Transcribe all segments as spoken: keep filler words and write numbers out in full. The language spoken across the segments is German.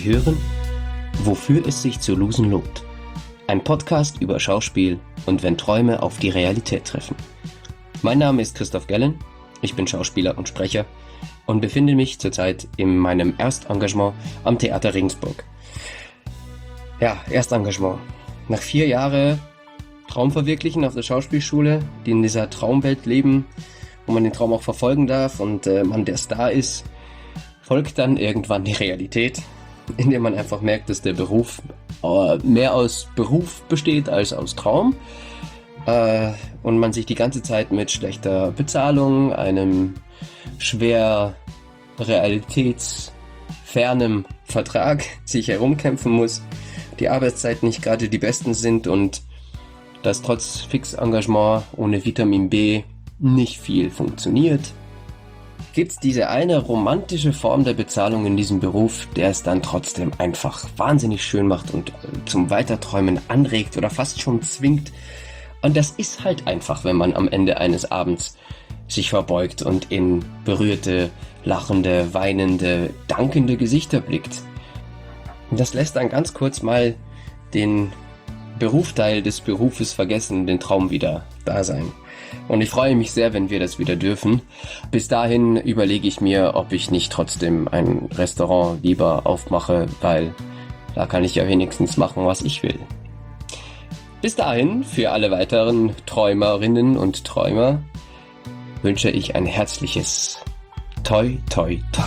hören Wofür es sich zu losen lohnt. Ein Podcast über Schauspiel und wenn Träume auf die Realität treffen. Mein Name ist Christoph Gellen, ich bin Schauspieler und Sprecher und befinde mich zurzeit in meinem Erstengagement am Theater Regensburg. Ja, Erstengagement. Nach vier Jahren Traum verwirklichen auf der Schauspielschule, die in dieser Traumwelt leben, wo man den Traum auch verfolgen darf und äh, man der Star ist, folgt dann irgendwann die Realität, indem man einfach merkt, dass der Beruf äh, mehr aus Beruf besteht als aus Traum äh, und man sich die ganze Zeit mit schlechter Bezahlung, einem schwer realitätsfernem Vertrag sich herumkämpfen muss, die Arbeitszeiten nicht gerade die besten sind und dass trotz Fixengagement ohne Vitamin B nicht viel funktioniert. Gibt es diese eine romantische Form der Bezahlung in diesem Beruf, der es dann trotzdem einfach wahnsinnig schön macht und zum Weiterträumen anregt oder fast schon zwingt. Und das ist halt einfach, wenn man am Ende eines Abends sich verbeugt und in berührte, lachende, weinende, dankende Gesichter blickt. Und das lässt dann ganz kurz mal den Berufteil des Berufes vergessen, den Traum wieder da sein. Und ich freue mich sehr, wenn wir das wieder dürfen. Bis dahin überlege ich mir, ob ich nicht trotzdem ein Restaurant lieber aufmache, weil da kann ich ja wenigstens machen, was ich will. Bis dahin, für alle weiteren Träumerinnen und Träumer, wünsche ich ein herzliches Toi, Toi, Toi.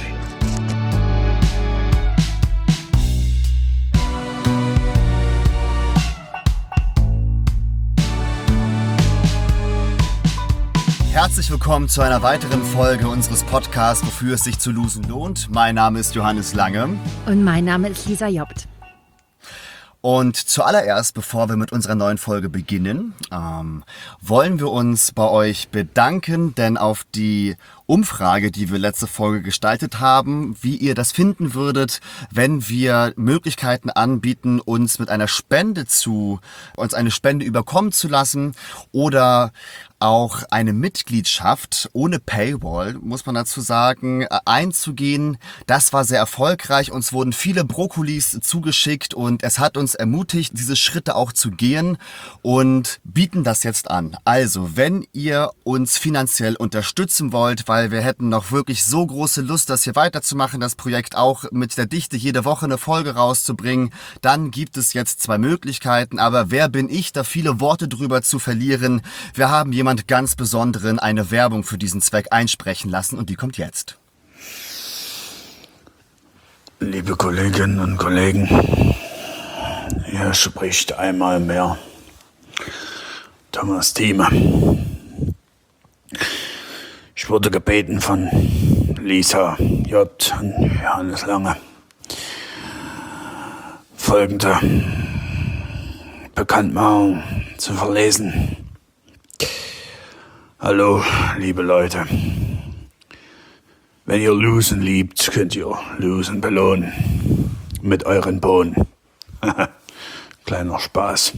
Herzlich willkommen zu einer weiteren Folge unseres Podcasts, wofür es sich zu losen lohnt. Mein Name ist Johannes Lange. Und mein Name ist Lisa Jobt. Und zuallererst, bevor wir mit unserer neuen Folge beginnen, ähm, wollen wir uns bei euch bedanken, denn auf die Umfrage, die wir letzte Folge gestaltet haben, wie ihr das finden würdet, wenn wir Möglichkeiten anbieten, uns mit einer Spende zu, uns eine Spende überkommen zu lassen oder auch eine Mitgliedschaft ohne Paywall, muss man dazu sagen, einzugehen. Das war sehr erfolgreich. Uns wurden viele Brokkolis zugeschickt und es hat uns ermutigt, diese Schritte auch zu gehen und bieten das jetzt an. Also, wenn ihr uns finanziell unterstützen wollt, weil wir hätten noch wirklich so große Lust, das hier weiterzumachen, das Projekt auch mit der Dichte jede Woche eine Folge rauszubringen, dann gibt es jetzt zwei Möglichkeiten. Aber wer bin ich, da viele Worte drüber zu verlieren? Wir haben jemanden ganz Besonderen eine Werbung für diesen Zweck einsprechen lassen und die kommt jetzt. Liebe Kolleginnen und Kollegen, hier spricht einmal mehr Thomas Thieme. Ich wurde gebeten von Lisa Jobt und Johannes Lange, folgende Bekanntmachung zu verlesen. Hallo, liebe Leute. Wenn ihr Losen liebt, könnt ihr Losen belohnen. Mit euren Bohnen. Kleiner Spaß.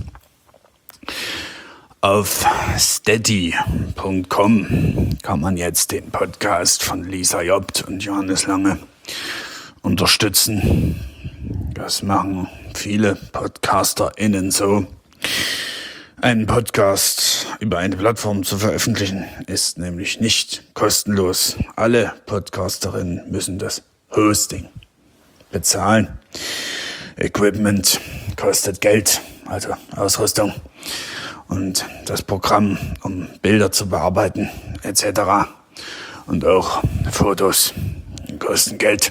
Auf steady punkt com kann man jetzt den Podcast von Lisa Jobt und Johannes Lange unterstützen. Das machen viele PodcasterInnen so. Einen Podcast über eine Plattform zu veröffentlichen, ist nämlich nicht kostenlos. Alle Podcasterinnen müssen das Hosting bezahlen. Equipment kostet Geld, also Ausrüstung. Und das Programm, um Bilder zu bearbeiten, et cetera. Und auch Fotos kosten Geld.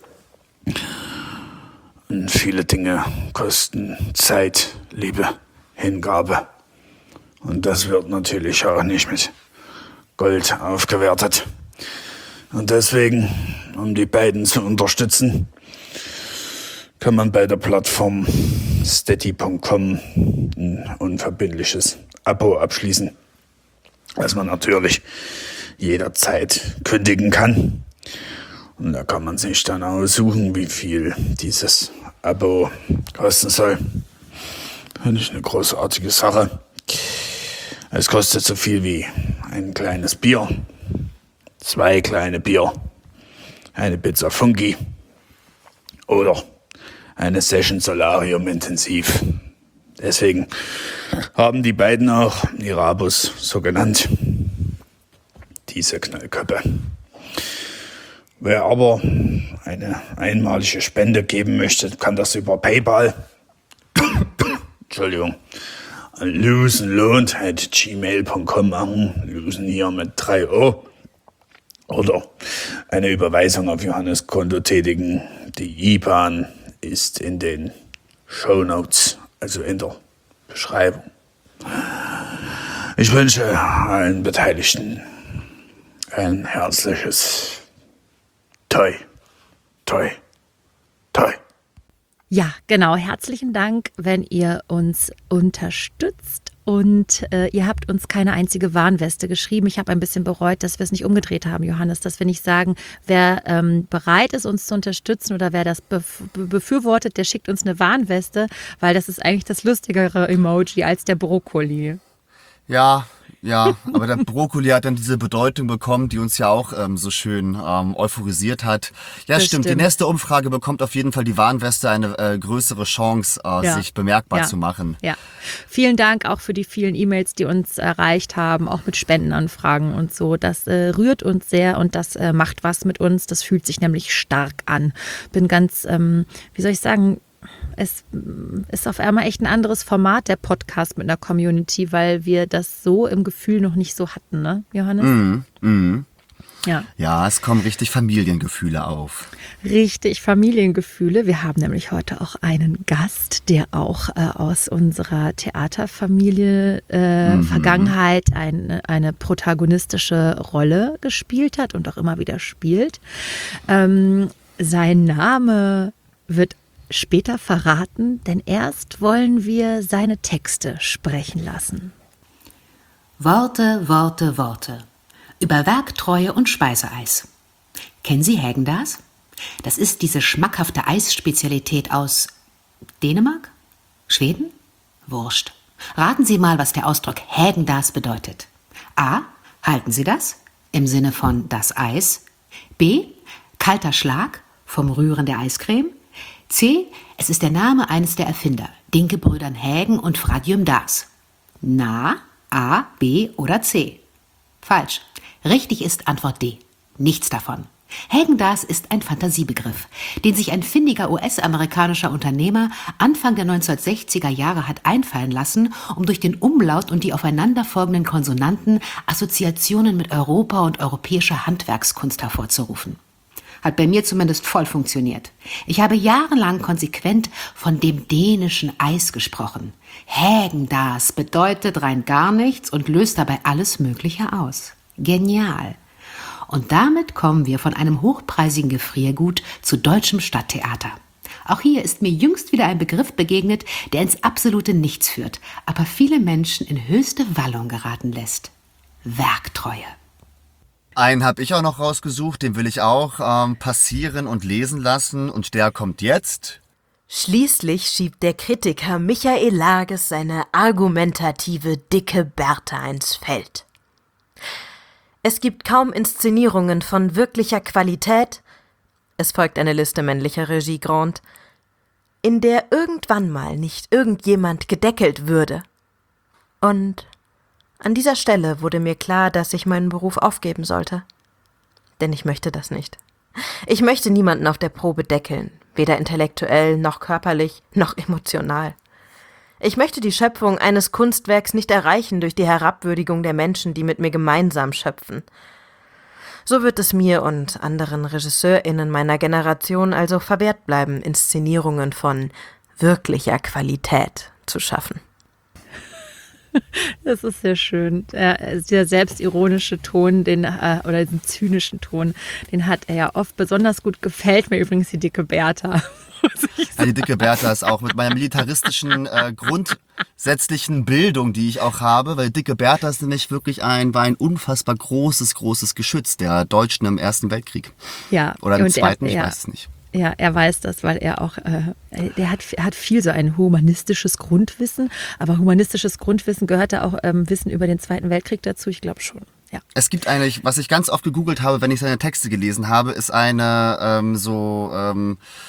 Und viele Dinge kosten Zeit, Liebe, Hingabe. Und das wird natürlich auch nicht mit Gold aufgewertet. Und deswegen, um die beiden zu unterstützen, kann man bei der Plattform steady punkt com ein unverbindliches Abo abschließen, das man natürlich jederzeit kündigen kann. Und da kann man sich dann aussuchen, wie viel dieses Abo kosten soll. Finde ich eine großartige Sache. Es kostet so viel wie ein kleines Bier, zwei kleine Bier, eine Pizza Funky oder eine Session Solarium intensiv. Deswegen haben die beiden auch ihre Abos so genannt. Diese Knallköpfe. Wer aber eine einmalige Spende geben möchte, kann das über PayPal Entschuldigung an losenlohnt at gmail punkt com machen. Losen hier mit drei O. Oder eine Überweisung auf Johannes Konto tätigen. Die I B A N ist in den Shownotes, also in der Beschreibung. Ich wünsche allen Beteiligten ein herzliches Toi, Toi, Toi. Ja, genau. Herzlichen Dank, wenn ihr uns unterstützt. Und äh, ihr habt uns keine einzige Warnweste geschrieben. Ich habe ein bisschen bereut, dass wir es nicht umgedreht haben, Johannes, dass wir nicht sagen, wer ähm, bereit ist, uns zu unterstützen oder wer das bef- befürwortet, der schickt uns eine Warnweste, weil das ist eigentlich das lustigere Emoji als der Brokkoli. Ja, ja, aber der Brokkoli hat dann diese Bedeutung bekommen, die uns ja auch ähm, so schön ähm, euphorisiert hat. Ja, Das stimmt. stimmt. Die nächste Umfrage bekommt auf jeden Fall die Warnweste eine äh, größere Chance, äh, Ja. sich bemerkbar Ja. zu machen. Ja, vielen Dank auch für die vielen E-Mails, die uns erreicht haben, auch mit Spendenanfragen und so. Das äh, rührt uns sehr und das äh, macht was mit uns. Das fühlt sich nämlich stark an. Bin ganz, ähm, wie soll ich sagen, es ist auf einmal echt ein anderes Format, der Podcast mit einer Community, weil wir das so im Gefühl noch nicht so hatten, ne, Johannes? Mhm, mhm. Ja. Ja, es kommen richtig Familiengefühle auf. Richtig, Familiengefühle. Wir haben nämlich heute auch einen Gast, der auch äh, aus unserer Theaterfamilie äh, Vergangenheit eine, eine protagonistische Rolle gespielt hat und auch immer wieder spielt. Ähm, sein Name wird später verraten, denn erst wollen wir seine Texte sprechen lassen. Worte, Worte, Worte. Über Werktreue und Speiseeis. Kennen Sie Häagen-Dazs? Das ist diese schmackhafte Eisspezialität aus Dänemark? Schweden? Wurscht. Raten Sie mal, was der Ausdruck Häagen-Dazs bedeutet. A. Halten Sie das? Im Sinne von das Eis. B. Kalter Schlag vom Rühren der Eiscreme. C. Es ist der Name eines der Erfinder, den Gebrüdern Hägen und Fradium Dazs. Na, A, B oder C? Falsch. Richtig ist Antwort D. Nichts davon. Häagen-Dazs ist ein Fantasiebegriff, den sich ein findiger U S-amerikanischer Unternehmer Anfang der neunzehnhundertsechziger Jahre hat einfallen lassen, um durch den Umlaut und die aufeinanderfolgenden Konsonanten Assoziationen mit Europa und europäischer Handwerkskunst hervorzurufen. Hat bei mir zumindest voll funktioniert. Ich habe jahrelang konsequent von dem dänischen Eis gesprochen. Häagen-Dazs bedeutet rein gar nichts und löst dabei alles Mögliche aus. Genial. Und damit kommen wir von einem hochpreisigen Gefriergut zu deutschem Stadttheater. Auch hier ist mir jüngst wieder ein Begriff begegnet, der ins absolute Nichts führt, aber viele Menschen in höchste Wallung geraten lässt. Werktreue. Einen habe ich auch noch rausgesucht, den will ich auch ähm, passieren und lesen lassen. Und der kommt jetzt. Schließlich schiebt der Kritiker Michael Lages seine argumentative dicke Bertha ins Feld. Es gibt kaum Inszenierungen von wirklicher Qualität, es folgt eine Liste männlicher Regie-Grand, in der irgendwann mal nicht irgendjemand gedeckelt würde. Und an dieser Stelle wurde mir klar, dass ich meinen Beruf aufgeben sollte. Denn ich möchte das nicht. Ich möchte niemanden auf der Probe deckeln, weder intellektuell, noch körperlich, noch emotional. Ich möchte die Schöpfung eines Kunstwerks nicht erreichen durch die Herabwürdigung der Menschen, die mit mir gemeinsam schöpfen. So wird es mir und anderen RegisseurInnen meiner Generation also verwehrt bleiben, Inszenierungen von wirklicher Qualität zu schaffen. Das ist sehr schön. Der, der selbstironische Ton, den äh, oder diesen zynischen Ton, den hat er ja oft besonders gut. Gefällt mir übrigens die dicke Bertha. Ja, die dicke Bertha ist auch mit meiner militaristischen äh, grundsätzlichen Bildung, die ich auch habe, weil dicke Bertha ist nämlich wirklich ein, war ein unfassbar großes, großes Geschütz der Deutschen im Ersten Weltkrieg. Ja. Oder im und Zweiten, er, ich ja. weiß es nicht. Ja, er weiß das, weil er auch, äh, der hat, er hat viel so ein humanistisches Grundwissen, aber humanistisches Grundwissen gehört da auch ähm, Wissen über den Zweiten Weltkrieg dazu, ich glaube schon, ja. Es gibt eine, was ich ganz oft gegoogelt habe, wenn ich seine Texte gelesen habe, ist eine ähm, so ähm,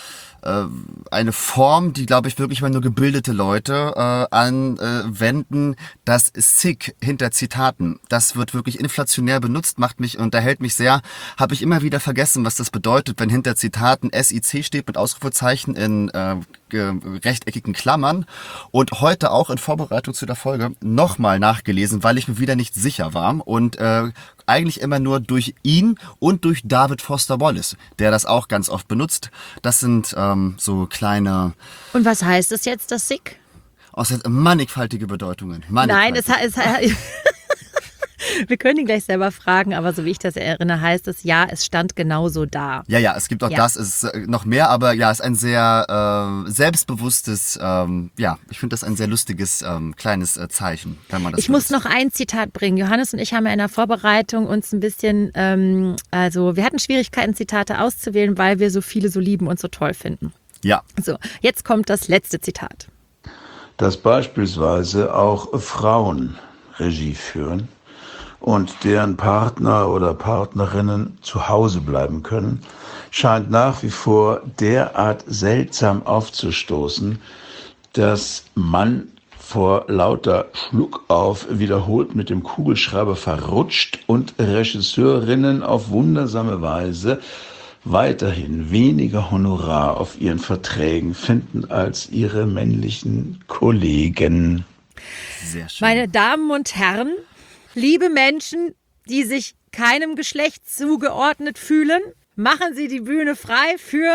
äh, eine Form, die, glaube ich, wirklich mal nur gebildete Leute äh, anwenden, äh, das Sick hinter Zitaten. Das wird wirklich inflationär benutzt, macht mich, unterhält mich sehr. Habe ich immer wieder vergessen, was das bedeutet, wenn hinter Zitaten S I C steht mit Ausrufezeichen in äh, rechteckigen Klammern. Und heute auch in Vorbereitung zu der Folge nochmal nachgelesen, weil ich mir wieder nicht sicher war. Und äh, eigentlich immer nur durch ihn und durch David Foster Wallace, der das auch ganz oft benutzt. Das sind ähm, so kleine... Und was heißt es jetzt, das Sick? Oh, es hat mannigfaltige Bedeutungen. Mannigfaltige. Nein, es heißt... Wir können ihn gleich selber fragen, aber so wie ich das erinnere, heißt es, ja, es stand genauso da. Ja, ja, es gibt auch ja. das, es ist noch mehr, aber ja, es ist ein sehr äh, selbstbewusstes, ähm, ja, ich finde das ein sehr lustiges ähm, kleines äh, Zeichen, wenn man das Ich benutzt. muss noch ein Zitat bringen. Johannes und ich haben ja in der Vorbereitung uns ein bisschen, ähm, also wir hatten Schwierigkeiten, Zitate auszuwählen, weil wir so viele so lieben und so toll finden. Ja. So, jetzt kommt das letzte Zitat. Dass beispielsweise auch Frauen Regie führen und deren Partner oder Partnerinnen zu Hause bleiben können, scheint nach wie vor derart seltsam aufzustoßen, dass man vor lauter Schluckauf wiederholt mit dem Kugelschreiber verrutscht und Regisseurinnen auf wundersame Weise weiterhin weniger Honorar auf ihren Verträgen finden als ihre männlichen Kollegen. Sehr schön. Meine Damen und Herren, liebe Menschen, die sich keinem Geschlecht zugeordnet fühlen, machen Sie die Bühne frei für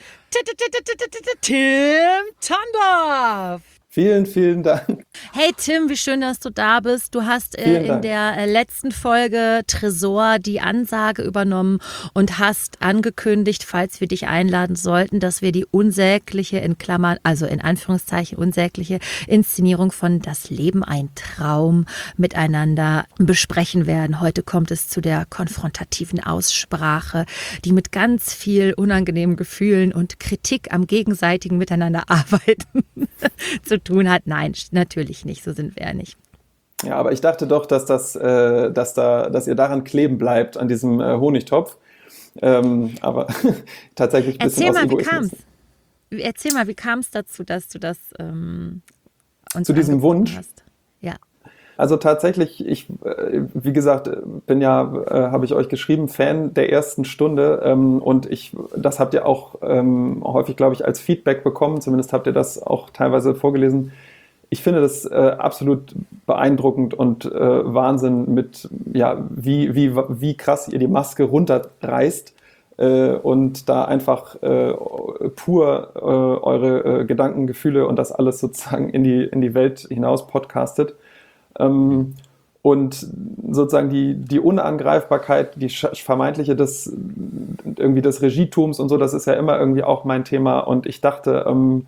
Tim Tondorf. Vielen, vielen Dank. Hey Tim, wie schön, dass du da bist. Du hast äh, in der äh, letzten Folge Tresor die Ansage übernommen und hast angekündigt, falls wir dich einladen sollten, dass wir die unsägliche, in Klammern, also in Anführungszeichen unsägliche Inszenierung von Das Leben ein Traum miteinander besprechen werden. Heute kommt es zu der konfrontativen Aussprache, die mit ganz viel unangenehmen Gefühlen und Kritik am gegenseitigen Miteinander arbeiten zu tun hat. Nein, natürlich nicht, so sind wir ja nicht. Ja, aber ich dachte doch, dass, das, äh, dass, da, dass ihr daran kleben bleibt, an diesem äh, Honigtopf. Ähm, aber tatsächlich ein bisschen Erzähl aus mal, wie Egoismus. kam's? Erzähl mal, wie kam es dazu, dass du das ähm, uns zu diesem Wunsch hast? Ja. Also tatsächlich, ich, wie gesagt, bin ja, äh, habe ich euch geschrieben, Fan der ersten Stunde ähm, und ich, das habt ihr auch ähm, häufig, glaube ich, als Feedback bekommen, zumindest habt ihr das auch teilweise vorgelesen. Ich finde das äh, absolut beeindruckend und äh, Wahnsinn mit, ja, wie, wie, wie krass ihr die Maske runterreißt äh, und da einfach äh, pur äh, eure äh, Gedanken, Gefühle und das alles sozusagen in die, in die Welt hinaus podcastet. Ähm, und sozusagen die, die Unangreifbarkeit, die vermeintliche des, irgendwie des Regietums und so, das ist ja immer irgendwie auch mein Thema. Und ich dachte, ähm,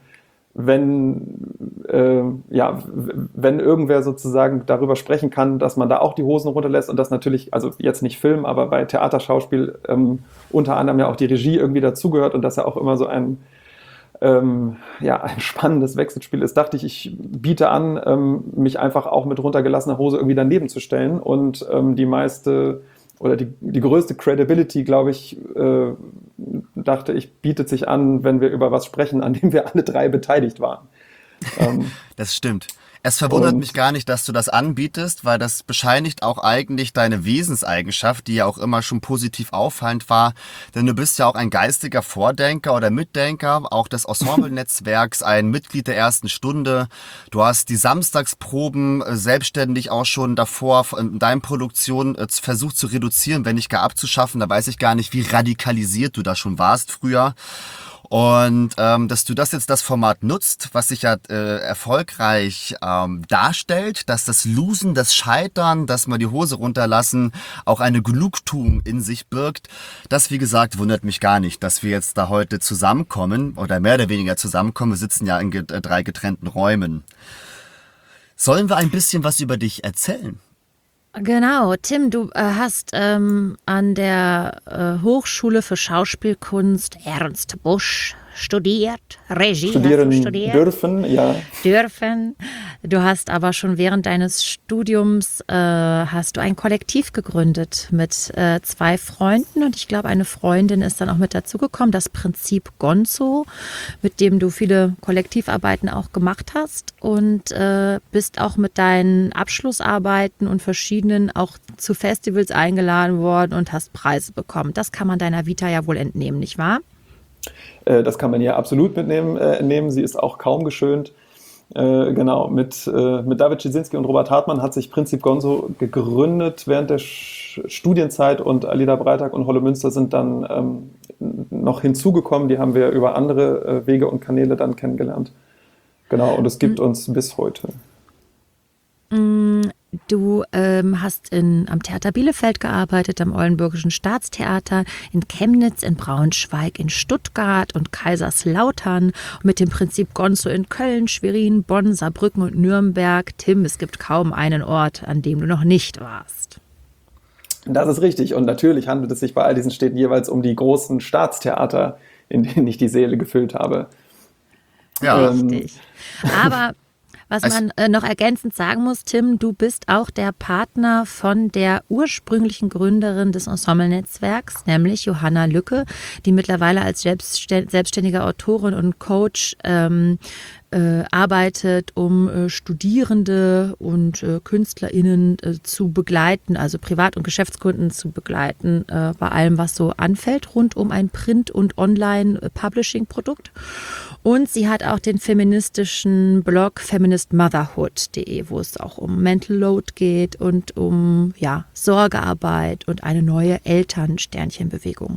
wenn, äh, ja, wenn irgendwer sozusagen darüber sprechen kann, dass man da auch die Hosen runterlässt und das natürlich, also jetzt nicht Film, aber bei Theaterschauspiel ähm, unter anderem ja auch die Regie irgendwie dazugehört und dass ja auch immer so ein Ähm, ja, ein spannendes Wechselspiel ist, dachte ich, ich biete an, ähm, mich einfach auch mit runtergelassener Hose irgendwie daneben zu stellen und ähm, die meiste oder die, die größte Credibility, glaube ich, äh, dachte ich, bietet sich an, wenn wir über was sprechen, an dem wir alle drei beteiligt waren. Ähm, das stimmt. Es verwundert Und mich gar nicht, dass du das anbietest, weil das bescheinigt auch eigentlich deine Wesenseigenschaft, die ja auch immer schon positiv auffallend war. Denn du bist ja auch ein geistiger Vordenker oder Mitdenker, auch des Ensemble-Netzwerks, ein Mitglied der ersten Stunde. Du hast die Samstagsproben selbstständig auch schon davor in deinen Produktionen versucht zu reduzieren, wenn nicht gar abzuschaffen. Da weiß ich gar nicht, wie radikalisiert du da schon warst früher. Und ähm, dass du das jetzt das Format nutzt, was sich ja äh, erfolgreich ähm, darstellt, dass das Losen, das Scheitern, dass mal die Hose runterlassen, auch eine Genugtuung in sich birgt, das, wie gesagt, wundert mich gar nicht, dass wir jetzt da heute zusammenkommen oder mehr oder weniger zusammenkommen. Wir sitzen ja in get- äh, drei getrennten Räumen. Sollen wir ein bisschen was über dich erzählen? Genau, Tim, du äh, hast ähm, an der äh, Hochschule für Schauspielkunst Ernst Busch studiert, Regie Studieren hast du studiert. dürfen, ja. Dürfen. Du hast aber schon während deines Studiums äh, hast du ein Kollektiv gegründet mit äh, zwei Freunden und ich glaube, eine Freundin ist dann auch mit dazugekommen, das Prinzip Gonzo, mit dem du viele Kollektivarbeiten auch gemacht hast und äh, bist auch mit deinen Abschlussarbeiten und verschiedenen auch zu Festivals eingeladen worden und hast Preise bekommen. Das kann man deiner Vita ja wohl entnehmen, nicht wahr? Das kann man ja absolut mitnehmen. Äh, entnehmen. Sie ist auch kaum geschönt. Äh, genau, mit, äh, mit David Ciesinski und Robert Hartmann hat sich Prinzip Gonzo gegründet während der Sch- Studienzeit und Alida Breitag und Holle Münster sind dann ähm, noch hinzugekommen. Die haben wir über andere äh, Wege und Kanäle dann kennengelernt. Genau, und es gibt mhm. uns bis heute. Du ähm, hast in, am Theater Bielefeld gearbeitet, am Oldenburgischen Staatstheater, in Chemnitz, in Braunschweig, in Stuttgart und Kaiserslautern, und mit dem Prinzip Gonzo in Köln, Schwerin, Bonn, Saarbrücken und Nürnberg. Tim, es gibt kaum einen Ort, an dem du noch nicht warst. Das ist richtig. Und natürlich handelt es sich bei all diesen Städten jeweils um die großen Staatstheater, in denen ich die Seele gefüllt habe. Ja, ähm, richtig. Aber was man äh, noch ergänzend sagen muss, Tim, du bist auch der Partner von der ursprünglichen Gründerin des Ensemble-Netzwerks, nämlich Johanna Lücke, die mittlerweile als selbstständige Autorin und Coach ähm, äh, arbeitet, um äh, Studierende und äh, KünstlerInnen äh, zu begleiten, also Privat- und Geschäftskunden zu begleiten, äh, bei allem, was so anfällt, rund um ein Print- und Online-Publishing-Produkt. Und sie hat auch den feministischen Blog feminist motherhood punkt de, wo es auch um Mental Load geht und um ja, Sorgearbeit und eine neue Eltern-Sternchenbewegung.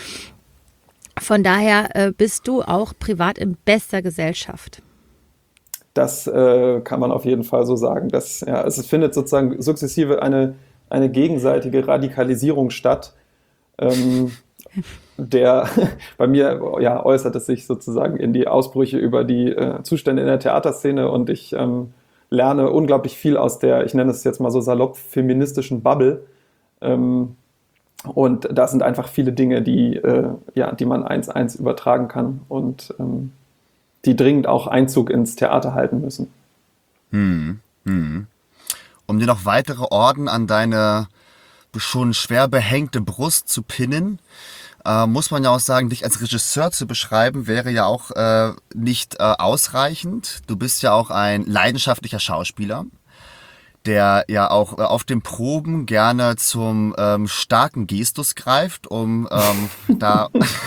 Von daher äh, bist du auch privat in bester Gesellschaft. Das äh, kann man auf jeden Fall so sagen. Das, ja, es findet sozusagen sukzessive eine, eine gegenseitige Radikalisierung statt. Ähm, der bei mir ja, äußert es sich sozusagen in die Ausbrüche über die äh, Zustände in der Theaterszene und ich ähm, lerne unglaublich viel aus der, ich nenne es jetzt mal so salopp, feministischen Bubble. Ähm, und da sind einfach viele Dinge, die, äh, ja, die man eins eins übertragen kann und ähm, die dringend auch Einzug ins Theater halten müssen. Hm, hm. Um dir noch weitere Orden an deine schon schwer behängte Brust zu pinnen, äh, muss man ja auch sagen, dich als Regisseur zu beschreiben, wäre ja auch äh, nicht äh, ausreichend. Du bist ja auch ein leidenschaftlicher Schauspieler, der ja auch äh, auf den Proben gerne zum ähm, starken Gestus greift, um ähm, da...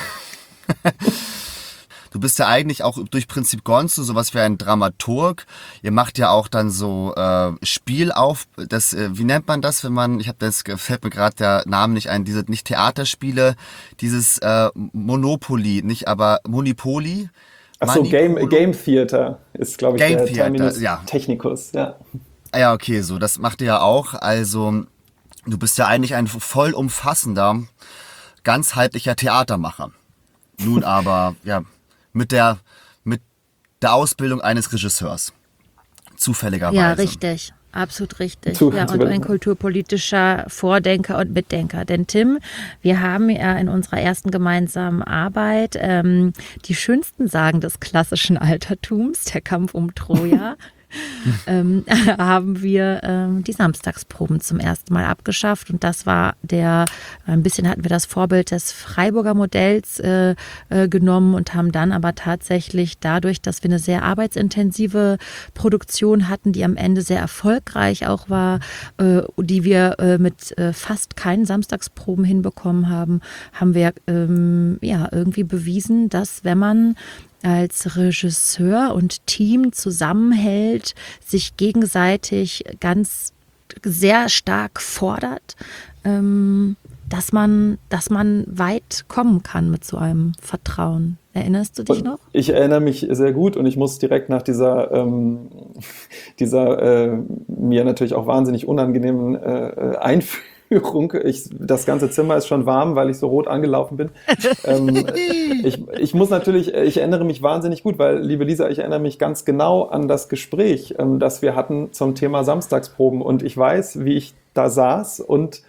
Du bist ja eigentlich auch durch Prinzip Gonzo sowas wie ein Dramaturg. Ihr macht ja auch dann so äh, Spiel auf, das, äh, wie nennt man das, wenn man, ich habe das, fällt mir gerade der Name nicht ein, diese, nicht Theaterspiele, dieses äh, Monopoly, nicht, aber Monopoly. Achso, Game, Game Theater ist, glaube ich, Game der Theater, Terminus ja. Technicus, ja. Ja, okay, so, das macht ihr ja auch. Also, du bist ja eigentlich ein vollumfassender, ganzheitlicher Theatermacher. Nun aber, ja, mit der, mit der Ausbildung eines Regisseurs. Zufälligerweise. Ja, richtig. Absolut richtig. Zu, ja, und ein kulturpolitischer Vordenker und Mitdenker. Denn Tim, wir haben ja in unserer ersten gemeinsamen Arbeit ähm, die schönsten Sagen des klassischen Altertums, der Kampf um Troja, ähm, haben wir ähm, die Samstagsproben zum ersten Mal abgeschafft. Und das war der, ein bisschen hatten wir das Vorbild des Freiburger Modells äh, äh, genommen und haben dann aber tatsächlich dadurch, dass wir eine sehr arbeitsintensive Produktion hatten, die am Ende sehr erfolgreich auch war, äh, die wir äh, mit äh, fast keinen Samstagsproben hinbekommen haben, haben wir ähm, ja irgendwie bewiesen, dass wenn man als Regisseur und Team zusammenhält, sich gegenseitig ganz sehr stark fordert, ähm, dass man, dass man weit kommen kann mit so einem Vertrauen. Erinnerst du dich noch? Ich erinnere mich sehr gut und ich muss direkt nach dieser, ähm, dieser äh, mir natürlich auch wahnsinnig unangenehmen äh, Einführung, Ich, das ganze Zimmer ist schon warm, weil ich so rot angelaufen bin. ähm, ich, ich muss natürlich, ich erinnere mich wahnsinnig gut, weil, liebe Lisa, ich erinnere mich ganz genau an das Gespräch, ähm, das wir hatten zum Thema Samstagsproben. Und ich weiß, wie ich da saß und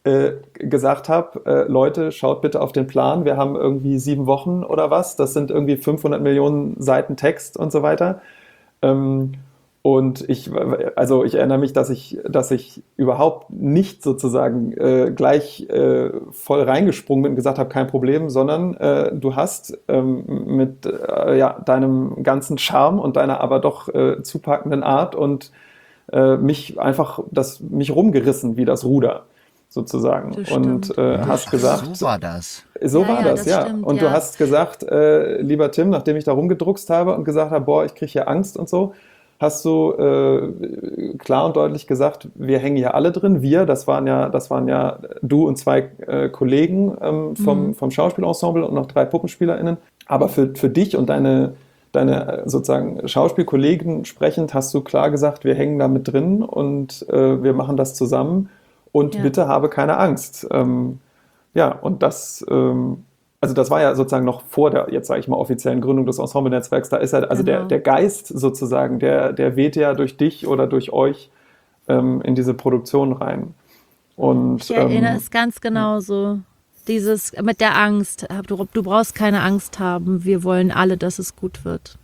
äh, gesagt habe, äh, Leute, schaut bitte auf den Plan, wir haben irgendwie sieben Wochen oder was, das sind irgendwie fünfhundert Millionen Seiten Text und so weiter. Ähm, Und ich, also ich erinnere mich, dass ich, dass ich überhaupt nicht sozusagen äh, gleich äh, voll reingesprungen bin und gesagt habe, kein Problem, sondern äh, du hast ähm, mit äh, ja, deinem ganzen Charme und deiner aber doch äh, zupackenden Art und äh, mich einfach das mich rumgerissen wie das Ruder sozusagen. Das und stimmt. äh, hast gesagt, So war das. so Ja, war ja, das, das ja. stimmt, und ja. du hast gesagt, äh, lieber Tim, nachdem ich da rumgedruckst habe und gesagt habe, boah, ich kriege hier Angst und so, hast du äh, klar und deutlich gesagt, wir hängen hier alle drin. Wir, das waren ja, das waren ja du und zwei äh, Kollegen ähm, vom, Mhm. vom Schauspielensemble und noch drei PuppenspielerInnen. Aber für, für dich und deine, deine äh, sozusagen Schauspielkollegen sprechend hast du klar gesagt, wir hängen da mit drin und äh, wir machen das zusammen. Und Ja. bitte habe keine Angst. Ähm, ja, und das, ähm, also das war ja sozusagen noch vor der, jetzt sage ich mal, offiziellen Gründung des Ensemble-Netzwerks. Da ist halt, also der, Genau. der Geist sozusagen, der, der weht ja durch dich oder durch euch ähm, in diese Produktion rein. Und, Ich erinnere ähm, es ganz genauso. Dieses mit der Angst. Du, du brauchst keine Angst haben. Wir wollen alle, dass es gut wird.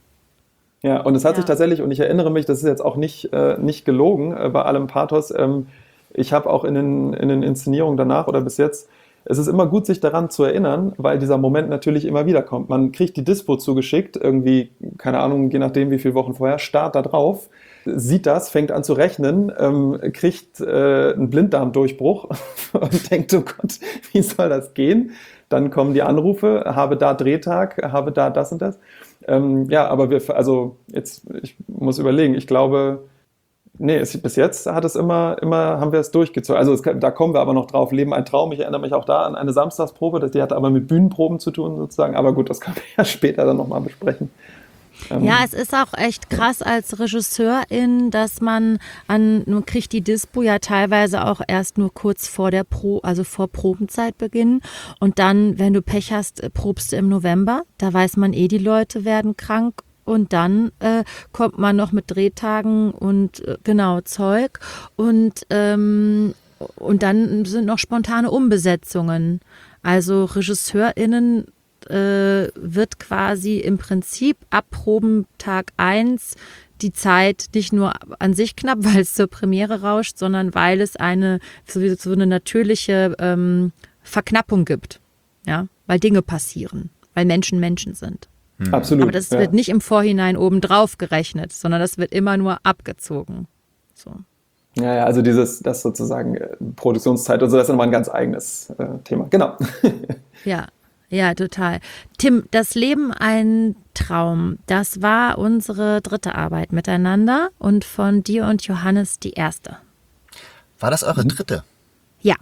Ja, und es hat Ja. sich tatsächlich, und ich erinnere mich, das ist jetzt auch nicht, äh, nicht gelogen, äh, bei allem Pathos, ähm, ich habe auch in den, in den Inszenierungen danach oder bis jetzt, es ist immer gut, sich daran zu erinnern, weil dieser Moment natürlich immer wieder kommt. Man kriegt die Dispo zugeschickt, irgendwie, keine Ahnung, je nachdem wie viele Wochen vorher, starrt da drauf, sieht das, fängt an zu rechnen, ähm, kriegt äh, einen Blinddarmdurchbruch und denkt, oh Gott, wie soll das gehen? Dann kommen die Anrufe, habe da Drehtag, habe da das und das. Ähm, ja, aber wir, also jetzt, ich muss überlegen, ich glaube, nee, es, bis jetzt hat es immer, immer haben wir es durchgezogen. Also es, da kommen wir aber noch drauf. Leben ein Traum. Ich erinnere mich auch da an eine Samstagsprobe, die hatte aber mit Bühnenproben zu tun sozusagen. Aber gut, das können wir ja später dann nochmal besprechen. Ähm, Ja, es ist auch echt krass als Regisseurin, dass man an, man kriegt die Dispo ja teilweise auch erst nur kurz vor der Pro, also vor Probenzeitbeginn. Und dann, wenn du Pech hast, probst du im November. Da weiß man eh, die Leute werden krank. Und dann äh, kommt man noch mit Drehtagen und äh, genau Zeug. Und, ähm, und dann sind noch spontane Umbesetzungen. Also RegisseurInnen äh, wird quasi im Prinzip ab Probentag eins die Zeit nicht nur an sich knapp, weil es zur Premiere rauscht, sondern weil es eine so, so eine natürliche ähm, Verknappung gibt. Ja, weil Dinge passieren, weil Menschen Menschen sind. Absolut. Aber das ja. wird nicht im Vorhinein obendrauf gerechnet, sondern das wird immer nur abgezogen. So. Ja, ja, also dieses, das sozusagen äh, Produktionszeit und so, das ist nochmal ein ganz eigenes äh, Thema. Genau. Ja, ja, total. Tim, das Leben ein Traum, das war unsere dritte Arbeit miteinander und von dir und Johannes die erste. War das eure dritte? Ja,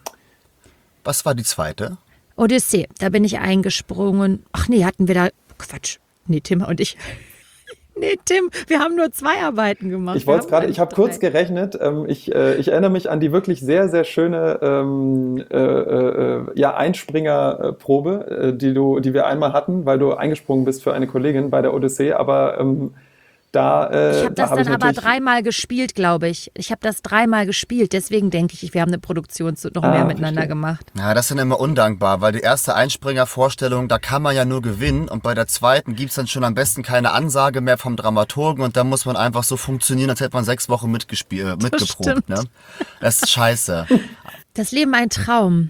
Was war die zweite? Odyssee, da bin ich eingesprungen. Ach nee, hatten wir da, Quatsch, nee, Tim und ich. Nee, Tim, wir haben nur zwei Arbeiten gemacht. Ich wollte es Wir haben gerade, ich habe kurz drei. gerechnet. Ähm, ich, äh, ich erinnere mich an die wirklich sehr, sehr schöne ähm, äh, äh, ja, Einspringerprobe, äh, die, du, die wir einmal hatten, weil du eingesprungen bist für eine Kollegin bei der Odyssee. Aber ähm, da, äh, Ich habe da das hab dann ich aber natürlich- dreimal gespielt, glaube ich. Ich habe das dreimal gespielt, deswegen denke ich, wir haben eine Produktion zu- noch Ah, mehr miteinander verstehe. gemacht. Ja, das ist dann immer undankbar, weil die erste Einspringervorstellung, da kann man ja nur gewinnen und bei der zweiten gibt's dann schon am besten keine Ansage mehr vom Dramaturgen und da muss man einfach so funktionieren, als hätte man sechs Wochen mitgespielt, mitgeprobt. stimmt. Ne? Das ist scheiße. Das Leben ein Traum.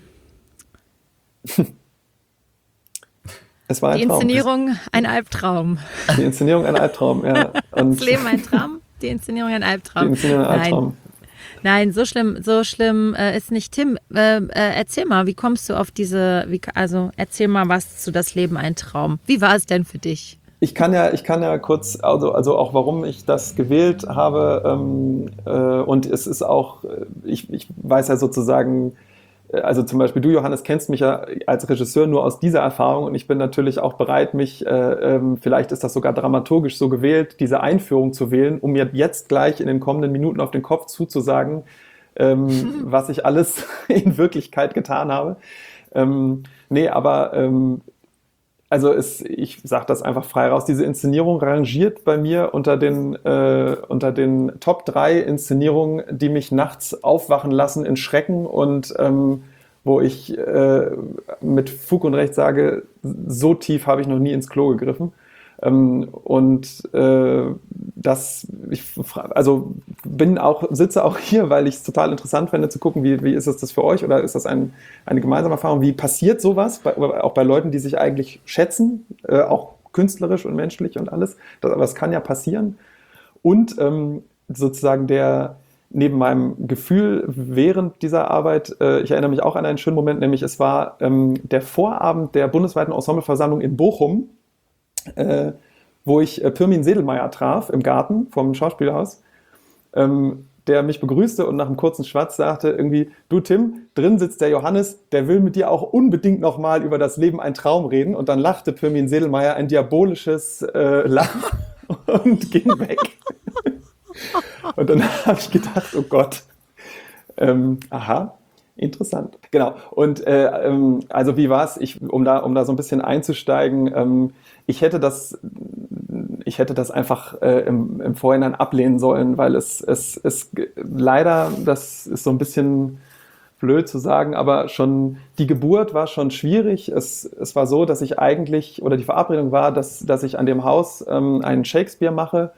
Es war ein Die Traum. Inszenierung ein Albtraum. Die Inszenierung ein Albtraum, ja. Und Das Leben ein Traum, die Inszenierung ein Albtraum. die Inszenierung ein Albtraum. Nein, nein, so schlimm, so schlimm äh, ist nicht. Tim, äh, äh, erzähl mal, wie kommst du auf diese, wie, also erzähl mal was zu Das Leben ein Traum. Wie war es denn für dich? Ich kann ja, ich kann ja kurz, also, also auch warum ich das gewählt habe. Ähm, äh, und es ist auch, äh, ich, ich weiß ja sozusagen, äh, also zum Beispiel du, Johannes, kennst mich ja als Regisseur nur aus dieser Erfahrung und ich bin natürlich auch bereit, mich, äh, ähm, vielleicht ist das sogar dramaturgisch so gewählt, diese Einführung zu wählen, um mir jetzt gleich in den kommenden Minuten auf den Kopf zuzusagen, ähm, was ich alles in Wirklichkeit getan habe. Ähm, nee, aber ähm, also es, ich sage das einfach frei raus, diese Inszenierung rangiert bei mir unter den, äh, unter den Top drei Inszenierungen, die mich nachts aufwachen lassen in Schrecken und ähm, wo ich äh, mit Fug und Recht sage, so tief habe ich noch nie ins Klo gegriffen. Ähm, und äh, das, ich also bin auch, sitze auch hier, weil ich es total interessant finde zu gucken, wie, wie ist es das für euch oder ist das ein, eine gemeinsame Erfahrung? Wie passiert sowas, bei, auch bei Leuten, die sich eigentlich schätzen, äh, auch künstlerisch und menschlich und alles, das, aber es kann ja passieren. Und ähm, sozusagen der, neben meinem Gefühl während dieser Arbeit, äh, ich erinnere mich auch an einen schönen Moment, nämlich es war ähm, der Vorabend der bundesweiten Ensembleversammlung in Bochum, Äh, wo ich äh, Pirmin Sedelmeier traf im Garten vom Schauspielhaus, ähm, der mich begrüßte und nach einem kurzen Schwatz sagte irgendwie, du Tim, drin sitzt der Johannes, der will mit dir auch unbedingt nochmal über das Leben ein Traum reden. Und dann lachte Pirmin Sedelmeier ein diabolisches äh, Lachen und ging weg. Und dann habe ich gedacht, oh Gott, ähm, aha. Interessant, genau. Und äh, ähm, also wie war es, um da, um da so ein bisschen einzusteigen, ähm, ich hätte das, ich hätte das einfach äh, im, im Vorhinein ablehnen sollen, weil es, es, es leider, das ist so ein bisschen blöd zu sagen, aber schon die Geburt war schon schwierig. Es, es war so, dass ich eigentlich, oder die Verabredung war, dass, dass ich an dem Haus ähm, einen Shakespeare mache.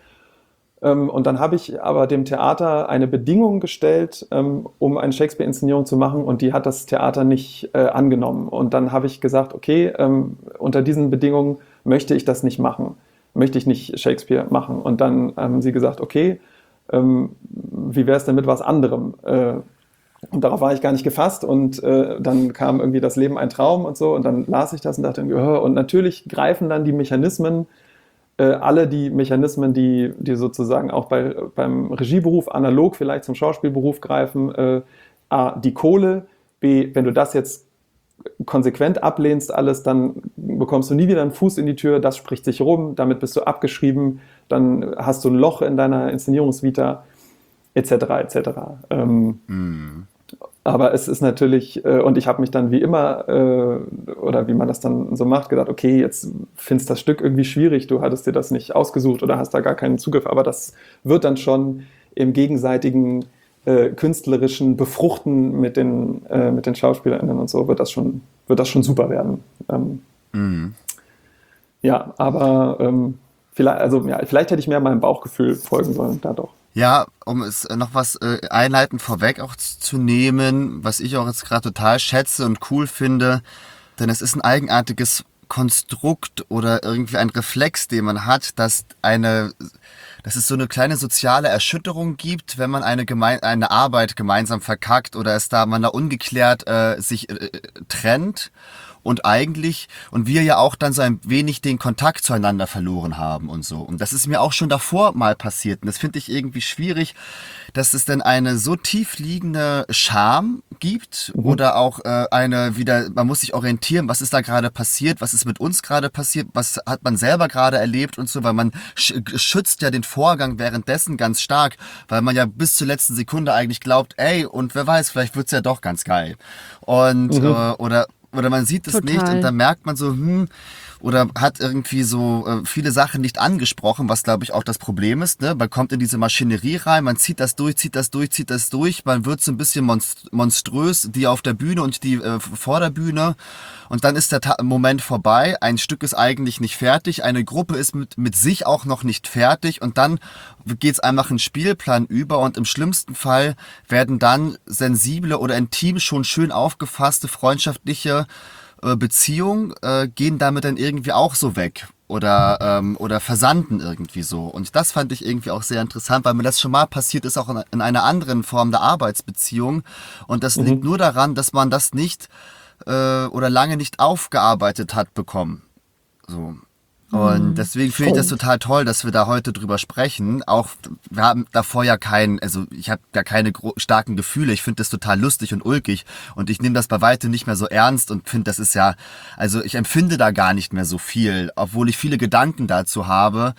Und dann habe ich aber dem Theater eine Bedingung gestellt, um eine Shakespeare-Inszenierung zu machen und die hat das Theater nicht äh, angenommen. Und dann habe ich gesagt, okay, ähm, unter diesen Bedingungen möchte ich das nicht machen, möchte ich nicht Shakespeare machen. Und dann haben sie gesagt, okay, ähm, wie wäre es denn mit was anderem? Äh, und darauf war ich gar nicht gefasst und äh, dann kam irgendwie das Leben ein Traum und so und dann las ich das und dachte irgendwie, oh, und natürlich greifen dann die Mechanismen, Äh, alle die Mechanismen, die, die sozusagen auch bei, beim Regieberuf analog vielleicht zum Schauspielberuf greifen, äh, A, die Kohle, B, wenn du das jetzt konsequent ablehnst alles, dann bekommst du nie wieder einen Fuß in die Tür, das spricht sich rum, damit bist du abgeschrieben, dann hast du ein Loch in deiner Inszenierungsvita, et cetera et cetera. Ähm, mm. Aber es ist natürlich, äh, und ich habe mich dann wie immer, äh, oder wie man das dann so macht, gedacht, okay, jetzt findest das Stück irgendwie schwierig, du hattest dir das nicht ausgesucht oder hast da gar keinen Zugriff, aber das wird dann schon im gegenseitigen äh, künstlerischen Befruchten mit den, äh, mit den SchauspielerInnen und so, wird das schon, wird das schon super werden. Ähm, mhm. Ja, aber ähm, vielleicht, also, ja, vielleicht hätte ich mehr meinem Bauchgefühl folgen sollen, da doch. Ja, um es noch was äh, einleitend vorweg auch zu nehmen, was ich auch jetzt gerade total schätze und cool finde, denn es ist ein eigenartiges Konstrukt oder irgendwie ein Reflex, den man hat, dass eine, dass es so eine kleine soziale Erschütterung gibt, wenn man eine geme- eine Arbeit gemeinsam verkackt oder es da man da ungeklärt äh, sich äh, trennt. Und eigentlich, und wir ja auch dann so ein wenig den Kontakt zueinander verloren haben und so. Und das ist mir auch schon davor mal passiert. Und das finde ich irgendwie schwierig, dass es dann eine so tief liegende Scham gibt mhm. oder auch äh, eine wieder, man muss sich orientieren, was ist da gerade passiert, was ist mit uns gerade passiert, was hat man selber gerade erlebt und so, weil man sch- schützt ja den Vorgang währenddessen ganz stark, weil man ja bis zur letzten Sekunde eigentlich glaubt, ey, und wer weiß, vielleicht wird's ja doch ganz geil. Und, mhm. äh, oder, Oder man sieht es nicht und dann merkt man so, hm, oder hat irgendwie so äh, viele Sachen nicht angesprochen, was glaube ich auch das Problem ist. Ne? Man kommt in diese Maschinerie rein, man zieht das durch, zieht das durch, zieht das durch, man wird so ein bisschen monst- monströs, die auf der Bühne und die äh, vor der Bühne. Und dann ist der Ta- Moment vorbei, ein Stück ist eigentlich nicht fertig, eine Gruppe ist mit, mit sich auch noch nicht fertig und dann geht's einfach einen Spielplan über und im schlimmsten Fall werden dann sensible oder intim schon schön aufgefasste freundschaftliche äh, Beziehungen äh, gehen damit dann irgendwie auch so weg oder ähm, oder versanden irgendwie so. Und das fand ich irgendwie auch sehr interessant, weil mir das schon mal passiert ist, auch in, in einer anderen Form der Arbeitsbeziehung. Und das mhm. liegt nur daran, dass man das nicht äh, oder lange nicht aufgearbeitet hat bekommen. So. Und deswegen finde ich das total toll, dass wir da heute drüber sprechen. Auch, wir haben davor ja keinen, also ich habe ja keine gro- starken Gefühle. Ich finde das total lustig und ulkig und ich nehme das bei weitem nicht mehr so ernst und finde, das ist ja, also ich empfinde da gar nicht mehr so viel, obwohl ich viele Gedanken dazu habe.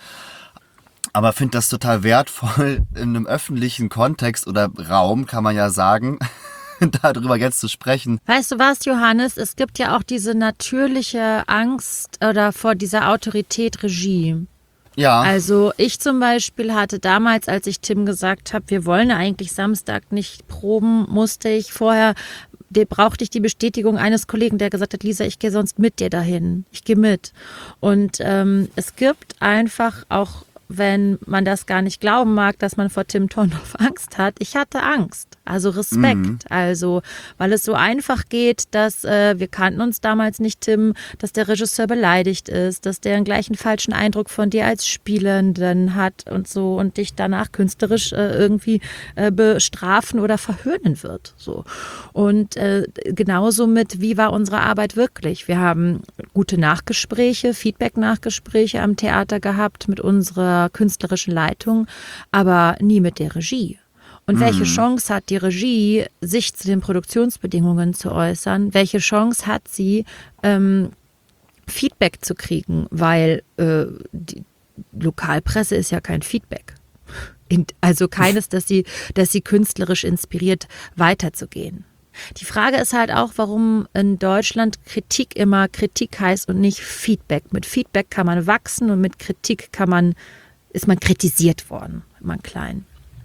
Aber finde das total wertvoll in einem öffentlichen Kontext oder Raum, kann man ja sagen, darüber jetzt zu sprechen. Weißt du was, Johannes? Es gibt ja auch diese natürliche Angst oder vor dieser Autorität Regie. Ja. Also ich zum Beispiel hatte damals, als ich Tim gesagt habe, wir wollen ja eigentlich Samstag nicht proben, musste ich vorher, brauchte ich die Bestätigung eines Kollegen, der gesagt hat, Lisa, ich gehe sonst mit dir dahin. Ich gehe mit. Und ähm, es gibt einfach auch, wenn man das gar nicht glauben mag, dass man vor Tim Tornhoff Angst hat. Ich hatte Angst, also Respekt. Mhm. Also, weil es so einfach geht, dass äh, wir kannten uns damals nicht, Tim, dass der Regisseur beleidigt ist, dass der einen gleichen falschen Eindruck von dir als Spielenden hat und so und dich danach künstlerisch äh, irgendwie äh, bestrafen oder verhöhnen wird. So. Und äh, genauso mit, wie war unsere Arbeit wirklich? Wir haben gute Nachgespräche, Feedback-Nachgespräche am Theater gehabt mit unserer künstlerischen Leitung, aber nie mit der Regie. Und welche mhm. Chance hat die Regie, sich zu den Produktionsbedingungen zu äußern? Welche Chance hat sie, ähm, Feedback zu kriegen? Weil äh, die Lokalpresse ist ja kein Feedback. In, also keines, dass sie, dass sie künstlerisch inspiriert, weiterzugehen. Die Frage ist halt auch, warum in Deutschland Kritik immer Kritik heißt und nicht Feedback. Mit Feedback kann man wachsen und mit Kritik kann man, ist man kritisiert worden, immer klein.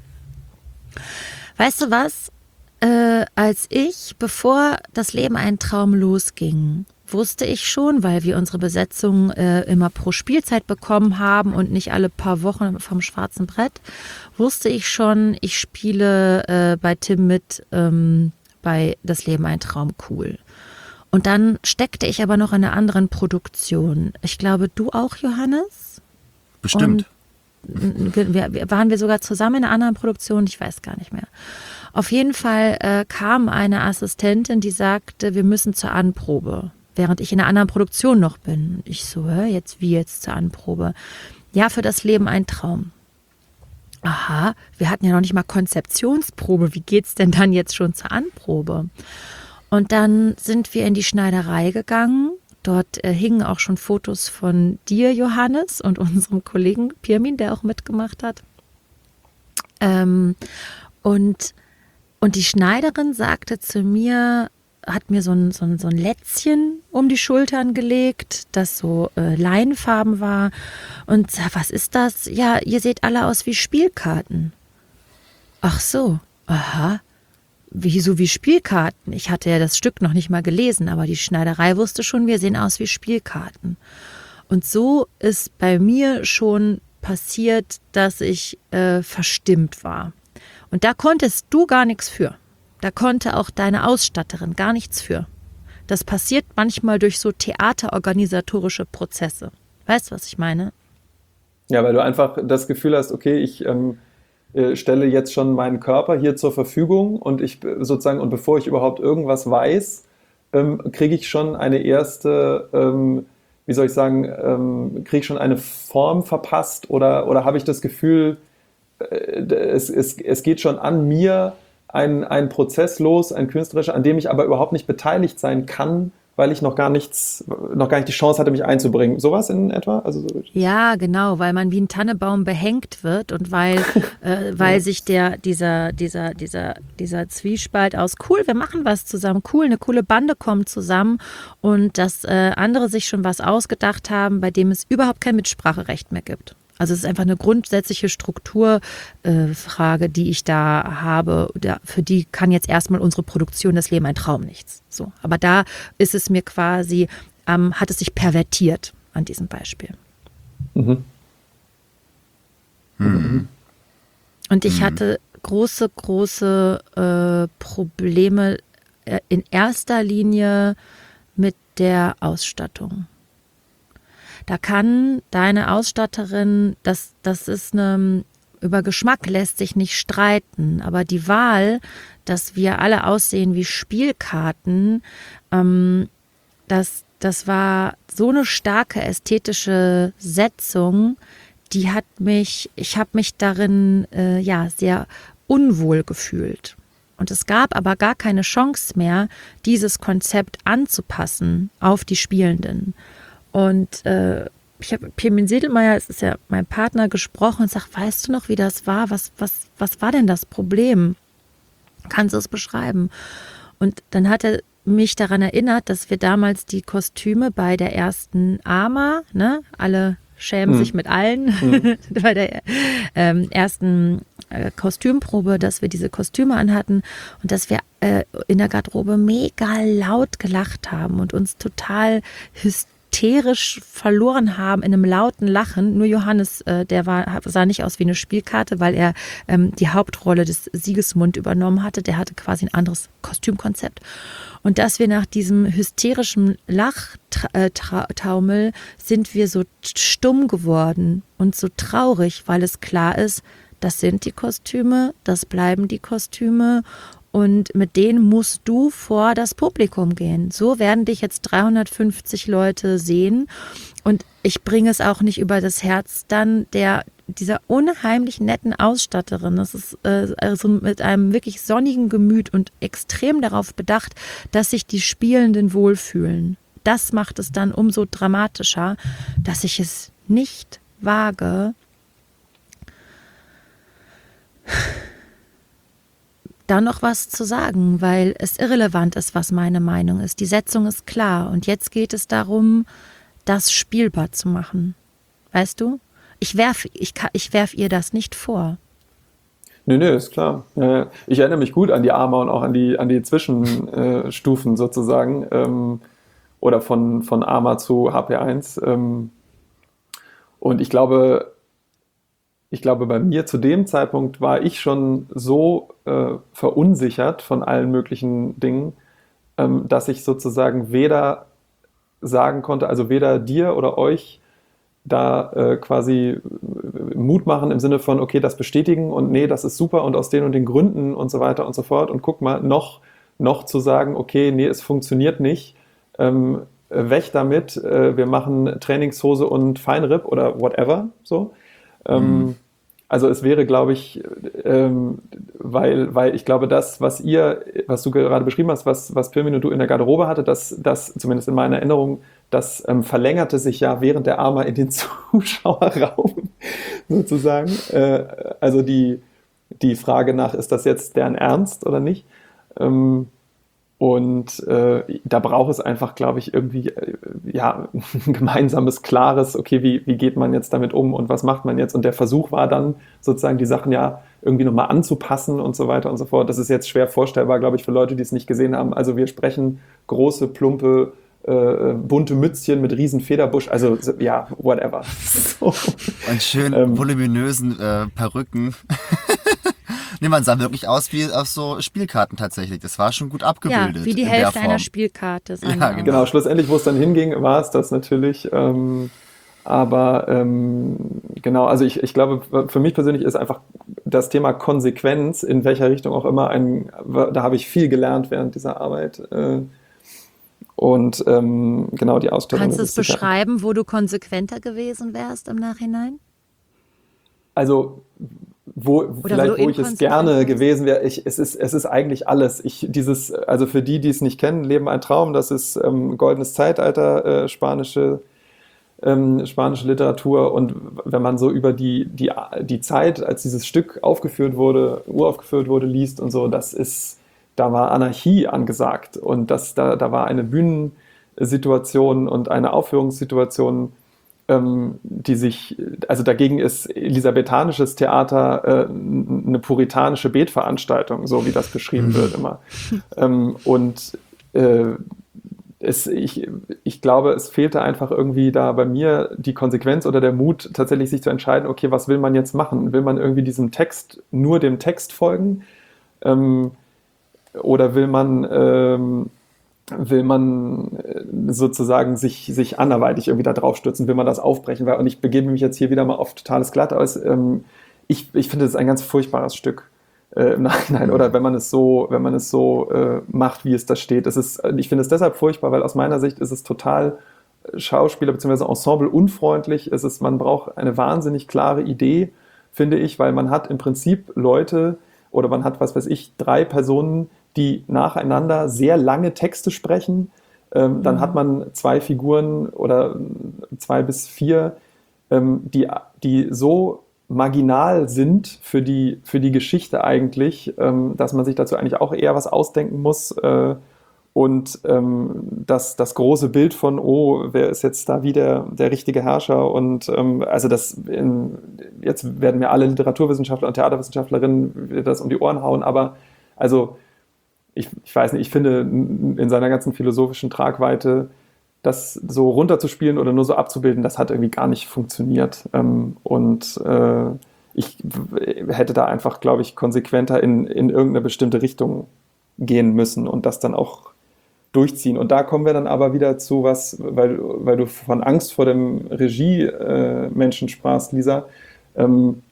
Weißt du was? Äh, als ich, bevor das Leben ein Traum losging, wusste ich schon, weil wir unsere Besetzung äh, immer pro Spielzeit bekommen haben und nicht alle paar Wochen vom schwarzen Brett, wusste ich schon, ich spiele äh, bei Tim mit ähm, bei Das Leben ein Traum cool. Und dann steckte ich aber noch in einer anderen Produktion. Ich glaube, du auch, Johannes? Bestimmt. Und wir, wir, waren wir sogar zusammen in einer anderen Produktion? Ich weiß gar nicht mehr. Auf jeden Fall äh, kam eine Assistentin, die sagte, wir müssen zur Anprobe, während ich in einer anderen Produktion noch bin. Ich so, hä, jetzt wie jetzt zur Anprobe? Ja, für Das Leben ein Traum. Aha, wir hatten ja noch nicht mal Konzeptionsprobe. Wie geht's denn dann jetzt schon zur Anprobe? Und dann sind wir in die Schneiderei gegangen. Dort äh, hingen auch schon Fotos von dir, Johannes, und unserem Kollegen Pirmin, der auch mitgemacht hat. Ähm, und, und die Schneiderin sagte zu mir, hat mir so ein, so ein, so ein Lätzchen um die Schultern gelegt, das so äh, leinfarben war. Und sag, was ist das? Ja, ihr seht alle aus wie Spielkarten. Ach so, aha. Wieso wie Spielkarten? Ich hatte ja das Stück noch nicht mal gelesen, aber die Schneiderei wusste schon, wir sehen aus wie Spielkarten. Und so ist bei mir schon passiert, dass ich äh, verstimmt war. Und da konntest du gar nichts für. Da konnte auch deine Ausstatterin gar nichts für. Das passiert manchmal durch so theaterorganisatorische Prozesse. Weißt du, was ich meine? Ja, weil du einfach das Gefühl hast, okay, ich ähm, äh, stelle jetzt schon meinen Körper hier zur Verfügung und ich sozusagen, und bevor ich überhaupt irgendwas weiß, ähm, kriege ich schon eine erste, ähm, wie soll ich sagen, ähm, kriege ich schon eine Form verpasst oder, oder habe ich das Gefühl, äh, es, es, es geht schon an mir ein, ein Prozess los, ein künstlerischer, an dem ich aber überhaupt nicht beteiligt sein kann, weil ich noch gar nichts, noch gar nicht die Chance hatte, mich einzubringen. Sowas in etwa? Also so. Ja, genau, weil man wie ein Tannebaum behängt wird und weil, äh, weil sich der, dieser, dieser, dieser, dieser Zwiespalt aus cool, wir machen was zusammen, cool, eine coole Bande kommt zusammen und dass äh, andere sich schon was ausgedacht haben, bei dem es überhaupt kein Mitspracherecht mehr gibt. Also es ist einfach eine grundsätzliche Strukturfrage, äh, die ich da habe. Da, für die kann jetzt erstmal unsere Produktion Das Leben ein Traum nichts. So, aber da ist es mir quasi, ähm, hat es sich pervertiert an diesem Beispiel. Mhm. Mhm. Und ich mhm. hatte große, große äh, Probleme äh, in erster Linie mit der Ausstattung. Da kann deine Ausstatterin, das, das ist eine, über Geschmack lässt sich nicht streiten, aber die Wahl, dass wir alle aussehen wie Spielkarten, ähm, das, das war so eine starke ästhetische Setzung, die hat mich, ich habe mich darin äh, ja sehr unwohl gefühlt. Und es gab aber gar keine Chance mehr, dieses Konzept anzupassen auf die Spielenden. Und äh, ich habe Pirmin Sedelmeier, es ist ja mein Partner, gesprochen und sagt, weißt du noch, wie das war? Was, was, was war denn das Problem? Kannst du es beschreiben? Und dann hat er mich daran erinnert, dass wir damals die Kostüme bei der ersten Ama, ne, alle schämen mhm. sich mit allen, mhm. bei der ähm, ersten äh, Kostümprobe, dass wir diese Kostüme anhatten und dass wir äh, in der Garderobe mega laut gelacht haben und uns total hysterisch verloren haben in einem lauten Lachen. Nur Johannes, äh, der war, sah nicht aus wie eine Spielkarte, weil er ähm, die Hauptrolle des Sigismund übernommen hatte. Der hatte quasi ein anderes Kostümkonzept. Und dass wir nach diesem hysterischen Lachtaumel sind wir so stumm geworden und so traurig, weil es klar ist, das sind die Kostüme, das bleiben die Kostüme und mit denen musst du vor das Publikum gehen. So werden dich jetzt dreihundertfünfzig Leute sehen und ich bringe es auch nicht über das Herz dann der dieser unheimlich netten Ausstatterin. Das ist äh, also mit einem wirklich sonnigen Gemüt und extrem darauf bedacht, dass sich die Spielenden wohlfühlen. Das macht es dann umso dramatischer, dass ich es nicht wage, da noch was zu sagen, weil es irrelevant ist, was meine Meinung ist. Die Setzung ist klar und jetzt geht es darum, das spielbar zu machen. Weißt du? Ich werf, ich, ich werf ihr das nicht vor. Nee, nee, ist klar. Ich erinnere mich gut an die Ama und auch an die, an die Zwischenstufen sozusagen. Ähm, oder von, von Ama zu H P eins. Ähm, und ich glaube, ich glaube, bei mir zu dem Zeitpunkt war ich schon so äh, verunsichert von allen möglichen Dingen, ähm, dass ich sozusagen weder sagen konnte, also weder dir oder euch da äh, quasi Mut machen im Sinne von, okay, das bestätigen und nee, das ist super und aus den und den Gründen und so weiter und so fort und guck mal, noch, noch zu sagen, okay, nee, es funktioniert nicht, ähm, weg damit, äh, wir machen Trainingshose und Feinripp oder whatever, so. Ähm, mhm. Also es wäre, glaube ich, ähm, weil, weil ich glaube, das, was ihr, was du gerade beschrieben hast, was, was Pirmin und du in der Garderobe hatte, das, das zumindest in meiner Erinnerung, das ähm, verlängerte sich ja während der Ama in den Zuschauerraum sozusagen. Äh, also die, die Frage nach, ist das jetzt deren Ernst oder nicht? Ähm, Und äh, da braucht es einfach, glaube ich, irgendwie äh, ja, ein gemeinsames, klares, okay, wie, wie geht man jetzt damit um und was macht man jetzt? Und der Versuch war dann sozusagen, die Sachen ja irgendwie nochmal anzupassen und so weiter und so fort. Das ist jetzt schwer vorstellbar, glaube ich, für Leute, die es nicht gesehen haben. Also wir sprechen große, plumpe, äh, bunte Mützchen mit riesen Federbusch, also ja, whatever. So. Und schön ähm, voluminösen äh, Perücken. Nee, man sah wirklich aus wie auf so Spielkarten tatsächlich. Das war schon gut abgebildet. Ja, wie die Hälfte einer Spielkarte. Ja, genau. genau, schlussendlich, wo es dann hinging, war es das natürlich. Ähm, aber ähm, genau, also ich, ich glaube, für mich persönlich ist einfach das Thema Konsequenz, in welcher Richtung auch immer, ein, da habe ich viel gelernt während dieser Arbeit. Äh, und ähm, genau, die Ausstellung. Kannst du es beschreiben, wo du konsequenter gewesen wärst im Nachhinein? Also Wo, vielleicht, wo, wo ich es gerne gewesen wäre, ich, es, ist, es ist eigentlich alles. Ich, dieses, also für die, die es nicht kennen, Leben ein Traum, das ist ähm, goldenes Zeitalter, äh, spanische, ähm, spanische Literatur. Und wenn man so über die, die, die Zeit, als dieses Stück aufgeführt wurde, uraufgeführt wurde, liest und so, das ist, da war Anarchie angesagt. Und das, da, da war eine Bühnensituation und eine Aufführungssituation, die sich, also dagegen ist elisabethanisches Theater äh, eine puritanische Betveranstaltung, so wie das beschrieben wird immer. ähm, und äh, es, ich, ich glaube, es fehlte einfach irgendwie da bei mir die Konsequenz oder der Mut, tatsächlich sich zu entscheiden, okay, was will man jetzt machen? Will man irgendwie diesem Text, nur dem Text folgen? Ähm, oder will man ähm, will man sozusagen sich, sich anderweitig irgendwie da drauf stürzen, will man das aufbrechen, weil, und ich begebe mich jetzt hier wieder mal auf totales Glatteis, ähm, ich, ich finde es ein ganz furchtbares Stück äh, im Nachhinein, oder wenn man es so, wenn man es so äh, macht, wie es da steht. Es ist, ich finde es deshalb furchtbar, weil aus meiner Sicht ist es total Schauspieler- bzw. Ensemble unfreundlich. Es ist, man braucht eine wahnsinnig klare Idee, finde ich, weil man hat im Prinzip Leute, oder man hat, was weiß ich, drei Personen, die nacheinander sehr lange Texte sprechen. Ähm, dann mhm. hat man zwei Figuren oder zwei bis vier, ähm, die, die so marginal sind für die, für die Geschichte eigentlich, ähm, dass man sich dazu eigentlich auch eher was ausdenken muss äh, und ähm, das, das große Bild von, oh, wer ist jetzt da wieder der richtige Herrscher und ähm, also das, in, jetzt werden mir alle Literaturwissenschaftler und Theaterwissenschaftlerinnen das um die Ohren hauen, aber also ich, ich weiß nicht, ich finde in seiner ganzen philosophischen Tragweite das so runterzuspielen oder nur so abzubilden, das hat irgendwie gar nicht funktioniert. Ähm, und äh, ich w- hätte da einfach, glaube ich, konsequenter in, in irgendeine bestimmte Richtung gehen müssen und das dann auch durchziehen. Und da kommen wir dann aber wieder zu was, weil, weil du von Angst vor dem Regie-Menschen sprachst, Lisa. Ähm,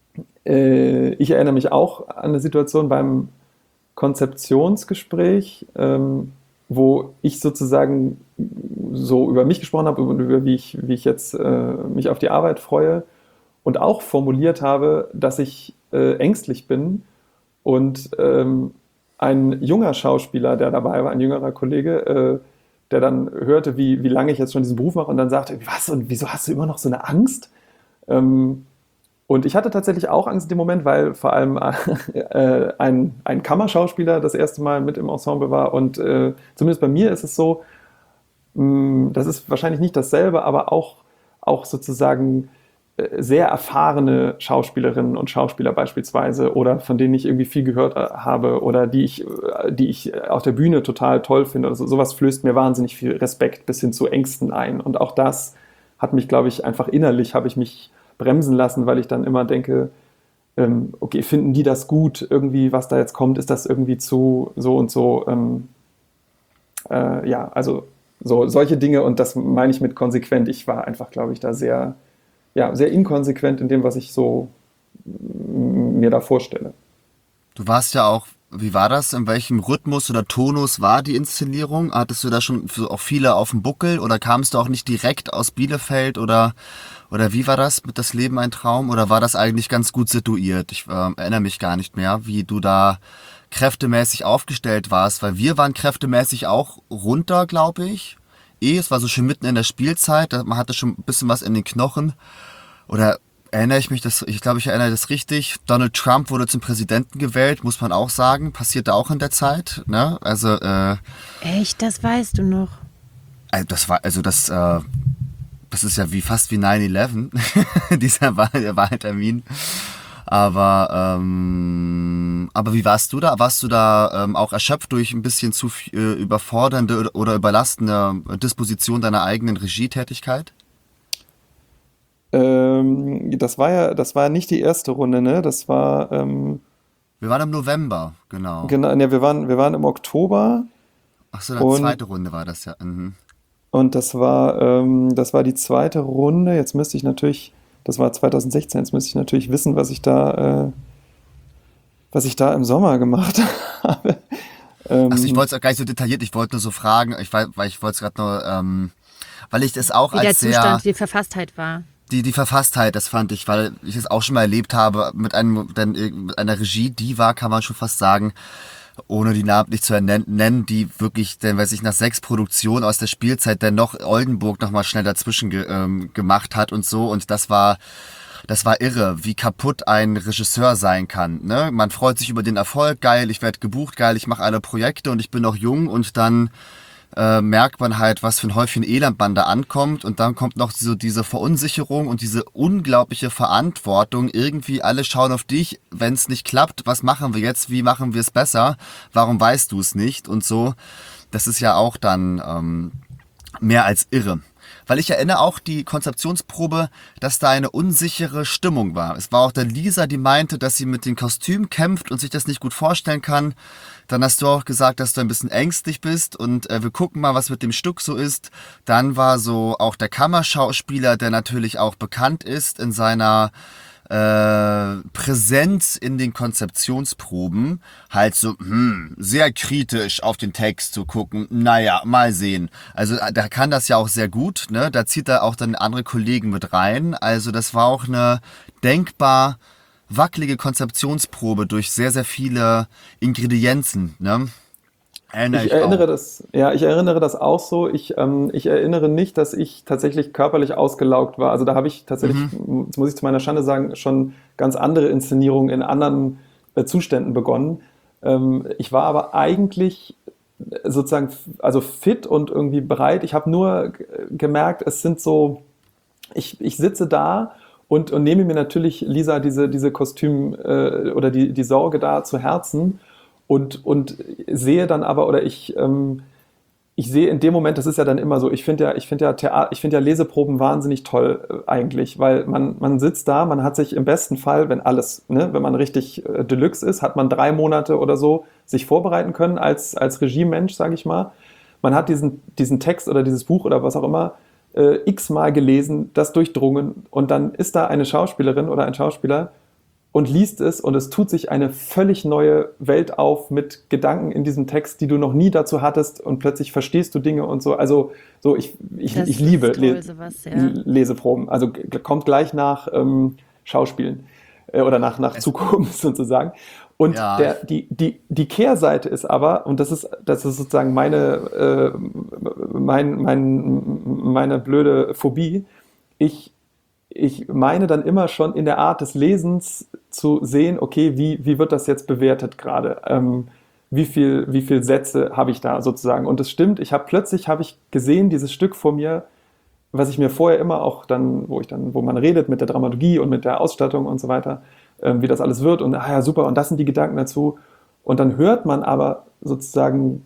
äh, ich erinnere mich auch an eine Situation beim Konzeptionsgespräch, ähm, wo ich sozusagen so über mich gesprochen habe und über wie ich, wie ich jetzt äh, mich auf die Arbeit freue und auch formuliert habe, dass ich äh, ängstlich bin und ähm, ein junger Schauspieler, der dabei war, ein jüngerer Kollege, äh, der dann hörte, wie, wie lange ich jetzt schon diesen Beruf mache und dann sagte, was und wieso hast du immer noch so eine Angst? Ähm, und ich hatte tatsächlich auch Angst in dem Moment, weil vor allem äh, ein, ein Kammerschauspieler das erste Mal mit im Ensemble war und äh, zumindest bei mir ist es so, mh, das ist wahrscheinlich nicht dasselbe, aber auch, auch sozusagen äh, sehr erfahrene Schauspielerinnen und Schauspieler beispielsweise oder von denen ich irgendwie viel gehört äh, habe oder die ich, äh, die ich auf der Bühne total toll finde oder so, sowas flößt mir wahnsinnig viel Respekt bis hin zu Ängsten ein und auch das hat mich, glaube ich, einfach innerlich habe ich mich bremsen lassen, weil ich dann immer denke, ähm, okay, finden die das gut, irgendwie, was da jetzt kommt, ist das irgendwie zu so und so, ähm, äh, ja, also so solche Dinge und das meine ich mit konsequent. Ich war einfach, glaube ich, da sehr, ja, sehr inkonsequent in dem, was ich so m- mir da vorstelle. Du warst ja auch, wie war das? In welchem Rhythmus oder Tonus war die Inszenierung? Hattest du da schon für auch viele auf dem Buckel oder kamst du auch nicht direkt aus Bielefeld oder, oder wie war das mit Das Leben ein Traum? Oder war das eigentlich ganz gut situiert? Ich äh, erinnere mich gar nicht mehr, wie du da kräftemäßig aufgestellt warst, weil wir waren kräftemäßig auch runter, glaube ich. Eh, es war so schön mitten in der Spielzeit, man hatte schon ein bisschen was in den Knochen. Oder erinnere ich mich, das, ich glaube, ich erinnere das richtig. Donald Trump wurde zum Präsidenten gewählt, muss man auch sagen. Passierte auch in der Zeit. Ne? Also, äh, Echt, das weißt du noch. also das war, also das, äh, das ist ja wie fast wie nine eleven, dieser Wahl, der Wahltermin. Aber, ähm, aber wie warst du da? Warst du da ähm, auch erschöpft durch ein bisschen zu viel, äh, überfordernde oder, oder überlastende Disposition deiner eigenen Regietätigkeit? Ähm, das war ja, das war ja nicht die erste Runde, ne? Das war, ähm, Wir waren im November, genau. genau, ne, wir waren, wir waren im Oktober Ach so, eine und, zweite Runde war das ja. Mhm. und das war, ähm, das war die zweite Runde. Jetzt müsste ich natürlich, das war zwanzig sechzehn, jetzt müsste ich natürlich wissen, was ich da, äh, was ich da im Sommer gemacht habe. Also ich Ähm, wollte es auch gar nicht so detailliert, ich wollte nur so fragen, ich, weil, weil ich wollte es gerade nur, ähm, weil ich das auch Wie der als sehr, Zustand, die Verfasstheit war. die, die Verfasstheit, das fand ich, weil ich es auch schon mal erlebt habe mit einem, dann, äh, mit einer Regie, die war, kann man schon fast sagen, ohne die Namen nicht zu nennen, die wirklich, denn weiß ich, nach sechs Produktionen aus der Spielzeit dann noch Oldenburg nochmal schnell dazwischen ge, ähm, gemacht hat und so und das war, das war irre, wie kaputt ein Regisseur sein kann. Ne? Man freut sich über den Erfolg, geil, ich werde gebucht, geil, ich mache alle Projekte und ich bin noch jung und dann äh, merkt man halt, was für ein Häufchen Elend man da ankommt und dann kommt noch so diese Verunsicherung und diese unglaubliche Verantwortung. Irgendwie alle schauen auf dich, wenn es nicht klappt, was machen wir jetzt, wie machen wir es besser, warum weißt du es nicht und so. Das ist ja auch dann ähm, mehr als irre. Weil ich erinnere auch die Konzeptionsprobe, dass da eine unsichere Stimmung war. Es war auch dann Lisa, die meinte, dass sie mit dem Kostüm kämpft und sich das nicht gut vorstellen kann. Dann hast du auch gesagt, dass du ein bisschen ängstlich bist und äh, wir gucken mal, was mit dem Stück so ist. Dann war so auch der Kammerschauspieler, der natürlich auch bekannt ist in seiner äh, Präsenz in den Konzeptionsproben, halt so hm, sehr kritisch auf den Text zu gucken, naja, mal sehen. Also da kann das ja auch sehr gut, ne? Da zieht er auch dann andere Kollegen mit rein. Also das war auch eine denkbar wackelige Konzeptionsprobe durch sehr, sehr viele Ingredienzen, ne? Erinnere Ich ich erinnere auch. das, ja, ich erinnere das auch so. Ich, ähm, ich erinnere nicht, dass ich tatsächlich körperlich ausgelaugt war. Also da habe ich tatsächlich, Mhm. das muss ich zu meiner Schande sagen, schon ganz andere Inszenierungen in anderen äh, Zuständen begonnen. Ähm, ich war aber eigentlich sozusagen, also fit und irgendwie bereit. Ich habe nur g- gemerkt, es sind so, ich, ich sitze da und, und nehme mir natürlich, Lisa, diese, diese Kostüm äh, oder die, die Sorge da zu Herzen und, und sehe dann aber, oder ich, ähm, ich sehe in dem Moment, das ist ja dann immer so, ich finde ja, ich finde ja Theater, ich finde ja Leseproben wahnsinnig toll äh, eigentlich, weil man, man sitzt da, man hat sich im besten Fall, wenn alles, ne, wenn man richtig äh, Deluxe ist, hat man drei Monate oder so sich vorbereiten können als, als Regiemensch, sage ich mal. Man hat diesen, diesen Text oder dieses Buch oder was auch immer äh, x-mal gelesen, das durchdrungen und dann ist da eine Schauspielerin oder ein Schauspieler und liest es und es tut sich eine völlig neue Welt auf mit Gedanken in diesem Text, die du noch nie dazu hattest und plötzlich verstehst du Dinge und so. Also so ich, ich, Das ich liebe ist toll, Le sowas, ja. Leseproben. Also g- kommt gleich nach ähm, Schauspielen äh, oder nach, nach Es- Zukunft sozusagen. Und Ja, der, die, die, die Kehrseite ist aber, und das ist, das ist sozusagen meine, äh, mein, mein, meine blöde Phobie, ich ich meine dann immer schon in der Art des Lesens zu sehen, okay, wie, wie wird das jetzt bewertet gerade? Ähm, wie viel, wie viel Sätze habe ich da sozusagen? Und es stimmt, ich habe plötzlich habe ich gesehen, dieses Stück vor mir, was ich mir vorher immer auch dann, wo ich dann, wo man redet mit der Dramaturgie und mit der Ausstattung und so weiter, ähm, wie das alles wird und ah ja, super, und das sind die Gedanken dazu. Und dann hört man aber sozusagen,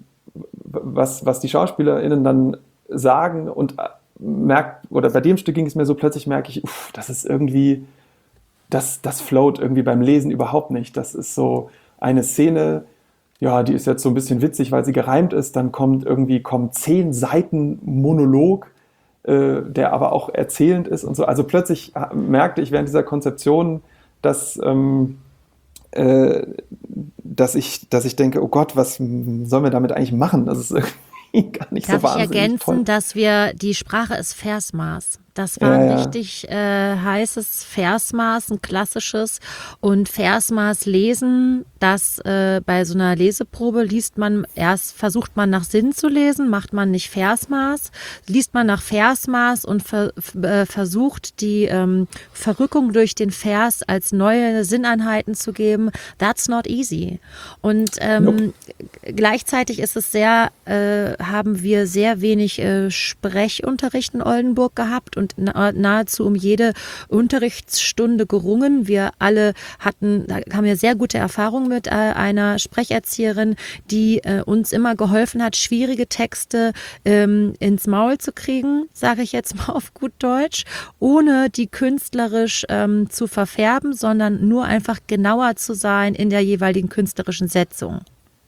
was, was die SchauspielerInnen dann sagen und merkt, oder bei dem Stück ging es mir so, plötzlich merke ich, uff, das ist irgendwie, das, das float irgendwie beim Lesen überhaupt nicht. Das ist so eine Szene, ja, die ist jetzt so ein bisschen witzig, weil sie gereimt ist, dann kommt irgendwie, kommen zehn Seiten Monolog, äh, der aber auch erzählend ist und so. Also plötzlich merkte ich während dieser Konzeption, dass, ähm, äh, dass, ich, dass ich denke, oh Gott, was sollen wir damit eigentlich machen? Das ist irgendwie gar nicht Darf so ich wahnsinnig ergänzen, toll. dass wir, die Sprache ist Versmaß. Das war Ja, ein ja. richtig äh, heißes Versmaß, ein klassisches. Und Versmaß lesen, das äh, bei so einer Leseprobe liest man erst, versucht man nach Sinn zu lesen, macht man nicht Versmaß, liest man nach Versmaß und ver, äh, versucht die ähm, Verrückung durch den Vers als neue Sinneinheiten zu geben. That's not easy. Und ähm, Nope. gleichzeitig ist es sehr, äh, haben wir sehr wenig äh, Sprechunterricht in Oldenburg gehabt und na, nahezu um jede Unterrichtsstunde gerungen. Wir alle hatten, da haben wir sehr gute Erfahrungen mit äh, einer Sprecherzieherin, die äh, uns immer geholfen hat, schwierige Texte ähm, ins Maul zu kriegen, sage ich jetzt mal auf gut Deutsch, ohne die künstlerisch ähm, zu verfärben, sondern nur einfach genauer zu sein in der jeweiligen künstlerischen Setzung.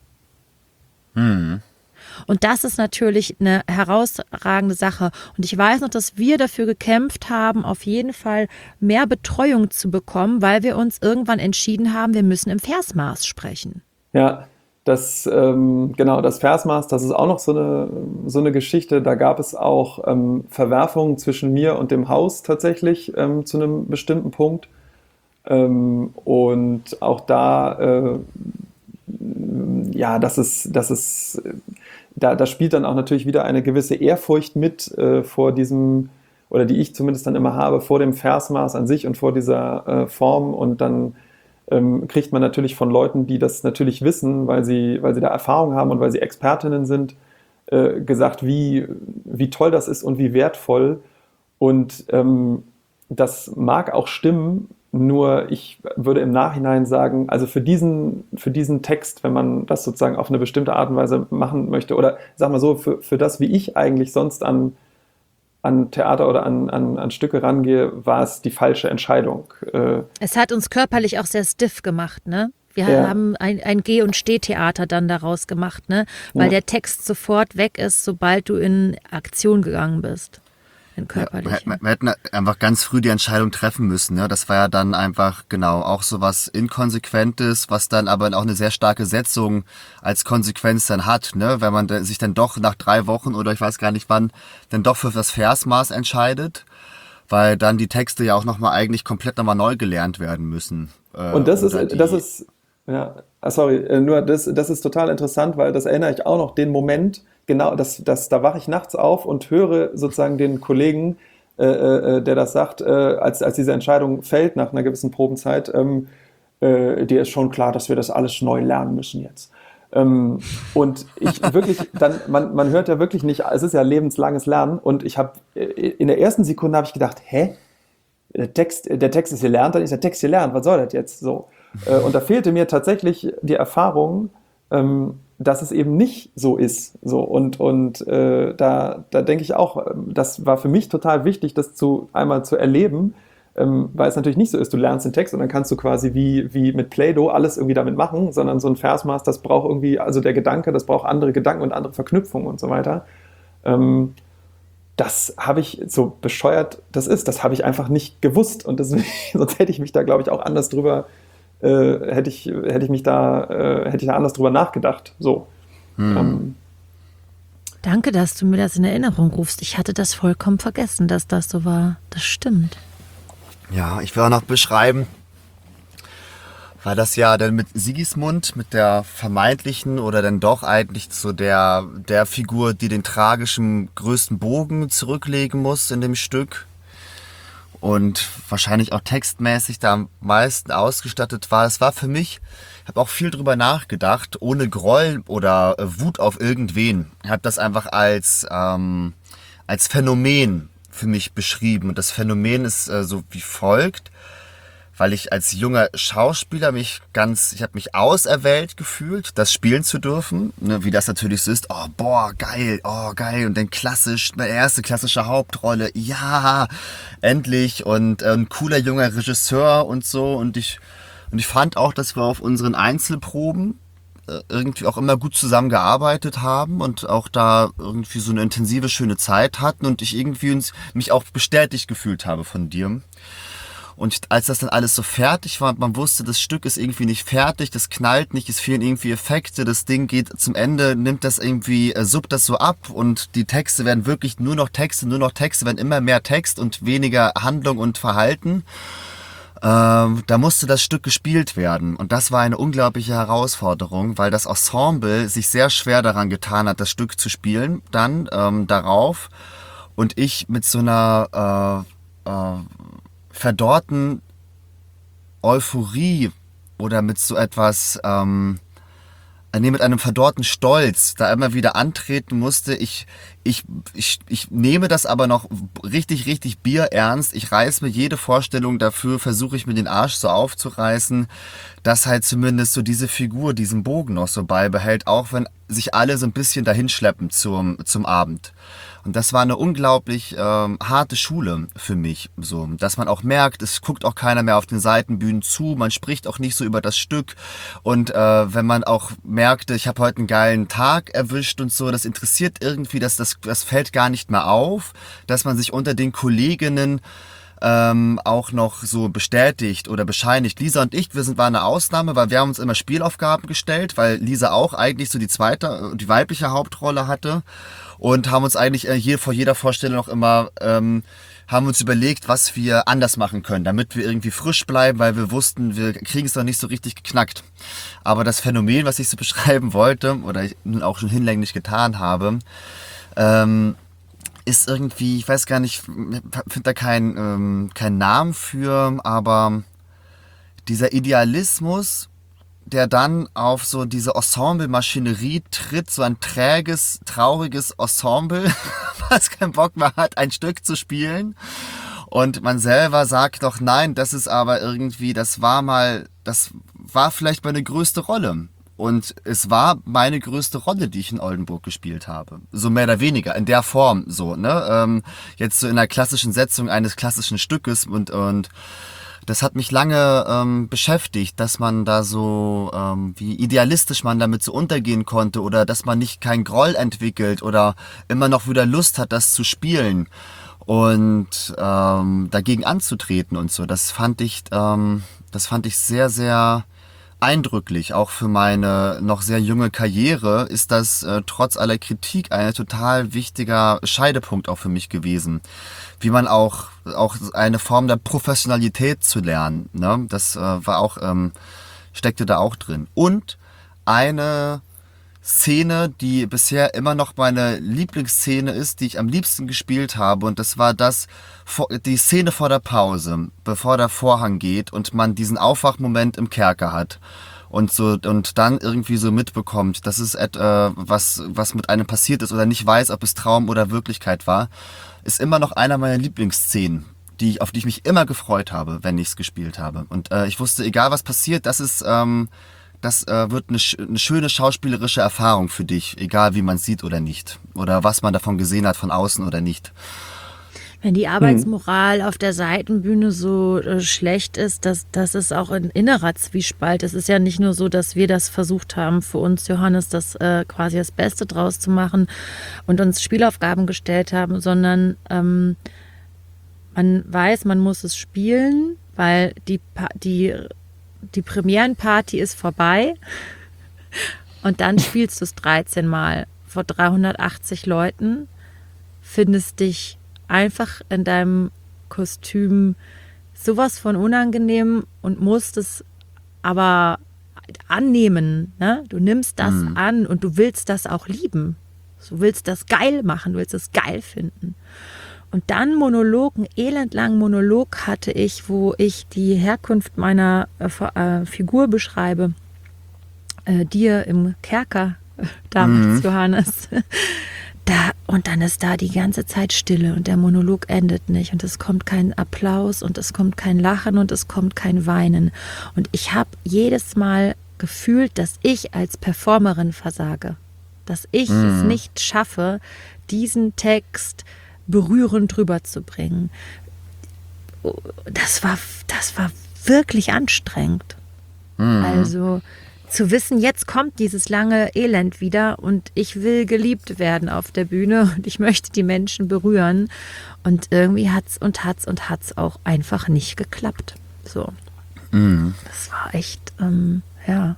Hm. Und das ist natürlich eine herausragende Sache. Und ich weiß noch, dass wir dafür gekämpft haben, auf jeden Fall mehr Betreuung zu bekommen, weil wir uns irgendwann entschieden haben, wir müssen im Versmaß sprechen. Ja, das, ähm, genau, das Versmaß, das ist auch noch so eine, so eine Geschichte. Da gab es auch ähm, Verwerfungen zwischen mir und dem Haus tatsächlich ähm, zu einem bestimmten Punkt. Ähm, und auch da, äh, ja, das ist, das ist, da, da spielt dann auch natürlich wieder eine gewisse Ehrfurcht mit äh, vor diesem, oder die ich zumindest dann immer habe, vor dem Versmaß an sich und vor dieser äh, Form. Und dann ähm, kriegt man natürlich von Leuten, die das natürlich wissen, weil sie, weil sie da Erfahrung haben und weil sie Expertinnen sind, äh, gesagt, wie, wie toll das ist und wie wertvoll. Und ähm, das mag auch stimmen, nur ich würde im Nachhinein sagen, also für diesen, für diesen Text, wenn man das sozusagen auf eine bestimmte Art und Weise machen möchte, oder sag mal so, für, für das, wie ich eigentlich sonst an, an Theater oder an, an, an Stücke rangehe, war es die falsche Entscheidung. Äh, Es hat uns körperlich auch sehr stiff gemacht, ne? Wir Ja. haben ein, ein Geh- und Stehtheater dann daraus gemacht, ne? Weil Ja. der Text sofort weg ist, sobald du in Aktion gegangen bist. In Ja, körperlich. wir, wir hätten einfach ganz früh die Entscheidung treffen müssen. Ne? Das war ja dann einfach, genau, auch so was Inkonsequentes, was dann aber auch eine sehr starke Setzung als Konsequenz dann hat. Ne? Wenn man da- sich dann doch nach drei Wochen oder ich weiß gar nicht wann, dann doch für das Versmaß entscheidet, weil dann die Texte ja auch nochmal eigentlich komplett nochmal neu gelernt werden müssen. Äh, Und das oder ist, die- das ist, Ja, ah, sorry, äh, nur das, das ist total interessant, weil das erinnere ich auch noch, den Moment, genau, das, das, da wache ich nachts auf und höre sozusagen den Kollegen, äh, äh, der das sagt, äh, als, als diese Entscheidung fällt nach einer gewissen Probenzeit, ähm, äh, dir ist schon klar, dass wir das alles neu lernen müssen jetzt. Ähm, und ich wirklich, dann, man, man hört ja wirklich nicht, es ist ja lebenslanges Lernen und ich habe, in der ersten Sekunde habe ich gedacht, hä? Der Text, der Text ist gelernt, dann ist der Text gelernt, was soll das jetzt so? Äh, und da fehlte mir tatsächlich die Erfahrung, ähm, dass es eben nicht so ist. So. Und, und äh, da, da denke ich auch, das war für mich total wichtig, das zu, einmal zu erleben, ähm, weil es natürlich nicht so ist, du lernst den Text und dann kannst du quasi wie, wie mit Play-Doh alles irgendwie damit machen, sondern so ein Versmaß, das braucht irgendwie, also der Gedanke, das braucht andere Gedanken und andere Verknüpfungen und so weiter. Ähm, das habe ich, so bescheuert das ist, das habe ich einfach nicht gewusst und deswegen, sonst hätte ich mich da, glaube ich, auch anders drüber, äh, hätte ich, hätte ich mich da, äh, hätte ich da anders drüber nachgedacht. So. Hm. Ähm, Danke, dass du mir das in Erinnerung rufst. Ich hatte das vollkommen vergessen, dass das so war. Das stimmt. Ja, ich will auch noch beschreiben, weil das ja dann mit Sigismund, mit der vermeintlichen oder dann doch eigentlich zu der, der Figur, die den tragischen größten Bogen zurücklegen muss in dem Stück und wahrscheinlich auch textmäßig da am meisten ausgestattet war. Es war für mich, ich habe auch viel drüber nachgedacht, ohne Groll oder Wut auf irgendwen. Ich habe das einfach als, ähm, als Phänomen für mich beschrieben. Und das Phänomen ist äh, so wie folgt, weil ich als junger Schauspieler mich ganz, ich habe mich auserwählt gefühlt, das spielen zu dürfen, ne, wie das natürlich so ist. Oh, boah, geil, oh, geil. Und dann klassisch, meine erste klassische Hauptrolle, ja, endlich. Und äh, ein cooler junger Regisseur und so. Und ich, und ich fand auch, dass wir auf unseren Einzelproben äh, irgendwie auch immer gut zusammengearbeitet haben und auch da irgendwie so eine intensive, schöne Zeit hatten und ich irgendwie uns, mich auch bestätigt gefühlt habe von dir. Und als das dann alles so fertig war und man wusste, das Stück ist irgendwie nicht fertig, das knallt nicht, es fehlen irgendwie Effekte, das Ding geht zum Ende, nimmt das irgendwie, äh, suppt das so ab und die Texte werden wirklich nur noch Texte, nur noch Texte, werden immer mehr Text und weniger Handlung und Verhalten. Ähm, da musste das Stück gespielt werden und das war eine unglaubliche Herausforderung, weil das Ensemble sich sehr schwer daran getan hat, das Stück zu spielen, dann ähm, darauf und ich mit so einer äh, äh, verdorrten Euphorie oder mit so etwas, ähm, nee, mit einem verdorrten Stolz da immer wieder antreten musste. Ich, ich, ich, ich nehme das aber noch richtig, richtig bierernst. Ich reiß mir jede Vorstellung dafür, versuche ich mir den Arsch so aufzureißen, dass halt zumindest so diese Figur diesen Bogen noch so beibehält, auch wenn sich alle so ein bisschen dahin schleppen zum, zum Abend. Und das war eine unglaublich ähm, harte Schule für mich, so, dass man auch merkt, es guckt auch keiner mehr auf den Seitenbühnen zu, man spricht auch nicht so über das Stück und äh, wenn man auch merkte, ich habe heute einen geilen Tag erwischt und so, das interessiert irgendwie, dass das, das fällt gar nicht mehr auf, dass man sich unter den Kolleginnen ähm, auch noch so bestätigt oder bescheinigt. Lisa und ich, wir sind waren eine Ausnahme, weil wir haben uns immer Spielaufgaben gestellt, weil Lisa auch eigentlich so die zweite, die weibliche Hauptrolle hatte. Und haben uns eigentlich hier vor jeder Vorstellung noch immer, ähm, haben uns überlegt, was wir anders machen können, damit wir irgendwie frisch bleiben, weil wir wussten, wir kriegen es noch nicht so richtig geknackt. Aber das Phänomen, was ich so beschreiben wollte, oder ich nun auch schon hinlänglich getan habe, ähm, ist irgendwie, ich weiß gar nicht, ich finde da keinen ähm, keinen Namen für, aber dieser Idealismus, der dann auf so diese Ensemble-Maschinerie tritt, so ein träges, trauriges Ensemble, was keinen Bock mehr hat, ein Stück zu spielen. Und man selber sagt doch, nein, das ist aber irgendwie, das war mal, das war vielleicht meine größte Rolle. Und es war meine größte Rolle, die ich in Oldenburg gespielt habe. So mehr oder weniger, in der Form so, ne? Ähm, jetzt so in der klassischen Setzung eines klassischen Stückes und, und das hat mich lange ähm, beschäftigt, dass man da so, ähm, wie idealistisch man damit so untergehen konnte oder dass man nicht keinen Groll entwickelt oder immer noch wieder Lust hat, das zu spielen und ähm, dagegen anzutreten und so. Das fand ich, ähm, das fand ich sehr, sehr eindrücklich. Auch für meine noch sehr junge Karriere ist das äh, trotz aller Kritik ein total wichtiger Scheidepunkt auch für mich gewesen. Wie man auch, auch eine Form der Professionalität zu lernen. Ne? Das äh, war auch, ähm, steckte da auch drin. Und eine Szene, die bisher immer noch meine Lieblingsszene ist, die ich am liebsten gespielt habe, und das war das, die Szene vor der Pause, bevor der Vorhang geht und man diesen Aufwachmoment im Kerker hat und so und dann irgendwie so mitbekommt, dass es äh, was was mit einem passiert ist oder nicht weiß, ob es Traum oder Wirklichkeit war, ist immer noch einer meiner Lieblingsszenen, die ich, auf die ich mich immer gefreut habe, wenn ich es gespielt habe. Und äh, ich wusste, egal was passiert, das ist ähm, Das äh, wird eine, eine schöne schauspielerische Erfahrung für dich, egal wie man es sieht oder nicht. Oder was man davon gesehen hat, von außen oder nicht. Wenn die Arbeitsmoral hm. auf der Seitenbühne so äh, schlecht ist, dass das ist auch ein innerer Zwiespalt. Es ist ja nicht nur so, dass wir das versucht haben, für uns, Johannes, das äh, quasi das Beste draus zu machen und uns Spielaufgaben gestellt haben, sondern ähm, man weiß, man muss es spielen, weil die, die Die Premierenparty ist vorbei und dann spielst du es dreizehn Mal vor dreihundertachtzig Leuten, findest dich einfach in deinem Kostüm sowas von unangenehm und musst es aber annehmen. Ne? Du nimmst das mhm. an und du willst das auch lieben. Du willst das geil machen, du willst es geil finden. Und dann Monolog, einen elendlangen Monolog hatte ich, wo ich die Herkunft meiner äh, äh, Figur beschreibe. Äh, dir im Kerker äh, damals, mhm. Johannes. Da, und dann ist da die ganze Zeit Stille und der Monolog endet nicht. Und es kommt kein Applaus und es kommt kein Lachen und es kommt kein Weinen. Und ich habe jedes Mal gefühlt, dass ich als Performerin versage. Dass ich mhm. es nicht schaffe, diesen Text berührend rüberzubringen. Das war, das war wirklich anstrengend. Mhm. Also zu wissen, jetzt kommt dieses lange Elend wieder und ich will geliebt werden auf der Bühne und ich möchte die Menschen berühren. Und irgendwie hat's und hat's und hat's auch einfach nicht geklappt. So. Mhm. Das war echt, ähm, ja.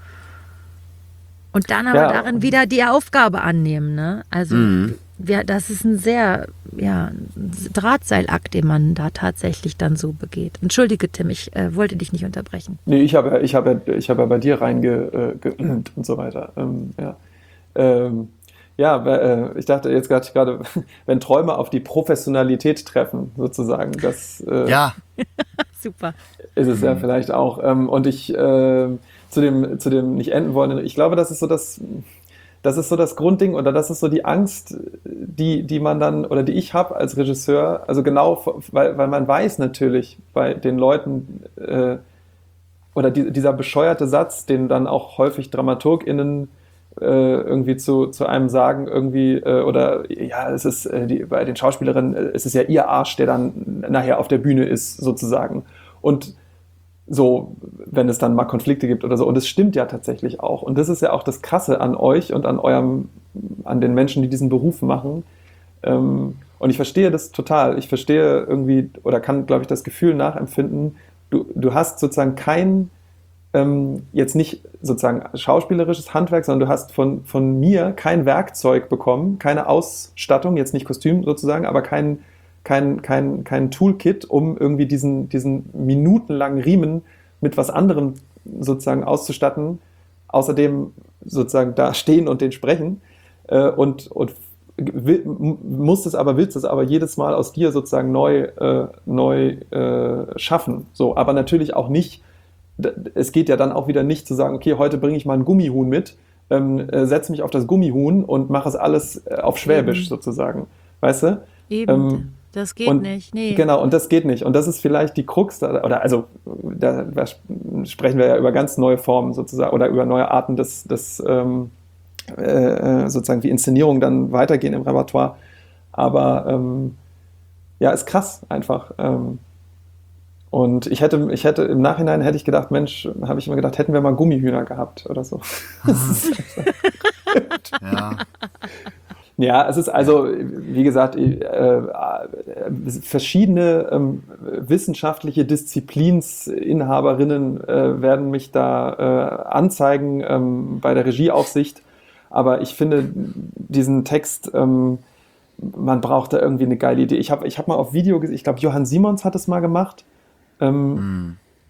Und dann aber ja. darin wieder die Aufgabe annehmen, ne? Also mhm. Ja, das ist ein sehr ja, Drahtseilakt, den man da tatsächlich dann so begeht. Entschuldige, Tim, ich äh, wollte dich nicht unterbrechen. Nee, ich habe ich habe, ich habe bei dir reinge äh, und so weiter. Ähm, ja, ähm, ja äh, ich dachte jetzt gerade, wenn Träume auf die Professionalität treffen, sozusagen, das äh, ja. Super. Ist es mhm. ja vielleicht auch. Ähm, und ich äh, zu dem, zu dem nicht enden wollen, ich glaube, das ist so das... Das ist so das Grundding oder das ist so die Angst, die, die man dann oder die ich habe als Regisseur. Also genau, weil, weil man weiß natürlich bei den Leuten äh, oder die, dieser bescheuerte Satz, den dann auch häufig DramaturgInnen äh, irgendwie zu, zu einem sagen, irgendwie, äh, oder ja, es ist äh, die, bei den Schauspielerinnen, äh, es ist ja ihr Arsch, der dann nachher auf der Bühne ist, sozusagen. Und so, wenn es dann mal Konflikte gibt oder so. Und es stimmt ja tatsächlich auch. Und das ist ja auch das Krasse an euch und an eurem, an den Menschen, die diesen Beruf machen. Und ich verstehe das total. Ich verstehe irgendwie oder kann, glaube ich, das Gefühl nachempfinden, du, du hast sozusagen kein, ähm, jetzt nicht sozusagen schauspielerisches Handwerk, sondern du hast von, von mir kein Werkzeug bekommen, keine Ausstattung, jetzt nicht Kostüm sozusagen, aber kein Kein, kein, kein Toolkit, um irgendwie diesen, diesen minutenlangen Riemen mit was anderem sozusagen auszustatten, außerdem sozusagen da stehen und den sprechen äh, und, und will, musst es aber, willst es aber jedes Mal aus dir sozusagen neu, äh, neu äh, schaffen. So, aber natürlich auch nicht, es geht ja dann auch wieder nicht zu sagen, okay, heute bringe ich mal ein Gummihuhn mit, ähm, äh, setze mich auf das Gummihuhn und mache es alles äh, auf Schwäbisch Eben. sozusagen, weißt du? Eben. Ähm, Das geht und, nicht, nee. Genau, und das geht nicht. Und das ist vielleicht die Krux, da, oder also da, da sprechen wir ja über ganz neue Formen sozusagen oder über neue Arten des, des ähm, äh, sozusagen wie Inszenierungen dann weitergehen im Repertoire. Aber ähm, ja, ist krass einfach. Ähm, und ich hätte, ich hätte im Nachhinein hätte ich gedacht, Mensch, habe ich immer gedacht, hätten wir mal Gummihühner gehabt oder so. Ja. Ja, es ist also, wie gesagt, äh, verschiedene ähm, wissenschaftliche Disziplinsinhaberinnen äh, werden mich da äh, anzeigen ähm, bei der Regieaufsicht. Aber ich finde diesen Text, ähm, man braucht da irgendwie eine geile Idee. Ich habe ich hab mal auf Video gesehen, ich glaube, Johann Simons hat es mal gemacht. Ähm, mm.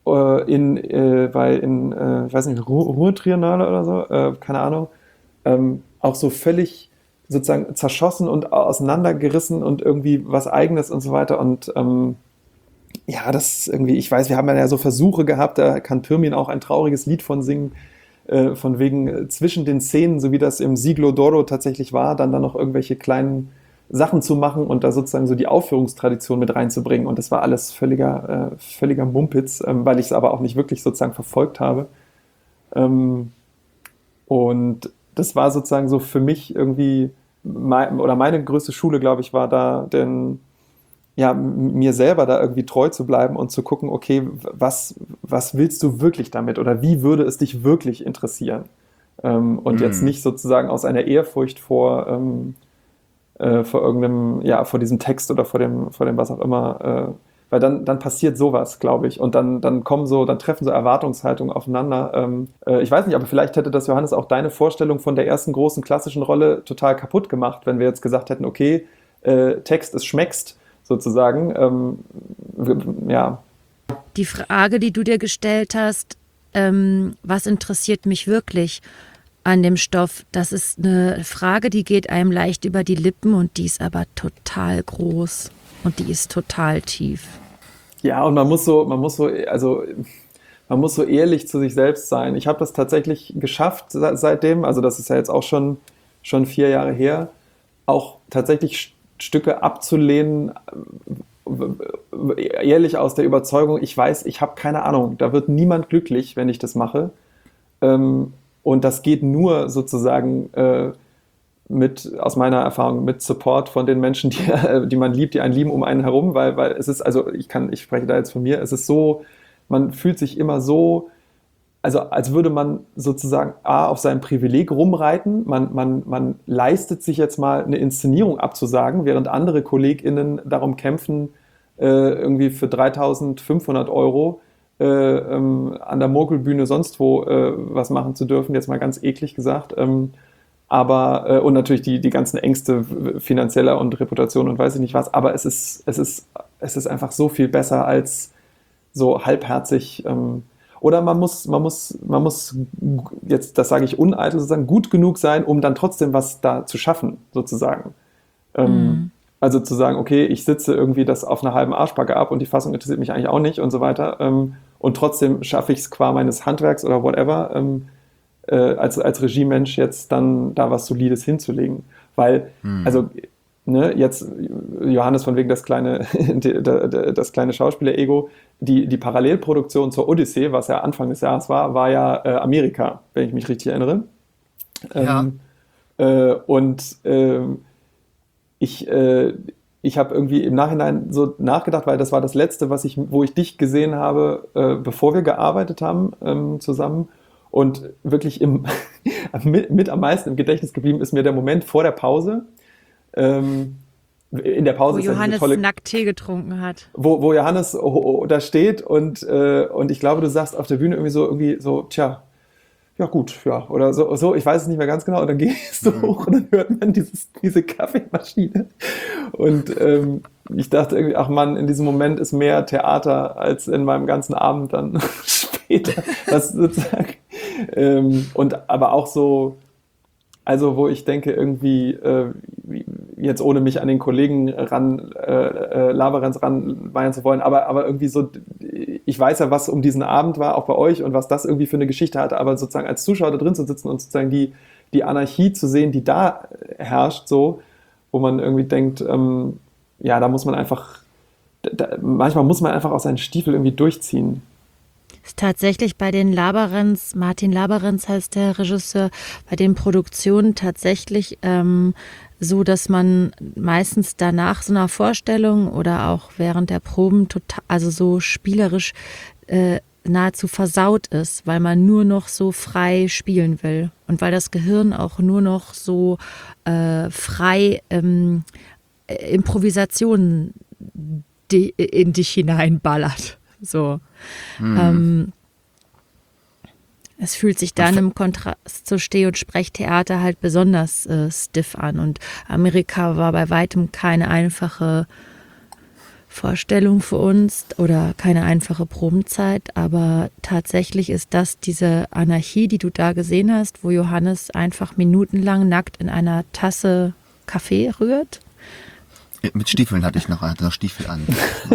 äh, in, äh, bei, in, äh, ich weiß nicht, Ruhr, Ruhr-Triennale oder so, äh, keine Ahnung, ähm, auch so völlig sozusagen zerschossen und auseinandergerissen und irgendwie was Eigenes und so weiter. Und ähm, ja, das ist irgendwie, ich weiß, wir haben ja so Versuche gehabt, da kann Pirmin auch ein trauriges Lied von singen, äh, von wegen äh, zwischen den Szenen, so wie das im Siglo d'Oro tatsächlich war, dann da noch irgendwelche kleinen Sachen zu machen und da sozusagen so die Aufführungstradition mit reinzubringen. Und das war alles völliger, äh, völliger Mumpitz, ähm, weil ich es aber auch nicht wirklich sozusagen verfolgt habe. Ähm, und das war sozusagen so für mich irgendwie, mein, oder meine größte Schule, glaube ich, war da, denn ja, mir selber da irgendwie treu zu bleiben und zu gucken, okay, was, was willst du wirklich damit oder wie würde es dich wirklich interessieren? Ähm, und mhm. jetzt nicht sozusagen aus einer Ehrfurcht vor, ähm, äh, vor irgendeinem, ja, vor diesem Text oder vor dem, vor dem was auch immer, äh, weil dann, dann passiert sowas, glaube ich. Und dann, dann kommen so, dann treffen so Erwartungshaltungen aufeinander. Ähm, äh, ich weiß nicht, aber vielleicht hätte das, Johannes, auch deine Vorstellung von der ersten großen klassischen Rolle total kaputt gemacht, wenn wir jetzt gesagt hätten, okay, äh, Text ist schmeckst, sozusagen, ähm, ja. Die Frage, die du dir gestellt hast, ähm, was interessiert mich wirklich an dem Stoff, das ist eine Frage, die geht einem leicht über die Lippen und die ist aber total groß und die ist total tief. Ja, und man muss so, man muss so, also man muss so ehrlich zu sich selbst sein. Ich habe das tatsächlich geschafft seitdem, also das ist ja jetzt auch schon, schon vier Jahre her, auch tatsächlich Stücke abzulehnen, ehrlich aus der Überzeugung, ich weiß, ich habe keine Ahnung, da wird niemand glücklich, wenn ich das mache. Und das geht nur sozusagen mit, aus meiner Erfahrung, mit Support von den Menschen, die, die man liebt, die einen lieben um einen herum, weil, weil es ist, also ich kann, ich spreche da jetzt von mir, es ist so, man fühlt sich immer so, also als würde man sozusagen A, auf sein Privileg rumreiten, man, man, man leistet sich jetzt mal eine Inszenierung abzusagen, während andere KollegInnen darum kämpfen, äh, irgendwie für dreitausendfünfhundert Euro äh, ähm, an der Murkelbühne sonst wo äh, was machen zu dürfen, jetzt mal ganz eklig gesagt. Ähm, aber, äh, und natürlich die, die ganzen Ängste finanzieller und Reputation und weiß ich nicht was, aber es ist, es ist, es ist einfach so viel besser als so halbherzig. Ähm, Oder man muss, man muss, man muss jetzt, das sage ich uneitel sozusagen, gut genug sein, um dann trotzdem was da zu schaffen, sozusagen. Mhm. Ähm, also zu sagen, okay, ich sitze irgendwie das auf einer halben Arschbacke ab und die Fassung interessiert mich eigentlich auch nicht und so weiter. Ähm, und trotzdem schaffe ich es qua meines Handwerks oder whatever, ähm, äh, als, als Regiemensch jetzt dann da was Solides hinzulegen. Weil, mhm. also, ne, jetzt Johannes von wegen das kleine, das kleine Schauspieler-Ego, die, die Parallelproduktion zur Odyssee, was ja Anfang des Jahres war, war ja äh, Amerika, wenn ich mich richtig erinnere. Ja. Ähm, äh, und äh, ich, äh, ich habe irgendwie im Nachhinein so nachgedacht, weil das war das Letzte, was ich, wo ich dich gesehen habe, äh, bevor wir gearbeitet haben ähm, zusammen. Und wirklich im, mit, mit am meisten im Gedächtnis geblieben ist mir der Moment vor der Pause. Ähm, in der Pause wo ist Johannes ja tolle, nackt Tee getrunken hat. Wo, wo Johannes oh, oh, da steht und, äh, und ich glaube, du sagst auf der Bühne irgendwie so, irgendwie so, tja, ja gut, ja, oder so, so, ich weiß es nicht mehr ganz genau, und dann gehst du mhm. hoch und dann hört man dieses, diese Kaffeemaschine. Und ähm, ich dachte irgendwie, ach Mann, in diesem Moment ist mehr Theater als in meinem ganzen Abend dann später. Was sozusagen, ähm, und aber auch so, also wo ich denke, irgendwie, äh, jetzt ohne mich an den Kollegen ran, äh, Laberens ranweihen zu wollen, aber, aber irgendwie so, ich weiß ja, was um diesen Abend war, auch bei euch und was das irgendwie für eine Geschichte hatte, aber sozusagen als Zuschauer da drin zu sitzen und sozusagen die, die Anarchie zu sehen, die da herrscht, so, wo man irgendwie denkt, ähm, ja, da muss man einfach, da, manchmal muss man einfach aus seinen Stiefeln irgendwie durchziehen. Ist tatsächlich bei den Laberens, Martin Laberens heißt der Regisseur, bei den Produktionen tatsächlich ähm, so, dass man meistens danach so einer Vorstellung oder auch während der Proben total, also so spielerisch äh, nahezu versaut ist, weil man nur noch so frei spielen will und weil das Gehirn auch nur noch so äh, frei ähm, Improvisationen die, in dich hineinballert. So. Hm. Ähm, es fühlt sich dann im Kontrast zu Steh- und Sprechtheater halt besonders äh, stiff an. Und Amerika war bei weitem keine einfache Vorstellung für uns oder keine einfache Probenzeit, aber tatsächlich ist das diese Anarchie, die du da gesehen hast, wo Johannes einfach minutenlang nackt in einer Tasse Kaffee rührt. Mit Stiefeln hatte ich noch, hatte noch Stiefel an.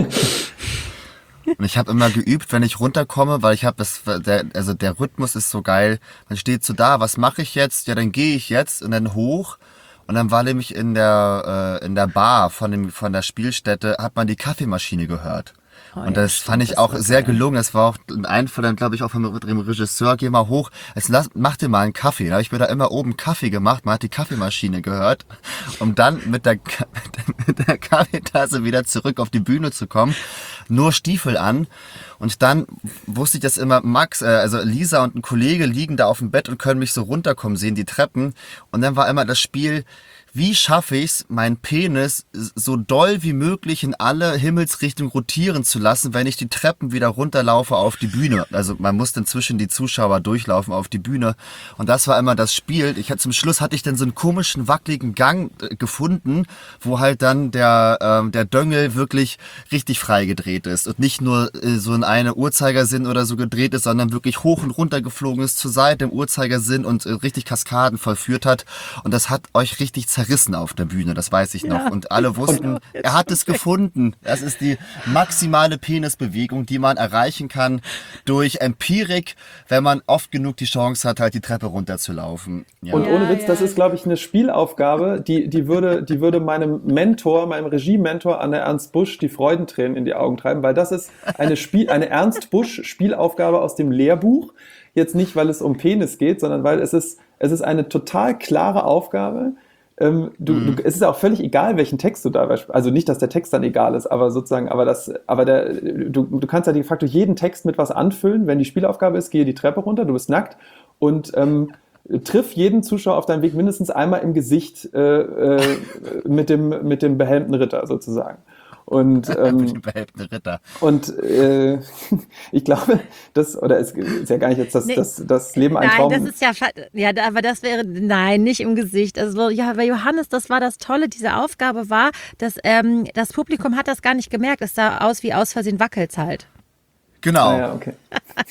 Und ich habe immer geübt, wenn ich runterkomme, weil ich habe das, der, also der Rhythmus ist so geil. Man steht so da, was mache ich jetzt? Ja, dann gehe ich jetzt und dann hoch. Und dann war nämlich in der äh, in der Bar von dem von der Spielstätte hat man die Kaffeemaschine gehört. Oh, und das ja, fand ich auch sehr geil. Gelungen. Das war auch ein Einfall, dann glaube ich auch von dem Regisseur, geh mal hoch, jetzt lass, mach dir mal einen Kaffee. Da habe ich mir da immer oben Kaffee gemacht, man hat die Kaffeemaschine gehört, um dann mit der, mit der Kaffeetasse wieder zurück auf die Bühne zu kommen. Nur Stiefel an. Und dann wusste ich das immer, Max, äh, also Lisa und ein Kollege liegen da auf dem Bett und können mich so runterkommen sehen, die Treppen. Und dann war immer das Spiel, wie schaffe ich es, meinen Penis so doll wie möglich in alle Himmelsrichtungen rotieren zu lassen, wenn ich die Treppen wieder runterlaufe auf die Bühne. Also man muss dann zwischen die Zuschauer durchlaufen auf die Bühne. Und das war immer das Spiel. Ich hatte, zum Schluss hatte ich dann so einen komischen, wackeligen Gang äh, gefunden, wo halt dann der, ähm, der Döngel wirklich richtig frei gedreht ist. Und nicht nur äh, so in eine Uhrzeigersinn oder so gedreht ist, sondern wirklich hoch und runter geflogen ist zur Seite im Uhrzeigersinn und äh, richtig Kaskaden vollführt hat. Und das hat euch richtig zerrissen auf der Bühne, das weiß ich noch. Ja. Und alle wussten, er hat es gefunden. Das ist die maximale Penisbewegung, die man erreichen kann durch Empirik, wenn man oft genug die Chance hat, halt die Treppe runterzulaufen. Ja. Und ohne Witz, das ist, glaube ich, eine Spielaufgabe, die, die, würde, die würde meinem Mentor, meinem Regie-Mentor Anne Ernst Busch die Freudentränen in die Augen treiben, weil das ist eine, Spiel, eine Ernst Busch-Spielaufgabe aus dem Lehrbuch. Jetzt nicht, weil es um Penis geht, sondern weil es ist, es ist eine total klare Aufgabe. Ähm, du, mhm. du, es ist auch völlig egal, welchen Text du da, also nicht, dass der Text dann egal ist, aber sozusagen, aber das, aber der, du, du kannst ja de facto jeden Text mit was anfüllen. Wenn die Spielaufgabe ist, gehe die Treppe runter, du bist nackt und ähm, triff jeden Zuschauer auf deinem Weg mindestens einmal im Gesicht äh, äh, mit dem mit dem behelmten Ritter sozusagen. Und, ähm, Ritter. und äh, ich glaube, das, oder es ist ja gar nicht jetzt das, nee, das, das Leben ein nein, Traum. Nein, das ist ja, ja, aber das wäre, nein, nicht im Gesicht. Also ja, bei Johannes, das war das Tolle, diese Aufgabe war, dass ähm, das Publikum hat das gar nicht gemerkt. Es sah aus wie aus Versehen wackelt's halt. Genau. Ah, ja, okay.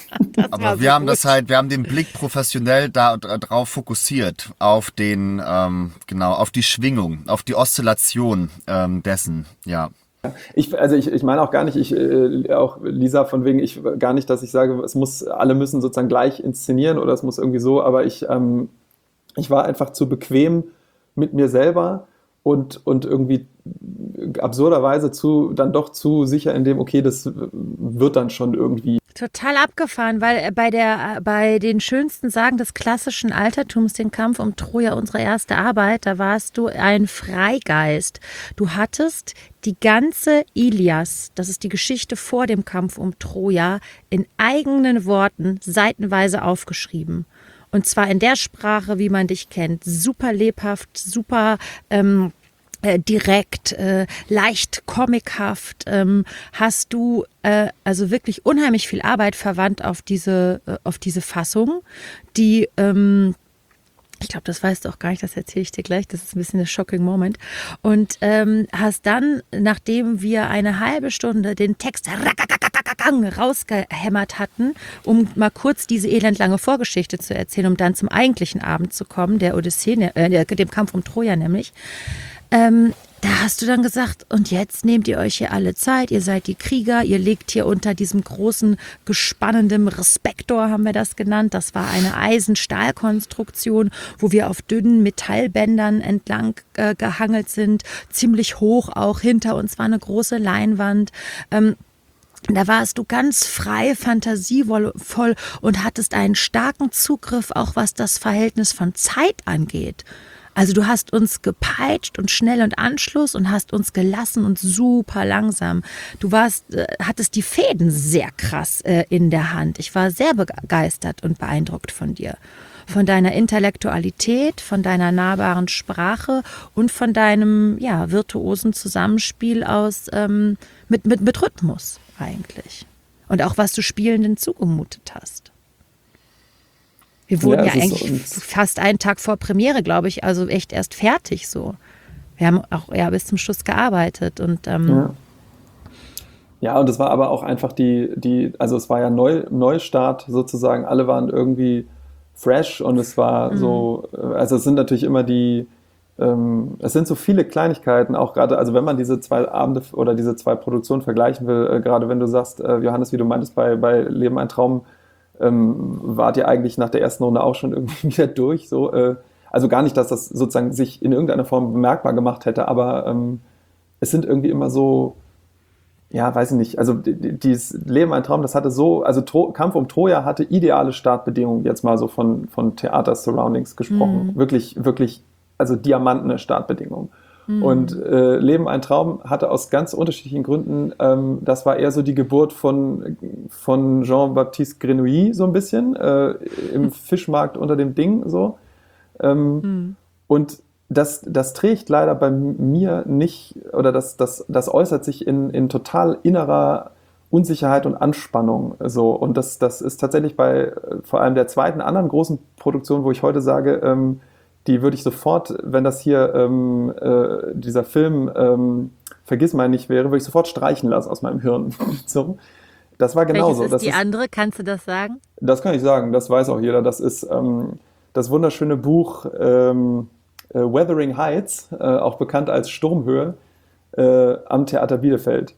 Aber so wir haben gut. das halt, wir haben den Blick professionell da drauf fokussiert, auf den, ähm, genau, auf die Schwingung, auf die Oszillation ähm, dessen, ja. Ich, also ich, ich meine auch gar nicht, ich, äh, auch Lisa, von wegen, ich gar nicht, dass ich sage, es muss, alle müssen sozusagen gleich inszenieren oder es muss irgendwie so, aber ich, ähm, ich war einfach zu bequem mit mir selber und, und irgendwie absurderweise zu, dann doch zu sicher in dem, okay, das wird dann schon irgendwie. Total abgefahren, weil bei der bei den schönsten Sagen des klassischen Altertums, den Kampf um Troja, unsere erste Arbeit, da warst du ein Freigeist. Du hattest die ganze Ilias, das ist die Geschichte vor dem Kampf um Troja, in eigenen Worten seitenweise aufgeschrieben. Und zwar in der Sprache, wie man dich kennt. Super lebhaft, super ähm, Äh, direkt, äh, leicht comichaft, ähm, hast du äh, also wirklich unheimlich viel Arbeit verwandt auf diese, äh, auf diese Fassung, die, ähm, ich glaube, das weißt du auch gar nicht, das erzähle ich dir gleich, das ist ein bisschen ein shocking Moment. Und ähm, hast dann, nachdem wir eine halbe Stunde den Text rausgehämmert hatten, um mal kurz diese elendlange Vorgeschichte zu erzählen, um dann zum eigentlichen Abend zu kommen, der Odyssee, äh, dem Kampf um Troja nämlich, Ähm, da hast du dann gesagt, und jetzt nehmt ihr euch hier alle Zeit, ihr seid die Krieger, ihr legt hier unter diesem großen, gespannendem Respektor, haben wir das genannt. Das war eine Eisen-Stahl-Konstruktion, wo wir auf dünnen Metallbändern entlang äh, gehangelt sind, ziemlich hoch auch. Hinter uns war eine große Leinwand. Ähm, Da warst du ganz frei, fantasievoll und hattest einen starken Zugriff, auch was das Verhältnis von Zeit angeht. Also du hast uns gepeitscht und schnell und Anschluss und hast uns gelassen und super langsam. Du warst, äh, hattest die Fäden sehr krass äh, in der Hand. Ich war sehr begeistert und beeindruckt von dir. Von deiner Intellektualität, von deiner nahbaren Sprache und von deinem ja, virtuosen Zusammenspiel aus ähm, mit, mit, mit Rhythmus eigentlich. Und auch was du Spielenden zugemutet hast. Wir wurden ja, ja eigentlich fast einen Tag vor Premiere, glaube ich, also echt erst fertig so. Wir haben auch ja bis zum Schluss gearbeitet und ähm, ja. Ja, und es war aber auch einfach die, die, also es war ja Neu, Neustart sozusagen, alle waren irgendwie fresh und es war mhm. so, also es sind natürlich immer die, ähm, es sind so viele Kleinigkeiten, auch gerade, also wenn man diese zwei Abende oder diese zwei Produktionen vergleichen will, äh, gerade wenn du sagst, äh, Johannes, wie du meintest, bei, bei Leben ein Traum, ähm, wart ihr eigentlich nach der ersten Runde auch schon irgendwie wieder durch, so, äh, also gar nicht, dass das sozusagen sich in irgendeiner Form bemerkbar gemacht hätte, aber ähm, es sind irgendwie immer so, ja, weiß ich nicht, also dieses Leben ein Traum, das hatte so, also Tro- Kampf um Troja hatte ideale Startbedingungen, jetzt mal so von, von Theater-Surroundings gesprochen, mhm. wirklich, wirklich, also diamantene Startbedingungen. Mhm. Und äh, Leben ein Traum hatte aus ganz unterschiedlichen Gründen, ähm, das war eher so die Geburt von, von Jean-Baptiste Grenouille so ein bisschen, äh, im mhm. Fischmarkt unter dem Ding so. Ähm, mhm. Und Das, das trägt leider bei mir nicht, oder das, das, das äußert sich in, in total innerer Unsicherheit und Anspannung. So. Und das, das ist tatsächlich bei vor allem der zweiten anderen großen Produktion, wo ich heute sage, ähm, die würde ich sofort, wenn das hier ähm, äh, dieser Film ähm, Vergissmeinnicht nicht wäre, würde ich sofort streichen lassen aus meinem Hirn. So. Das war genauso. Welches ist das die ist, andere? Kannst du das sagen? Das kann ich sagen, das weiß auch jeder. Das ist ähm, das wunderschöne Buch ähm, Uh, Wuthering Heights, uh, auch bekannt als Sturmhöhe, uh, am Theater Bielefeld.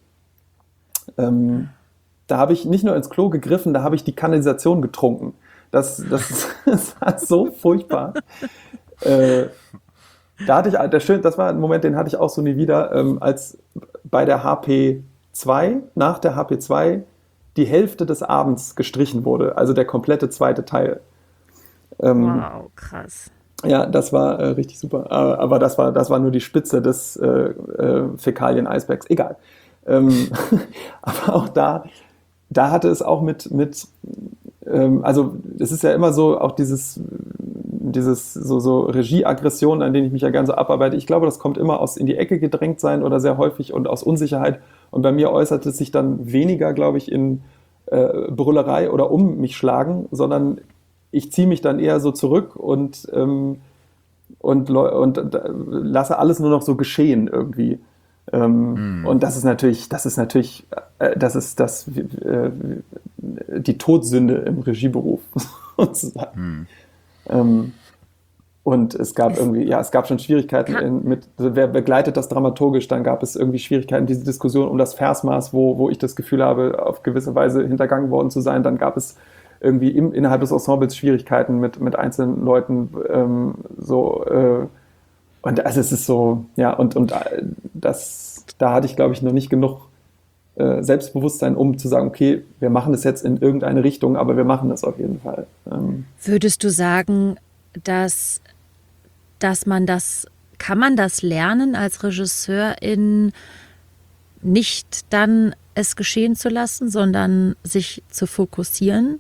Ähm, da habe ich nicht nur ins Klo gegriffen, da habe ich die Kanalisation getrunken. Das, das, das war so furchtbar. äh, da hatte ich, der schön, das war ein Moment, den hatte ich auch so nie wieder, ähm, als bei der H P zwei, nach der H P zwei, die Hälfte des Abends gestrichen wurde, also der komplette zweite Teil. Ähm, wow, krass. Ja, das war äh, richtig super. Äh, aber das war, das war nur die Spitze des äh, äh, Fäkalien-Eisbergs. Egal. Ähm, aber auch da, da hatte es auch mit, mit ähm, also es ist ja immer so, auch dieses, dieses so, so Regieaggression, an denen ich mich ja gerne so abarbeite. Ich glaube, das kommt immer aus in die Ecke gedrängt sein oder sehr häufig und aus Unsicherheit. Und bei mir äußert es sich dann weniger, glaube ich, in äh, Brüllerei oder um mich schlagen, sondern ich ziehe mich dann eher so zurück und, ähm, und, und, und lasse alles nur noch so geschehen irgendwie. Ähm, mm. Und das ist natürlich, das ist natürlich, äh, das ist das, äh, die Todsünde im Regieberuf sozusagen. Mm. Ähm, und es gab irgendwie, ja, es gab schon Schwierigkeiten in, mit, wer begleitet das dramaturgisch, dann gab es irgendwie Schwierigkeiten, diese Diskussion um das Versmaß, wo, wo ich das Gefühl habe, auf gewisse Weise hintergangen worden zu sein, dann gab es irgendwie im, innerhalb des Ensembles Schwierigkeiten mit, mit einzelnen Leuten, ähm, so, äh, und also es ist so, ja, und, und das, da hatte ich, glaube ich, noch nicht genug äh, Selbstbewusstsein, um zu sagen, okay, wir machen es jetzt in irgendeine Richtung, aber wir machen das auf jeden Fall. Ähm. Würdest du sagen, dass, dass man das, kann man das lernen als Regisseurin, nicht dann es geschehen zu lassen, sondern sich zu fokussieren?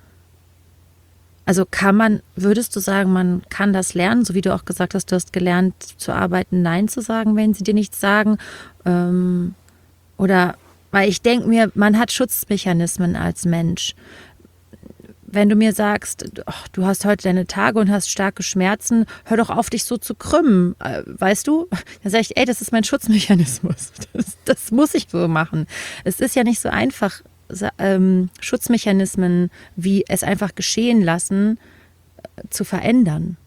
Also kann man, würdest du sagen, man kann das lernen, so wie du auch gesagt hast, du hast gelernt zu arbeiten, Nein zu sagen, wenn sie dir nichts sagen? Ähm, oder, weil ich denke mir, man hat Schutzmechanismen als Mensch. Wenn du mir sagst, ach, du hast heute deine Tage und hast starke Schmerzen, hör doch auf, dich so zu krümmen, äh, weißt du? Dann sage ich, ey, das ist mein Schutzmechanismus. Das, das muss ich so machen. Es ist ja nicht so einfach, ähm, Schutzmechanismen wie es einfach geschehen lassen, äh, zu verändern.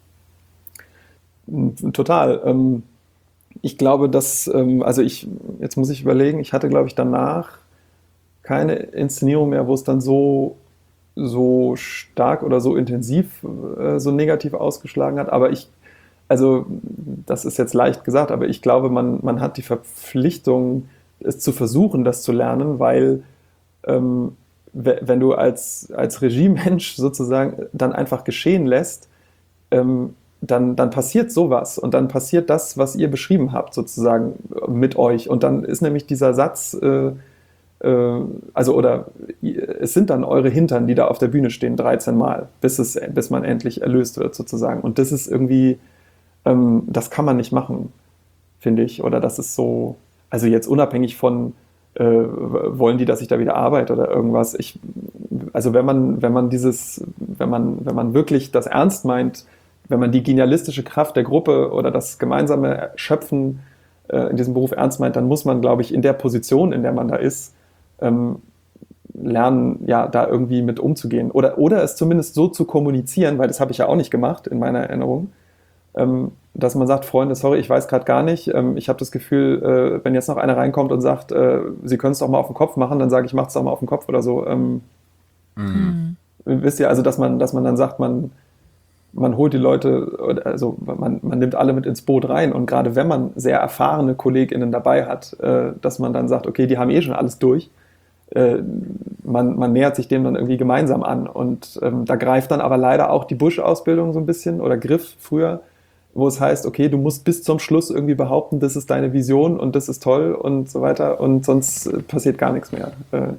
Total. Ähm, ich glaube, dass, ähm, also ich, jetzt muss ich überlegen, ich hatte, glaube ich, danach keine Inszenierung mehr, wo es dann so so stark oder so intensiv äh, so negativ ausgeschlagen hat, aber ich, also das ist jetzt leicht gesagt, aber ich glaube, man, man hat die Verpflichtung, es zu versuchen, das zu lernen, weil ähm, wenn du als, als Regiemensch sozusagen dann einfach geschehen lässt, ähm, dann, dann passiert sowas und dann passiert das, was ihr beschrieben habt sozusagen mit euch und dann ist nämlich dieser Satz, äh, also oder es sind dann eure Hintern, die da auf der Bühne stehen, dreizehn Mal, bis, es, bis man endlich erlöst wird sozusagen. Und das ist irgendwie, ähm, das kann man nicht machen, finde ich. Oder das ist so, also jetzt unabhängig von, äh, wollen die, dass ich da wieder arbeite oder irgendwas. Ich, also wenn man, wenn man dieses, wenn man, wenn man wirklich das ernst meint, wenn man die genialistische Kraft der Gruppe oder das gemeinsame Schöpfen äh, in diesem Beruf ernst meint, dann muss man, glaube ich, in der Position, in der man da ist, ähm, lernen, ja, da irgendwie mit umzugehen. Oder, oder es zumindest so zu kommunizieren, weil das habe ich ja auch nicht gemacht in meiner Erinnerung, ähm, dass man sagt, Freunde, sorry, ich weiß gerade gar nicht, ähm, ich habe das Gefühl, äh, wenn jetzt noch einer reinkommt und sagt, äh, Sie können es doch mal auf den Kopf machen, dann sage ich, mach es doch mal auf den Kopf oder so. Ähm, Mhm. Wisst ihr, also dass man, dass man dann sagt, man, man holt die Leute, also man, man nimmt alle mit ins Boot rein, und gerade wenn man sehr erfahrene KollegInnen dabei hat, äh, dass man dann sagt, okay, die haben eh schon alles durch, äh, man, man nähert sich dem dann irgendwie gemeinsam an, und ähm, da greift dann aber leider auch die Bush-Ausbildung so ein bisschen, oder griff früher, wo es heißt, okay, du musst bis zum Schluss irgendwie behaupten, das ist deine Vision und das ist toll und so weiter, und sonst äh, passiert gar nichts mehr. Äh,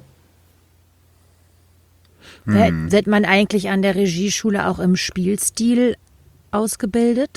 Hm. Wird man eigentlich an der Regieschule auch im Spielstil ausgebildet?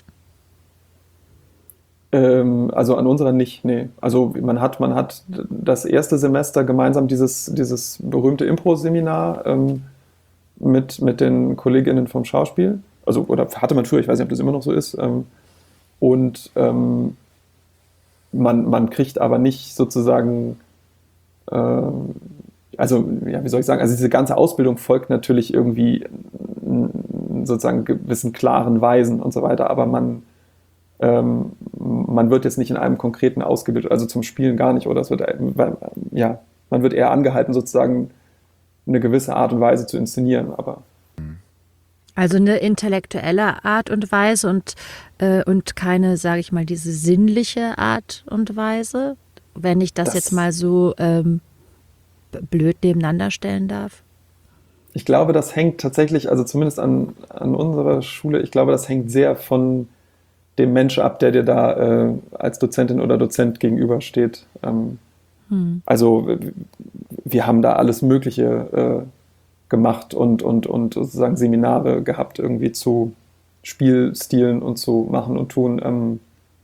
Ähm, also an unserer nicht, nee. Also man hat, man hat das erste Semester gemeinsam dieses, dieses berühmte Impro-Seminar ähm, mit, mit den KollegInnen vom Schauspiel. Also, oder hatte man früher, ich weiß nicht, ob das immer noch so ist. Ähm, und ähm, man, man kriegt aber nicht sozusagen ähm, also, ja, wie soll ich sagen, also diese ganze Ausbildung folgt natürlich irgendwie sozusagen gewissen klaren Weisen und so weiter, aber man, ähm, man wird jetzt nicht in einem konkreten ausgebildet, also zum Spielen gar nicht, oder es wird, ja, man wird eher angehalten, sozusagen eine gewisse Art und Weise zu inszenieren, aber. Also eine intellektuelle Art und Weise und, äh, und keine, sage ich mal, diese sinnliche Art und Weise, wenn ich das, das jetzt mal so ähm, blöd nebeneinander stellen darf? Ich glaube, das hängt tatsächlich, also zumindest an, an unserer Schule, ich glaube, das hängt sehr von dem Mensch ab, der dir da äh, als Dozentin oder Dozent gegenübersteht. Ähm, hm. Also wir haben da alles Mögliche äh, gemacht und, und, und sozusagen Seminare gehabt, irgendwie zu Spielstilen und zu machen und tun. Ähm,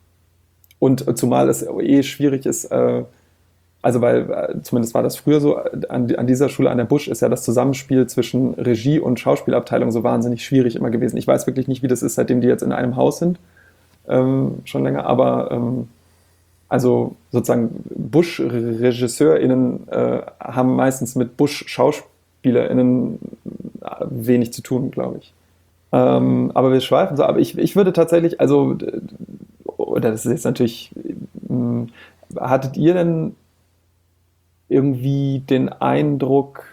und zumal es eh schwierig ist, äh, also weil, zumindest war das früher so, an, an dieser Schule, an der Busch, ist ja das Zusammenspiel zwischen Regie- und Schauspielabteilung so wahnsinnig schwierig immer gewesen. Ich weiß wirklich nicht, wie das ist, seitdem die jetzt in einem Haus sind, ähm, schon länger, aber ähm, also sozusagen Busch-RegisseurInnen äh, haben meistens mit Busch-SchauspielerInnen wenig zu tun, glaube ich. Ähm, aber wir schweifen so, aber ich, ich würde tatsächlich, also, oder das ist jetzt natürlich, mh, hattet ihr denn irgendwie den Eindruck,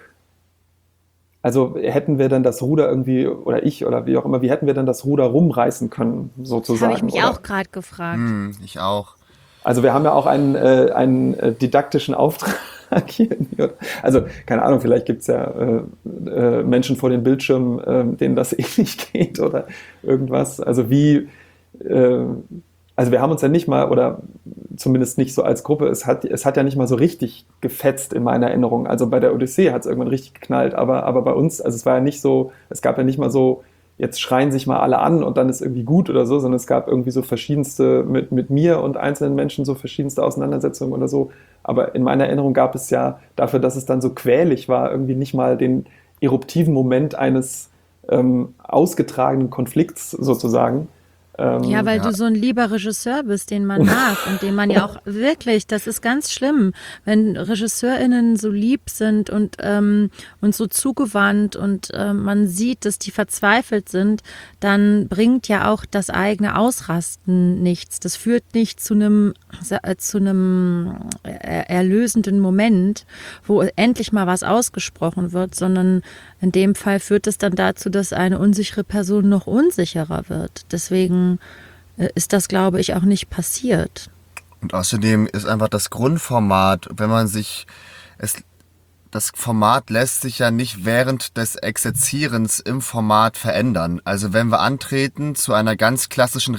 also hätten wir dann das Ruder irgendwie, oder ich, oder wie auch immer, wie hätten wir dann das Ruder rumreißen können, sozusagen? Habe ich mich oder? auch gerade gefragt. Hm, ich auch. Also wir haben ja auch einen, äh, einen äh, didaktischen Auftrag hier. Also keine Ahnung, vielleicht gibt es ja äh, äh, Menschen vor den Bildschirmen, äh, denen das eh nicht geht oder irgendwas. Also wie, äh, also wir haben uns ja nicht mal, oder zumindest nicht so als Gruppe, es hat, es hat ja nicht mal so richtig gefetzt in meiner Erinnerung. Also bei der Odyssee hat es irgendwann richtig geknallt, aber, aber bei uns, also es war ja nicht so, es gab ja nicht mal so, jetzt schreien sich mal alle an und dann ist irgendwie gut oder so, sondern es gab irgendwie so verschiedenste, mit, mit mir und einzelnen Menschen so verschiedenste Auseinandersetzungen oder so. Aber in meiner Erinnerung gab es ja dafür, dass es dann so quälig war, irgendwie nicht mal den eruptiven Moment eines ähm, ausgetragenen Konflikts sozusagen. Ähm, ja, weil ja. du so ein lieber Regisseur bist, den man mag und den man ja auch wirklich, das ist ganz schlimm, wenn RegisseurInnen so lieb sind und, ähm, und so zugewandt und äh, man sieht, dass die verzweifelt sind, dann bringt ja auch das eigene Ausrasten nichts. Das führt nicht zu einem, zu einem erlösenden Moment, wo endlich mal was ausgesprochen wird, sondern in dem Fall führt es dann dazu, dass eine unsichere Person noch unsicherer wird. Deswegen ist das, glaube ich, auch nicht passiert. Und außerdem ist einfach das Grundformat, wenn man sich, es, das Format lässt sich ja nicht während des Exerzierens im Format verändern. Also wenn wir antreten zu einer ganz klassischen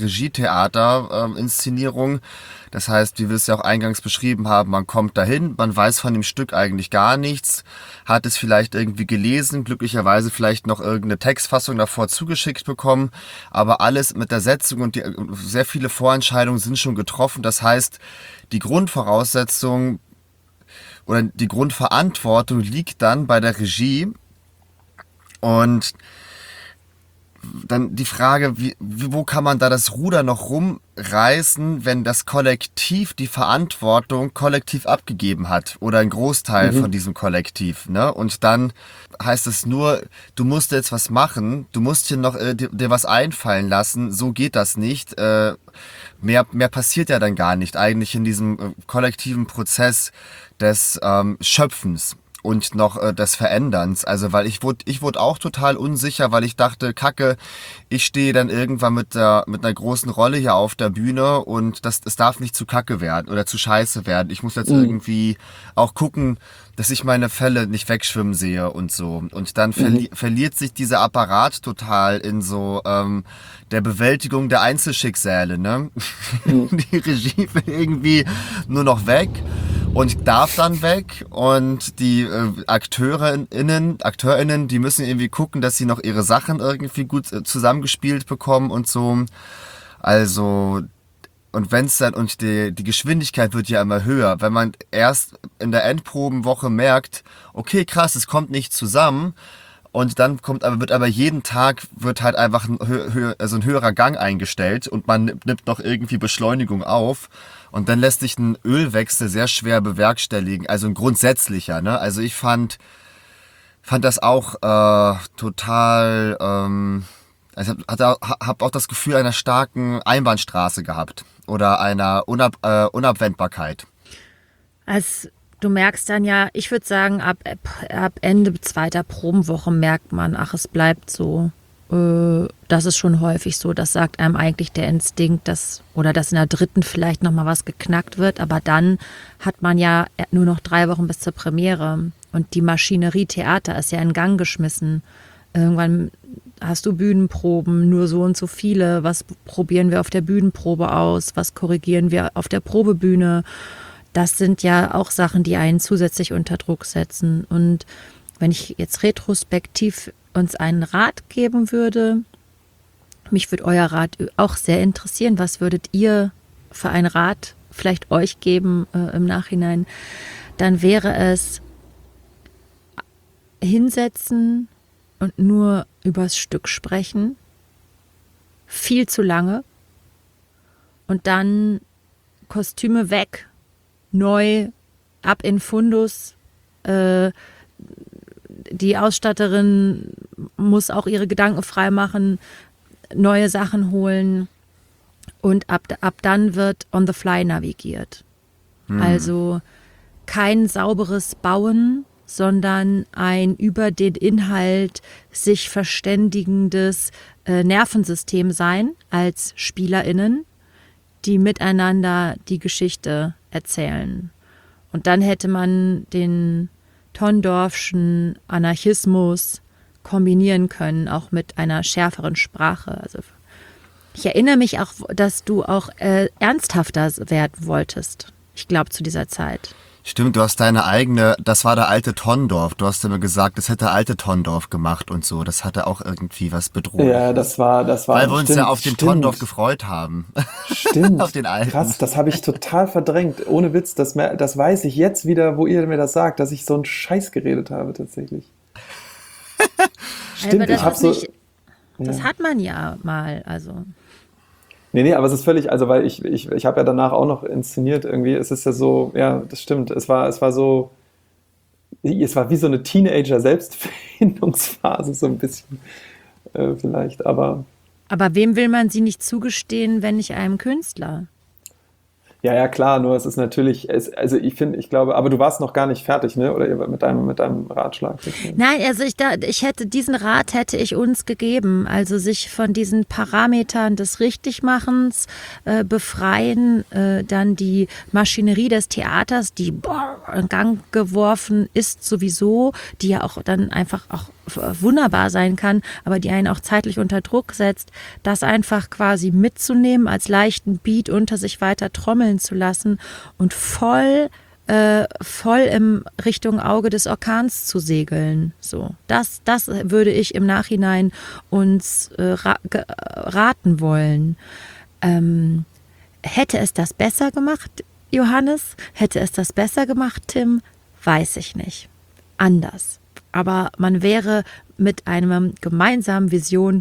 Regietheater-Inszenierung, äh, das heißt, wie wir es ja auch eingangs beschrieben haben, man kommt dahin, man weiß von dem Stück eigentlich gar nichts, hat es vielleicht irgendwie gelesen, glücklicherweise vielleicht noch irgendeine Textfassung davor zugeschickt bekommen, aber alles mit der Setzung und die, sehr viele Vorentscheidungen sind schon getroffen. Das heißt, die Grundvoraussetzung oder die Grundverantwortung liegt dann bei der Regie und dann die Frage, wie, wo kann man da das Ruder noch rumreißen, wenn das Kollektiv die Verantwortung kollektiv abgegeben hat oder ein Großteil mhm. von diesem Kollektiv, ne? Und dann heißt es nur, du musst jetzt was machen, du musst hier noch äh, dir, dir was einfallen lassen, so geht das nicht. Äh, mehr, mehr passiert ja dann gar nicht eigentlich in diesem äh, kollektiven Prozess des ähm, Schöpfens. Und noch äh, des Veränderns. Also, weil ich wurde, ich wurde auch total unsicher, weil ich dachte, Kacke, ich stehe dann irgendwann mit der, mit einer großen Rolle hier auf der Bühne und das, es darf nicht zu Kacke werden oder zu Scheiße werden. Ich muss jetzt mhm. irgendwie auch gucken, dass ich meine Fälle nicht wegschwimmen sehe und so. Und dann verli- mhm. verliert sich dieser Apparat total in so ähm, der Bewältigung der Einzelschicksale, ne? Mhm. Die Regie will irgendwie nur noch weg und darf dann weg und die äh, AkteurInnen, AkteurInnen, die müssen irgendwie gucken, dass sie noch ihre Sachen irgendwie gut äh, zusammengespielt bekommen und so. Also, und wenn's dann, und die, die Geschwindigkeit wird ja immer höher, wenn man erst in der Endprobenwoche merkt, okay, krass, es kommt nicht zusammen, und dann kommt aber, wird aber jeden Tag wird halt einfach ein, hö- hö- also ein höherer Gang eingestellt und man nimmt, nimmt noch irgendwie Beschleunigung auf und dann lässt sich ein Ölwechsel sehr schwer bewerkstelligen, also ein grundsätzlicher, ne? Also ich fand, fand das auch äh, total, ähm, also ich habe hab auch das Gefühl einer starken Einbahnstraße gehabt oder einer Unab, äh, Unabwendbarkeit. Als Du merkst dann ja, ich würde sagen, ab, ab Ende zweiter Probenwoche merkt man, ach, es bleibt so. Äh, das ist schon häufig so. Das sagt einem eigentlich der Instinkt, dass, oder dass in der dritten vielleicht nochmal was geknackt wird. Aber dann hat man ja nur noch drei Wochen bis zur Premiere. Und die Maschinerie Theater ist ja in Gang geschmissen. Irgendwann hast du Bühnenproben, nur so und so viele. Was probieren wir auf der Bühnenprobe aus? Was korrigieren wir auf der Probebühne? Das sind ja auch Sachen, die einen zusätzlich unter Druck setzen. Und wenn ich jetzt retrospektiv uns einen Rat geben würde, mich würde euer Rat auch sehr interessieren. Was würdet ihr für einen Rat vielleicht euch geben äh, im Nachhinein? Dann wäre es hinsetzen und nur übers Stück sprechen. Viel zu lange. Und dann Kostüme weg. Neu, ab in Fundus. Äh, die Ausstatterin muss auch ihre Gedanken frei machen, neue Sachen holen und ab, ab dann wird on the fly navigiert. Hm. Also kein sauberes Bauen, sondern ein über den Inhalt sich verständigendes äh, Nervensystem sein als SpielerInnen, die miteinander die Geschichte erzählen. Und dann hätte man den Tondorfschen Anarchismus kombinieren können, auch mit einer schärferen Sprache. Also ich erinnere mich auch, dass du auch äh, ernsthafter werden wolltest. Ich glaube, zu dieser Zeit. Stimmt, du hast deine eigene, das war der alte Tondorf. Du hast immer gesagt, das hätte der alte Tondorf gemacht und so. Das hatte auch irgendwie was bedroht. Ja, das war, das war. Weil wir uns stimmt, ja auf den stimmt. Tondorf gefreut haben. Stimmt. Auf den alten. Krass, das habe ich total verdrängt. Ohne Witz, das, das weiß ich jetzt wieder, wo ihr mir das sagt, dass ich so einen Scheiß geredet habe tatsächlich. Stimmt, aber das ich habe so. Nicht, das ja. hat man ja mal, also. Nee, nee, aber es ist völlig, also weil ich, ich, ich habe ja danach auch noch inszeniert irgendwie. Es ist ja so, ja, das stimmt. Es war, es war so, es war wie so eine Teenager-Selbstfindungsphase, so ein bisschen äh, vielleicht, aber. Aber wem will man sie nicht zugestehen, wenn nicht einem Künstler? Ja, ja, klar, nur es ist natürlich, es, also ich finde, ich glaube, aber du warst noch gar nicht fertig, ne? Oder mit deinem, mit deinem Ratschlag? Nein, also ich, da, ich hätte, diesen Rat hätte ich uns gegeben, also sich von diesen Parametern des Richtigmachens äh, befreien, äh, dann die Maschinerie des Theaters, die boah, in Gang geworfen ist sowieso, die ja auch dann einfach auch wunderbar sein kann, aber die einen auch zeitlich unter Druck setzt, das einfach quasi mitzunehmen, als leichten Beat unter sich weiter trommeln zu lassen und voll, äh, voll im Richtung Auge des Orkans zu segeln. So, das, das würde ich im Nachhinein uns äh, ra- ge- raten wollen. Ähm, hätte es das besser gemacht, Johannes? Hätte es das besser gemacht, Tim? Weiß ich nicht. Anders. Aber man wäre mit einer gemeinsamen Vision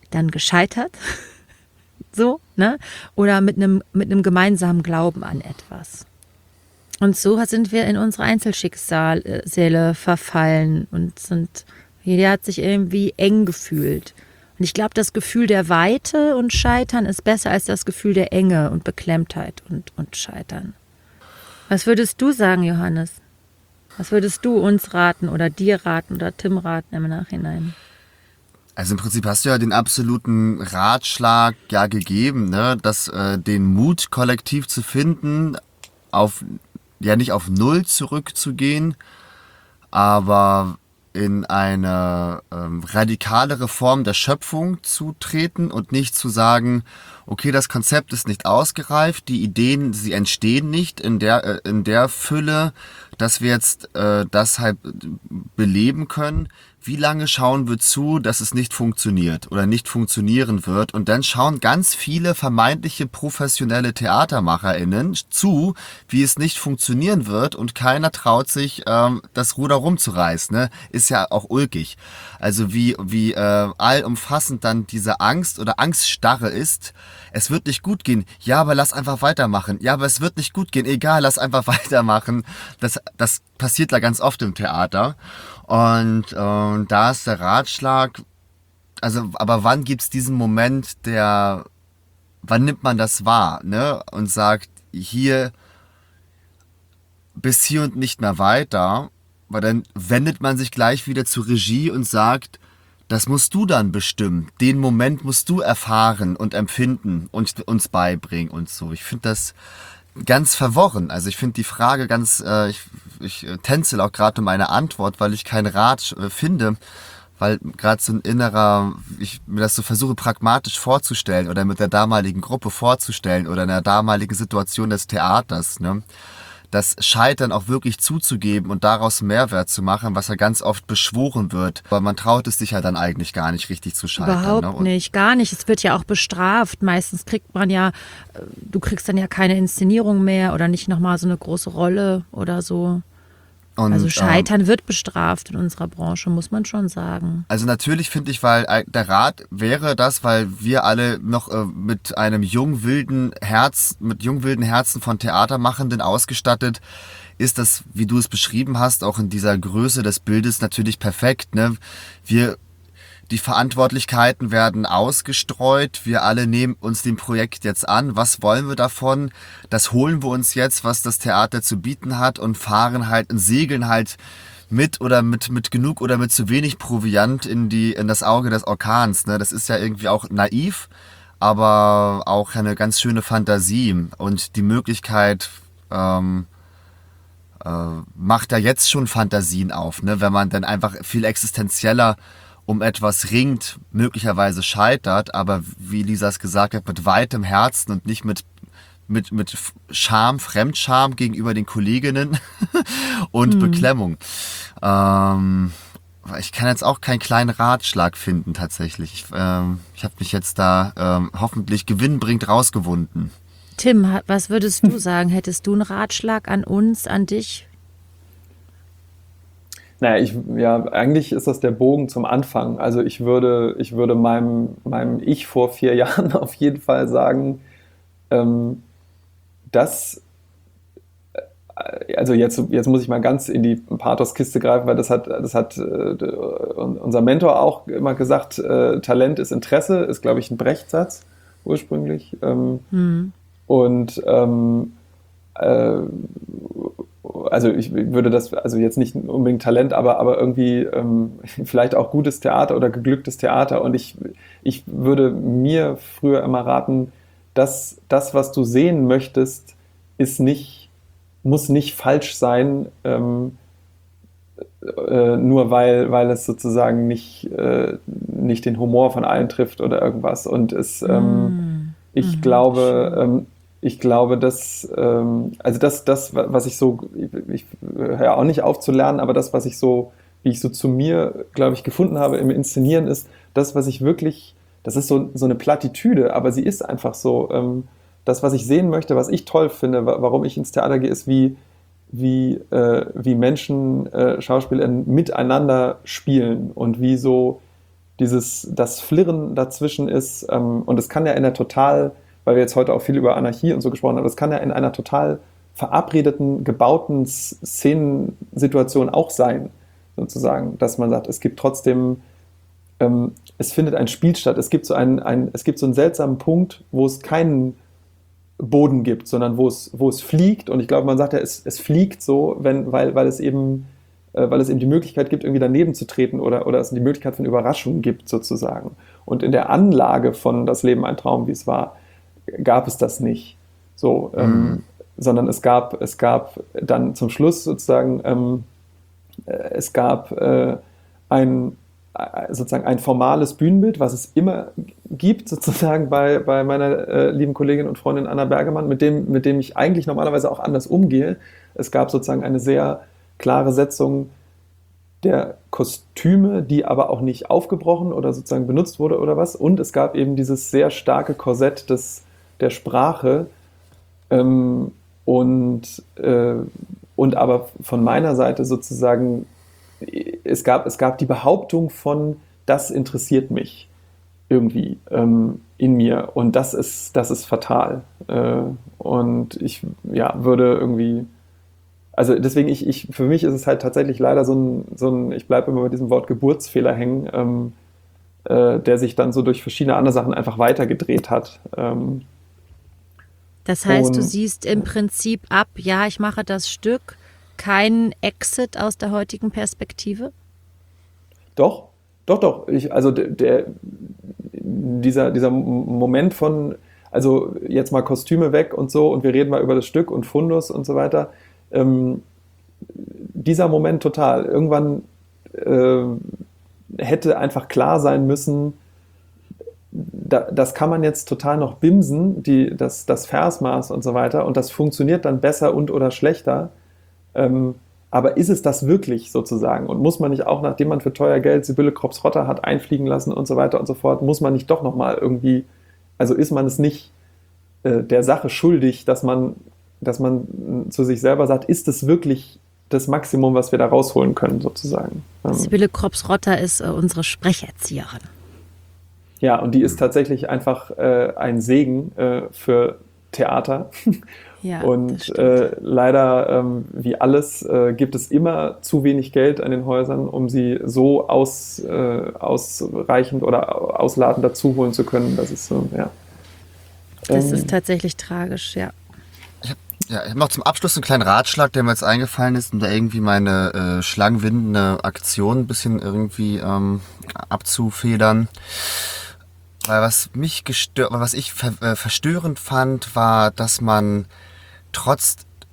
dann gescheitert, so, ne? Oder mit einem mit einem gemeinsamen Glauben an etwas. Und so sind wir in unsere Einzelschicksale verfallen und sind, jeder hat sich irgendwie eng gefühlt. Und ich glaube, das Gefühl der Weite und Scheitern ist besser als das Gefühl der Enge und Beklemmtheit und, und Scheitern. Was würdest du sagen, Johannes? Was würdest du uns raten oder dir raten oder Tim raten im Nachhinein? Also im Prinzip hast du ja den absoluten Ratschlag ja gegeben, ne, dass äh, den Mut kollektiv zu finden, auf ja nicht auf Null zurückzugehen, aber in eine ähm, radikalere Form der Schöpfung zu treten und nicht zu sagen, okay, das Konzept ist nicht ausgereift, die Ideen, sie entstehen nicht in der äh, in der Fülle, dass wir jetzt äh, das halt beleben können. Wie lange schauen wir zu, dass es nicht funktioniert oder nicht funktionieren wird? Und dann schauen ganz viele vermeintliche professionelle TheatermacherInnen zu, wie es nicht funktionieren wird und keiner traut sich, ähm, das Ruder rumzureißen. Ne? Ist ja auch ulkig. Also wie, wie äh, allumfassend dann diese Angst oder Angststarre ist. Es wird nicht gut gehen. Ja, aber lass einfach weitermachen. Ja, aber es wird nicht gut gehen. Egal, lass einfach weitermachen. Das, das passiert da ganz oft im Theater. Und äh, da ist der Ratschlag, also, aber wann gibt's diesen Moment, der, wann nimmt man das wahr, ne? Und sagt, hier, bis hier und nicht mehr weiter, weil dann wendet man sich gleich wieder zur Regie und sagt, das musst du dann bestimmen, den Moment musst du erfahren und empfinden und uns beibringen und so. Ich finde das ganz verworren. Also ich finde die Frage ganz, äh, ich, ich tänzel auch gerade um meine Antwort, weil ich keinen Rat äh, finde, weil gerade so ein innerer, ich mir das so versuche pragmatisch vorzustellen oder mit der damaligen Gruppe vorzustellen oder in der damaligen Situation des Theaters, ne? Das Scheitern auch wirklich zuzugeben und daraus Mehrwert zu machen, was ja ganz oft beschworen wird. Aber man traut es sich ja dann eigentlich gar nicht richtig zu scheitern. Überhaupt ne? Und nicht, gar nicht. Es wird ja auch bestraft. Meistens kriegt man ja, du kriegst dann ja keine Inszenierung mehr oder nicht nochmal so eine große Rolle oder so. Und, also Scheitern ähm, wird bestraft in unserer Branche, muss man schon sagen. Also natürlich finde ich, weil der Rat wäre das, weil wir alle noch äh, mit einem jung wilden Herz, mit jung wilden Herzen von Theatermachenden ausgestattet, ist das, wie du es beschrieben hast, auch in dieser Größe des Bildes natürlich perfekt. Ne? Wir Die Verantwortlichkeiten werden ausgestreut. Wir alle nehmen uns dem Projekt jetzt an. Was wollen wir davon? Das holen wir uns jetzt, was das Theater zu bieten hat und fahren halt und segeln halt mit oder mit, mit genug oder mit zu wenig Proviant in die, in das Auge des Orkans. Ne? Das ist ja irgendwie auch naiv, aber auch eine ganz schöne Fantasie und die Möglichkeit, ähm, äh, macht da jetzt schon Fantasien auf, ne? Wenn man dann einfach viel existenzieller um etwas ringt, möglicherweise scheitert, aber wie Lisa es gesagt hat, mit weitem Herzen und nicht mit, mit, mit Scham, Fremdscham gegenüber den Kolleginnen und mhm. Beklemmung. Ähm, ich kann jetzt auch keinen kleinen Ratschlag finden, tatsächlich. Ich, ähm, ich habe mich jetzt da ähm, hoffentlich gewinnbringend rausgewunden. Tim, was würdest du sagen? Hättest du einen Ratschlag an uns, an dich? Naja, ich, ja, eigentlich ist das der Bogen zum Anfang. Also ich würde, ich würde meinem, meinem Ich vor vier Jahren auf jeden Fall sagen, ähm, dass, also jetzt, jetzt muss ich mal ganz in die Pathoskiste greifen, weil das hat, das hat äh, unser Mentor auch immer gesagt, äh, Talent ist Interesse, ist, glaube ich, ein Brechtsatz ursprünglich. Ähm, mhm. Und ähm, äh, also ich würde das, also jetzt nicht unbedingt Talent, aber, aber irgendwie ähm, vielleicht auch gutes Theater oder geglücktes Theater. Und ich, ich würde mir früher immer raten, dass das, was du sehen möchtest, ist nicht, muss nicht falsch sein, ähm, äh, nur weil, weil es sozusagen nicht, äh, nicht den Humor von allen trifft oder irgendwas. Und es, ähm, mm. ich mm, glaube, ähm, Ich glaube, dass, ähm, also das, das, was ich so, ich, ich höre auch nicht auf zu lernen, aber das, was ich so, wie ich so zu mir, glaube ich, gefunden habe im Inszenieren, ist das, was ich wirklich, das ist so, so eine Plattitüde, aber sie ist einfach so, ähm, das, was ich sehen möchte, was ich toll finde, warum ich ins Theater gehe, ist, wie, wie, äh, wie Menschen, äh, Schauspieler miteinander spielen und wie so, dieses, das Flirren dazwischen ist, ähm, und es kann ja in der total, weil wir jetzt heute auch viel über Anarchie und so gesprochen haben, das kann ja in einer total verabredeten, gebauten Szenensituation auch sein, sozusagen, dass man sagt, es gibt trotzdem, ähm, es findet ein Spiel statt, es gibt so einen, ein, es gibt so einen seltsamen Punkt, wo es keinen Boden gibt, sondern wo es, wo es fliegt, und ich glaube, man sagt ja, es, es fliegt so, wenn, weil, weil es eben, äh, weil es eben die Möglichkeit gibt, irgendwie daneben zu treten, oder, oder es die Möglichkeit von Überraschungen gibt, sozusagen. Und in der Anlage von Das Leben ein Traum, wie es war, gab es das nicht. So, mhm. ähm, sondern es gab, es gab dann zum Schluss sozusagen, ähm, es gab äh, ein, äh, sozusagen ein formales Bühnenbild, was es immer gibt, sozusagen bei, bei meiner äh, lieben Kollegin und Freundin Anna Bergemann, mit dem, mit dem ich eigentlich normalerweise auch anders umgehe. Es gab sozusagen eine sehr klare Setzung der Kostüme, die aber auch nicht aufgebrochen oder sozusagen benutzt wurde oder was. Und es gab eben dieses sehr starke Korsett des, der Sprache, ähm, und, äh, und aber von meiner Seite sozusagen, es gab, es gab die Behauptung von, das interessiert mich irgendwie ähm, in mir, und das ist, das ist fatal. Äh, und ich ja, würde irgendwie, also deswegen, ich, ich, für mich ist es halt tatsächlich leider so ein, so ein ich bleibe immer bei diesem Wort Geburtsfehler hängen, ähm, äh, der sich dann so durch verschiedene andere Sachen einfach weitergedreht hat. Ähm, Das heißt, du Und- siehst im Prinzip ab, ja, ich mache das Stück, kein Exit aus der heutigen Perspektive? Doch, doch, doch. Ich, also der, der, dieser, dieser Moment von, also jetzt mal Kostüme weg und so, und wir reden mal über das Stück und Fundus und so weiter. Ähm, dieser Moment total. Irgendwann äh, hätte einfach klar sein müssen, da, das kann man jetzt total noch bimsen, die, das, das Versmaß und so weiter, und das funktioniert dann besser und oder schlechter. Ähm, aber ist es das wirklich, sozusagen? Und muss man nicht auch, nachdem man für teuer Geld Sibylle Krops-Rotter hat einfliegen lassen und so weiter und so fort, muss man nicht doch nochmal irgendwie, also ist man es nicht äh, der Sache schuldig, dass man, dass man zu sich selber sagt, ist es wirklich das Maximum, was wir da rausholen können, sozusagen? Ähm, Sibylle Krops-Rotter ist äh, unsere Sprecherzieherin. Ja, und die ist tatsächlich einfach äh, ein Segen äh, für Theater. Ja, das und stimmt. äh, leider, ähm, wie alles, äh, gibt es immer zu wenig Geld an den Häusern, um sie so aus, äh, ausreichend oder ausladend dazuholen zu können. Das ist so, ja. Das Ähm, ist tatsächlich tragisch, ja. Ja, ich habe noch zum Abschluss einen kleinen Ratschlag, der mir jetzt eingefallen ist, um da irgendwie meine äh, schlangenwindende Aktion ein bisschen irgendwie ähm, abzufedern. Weil was mich gestört, was ich ver äh, verstörend fand, war, dass man trotz,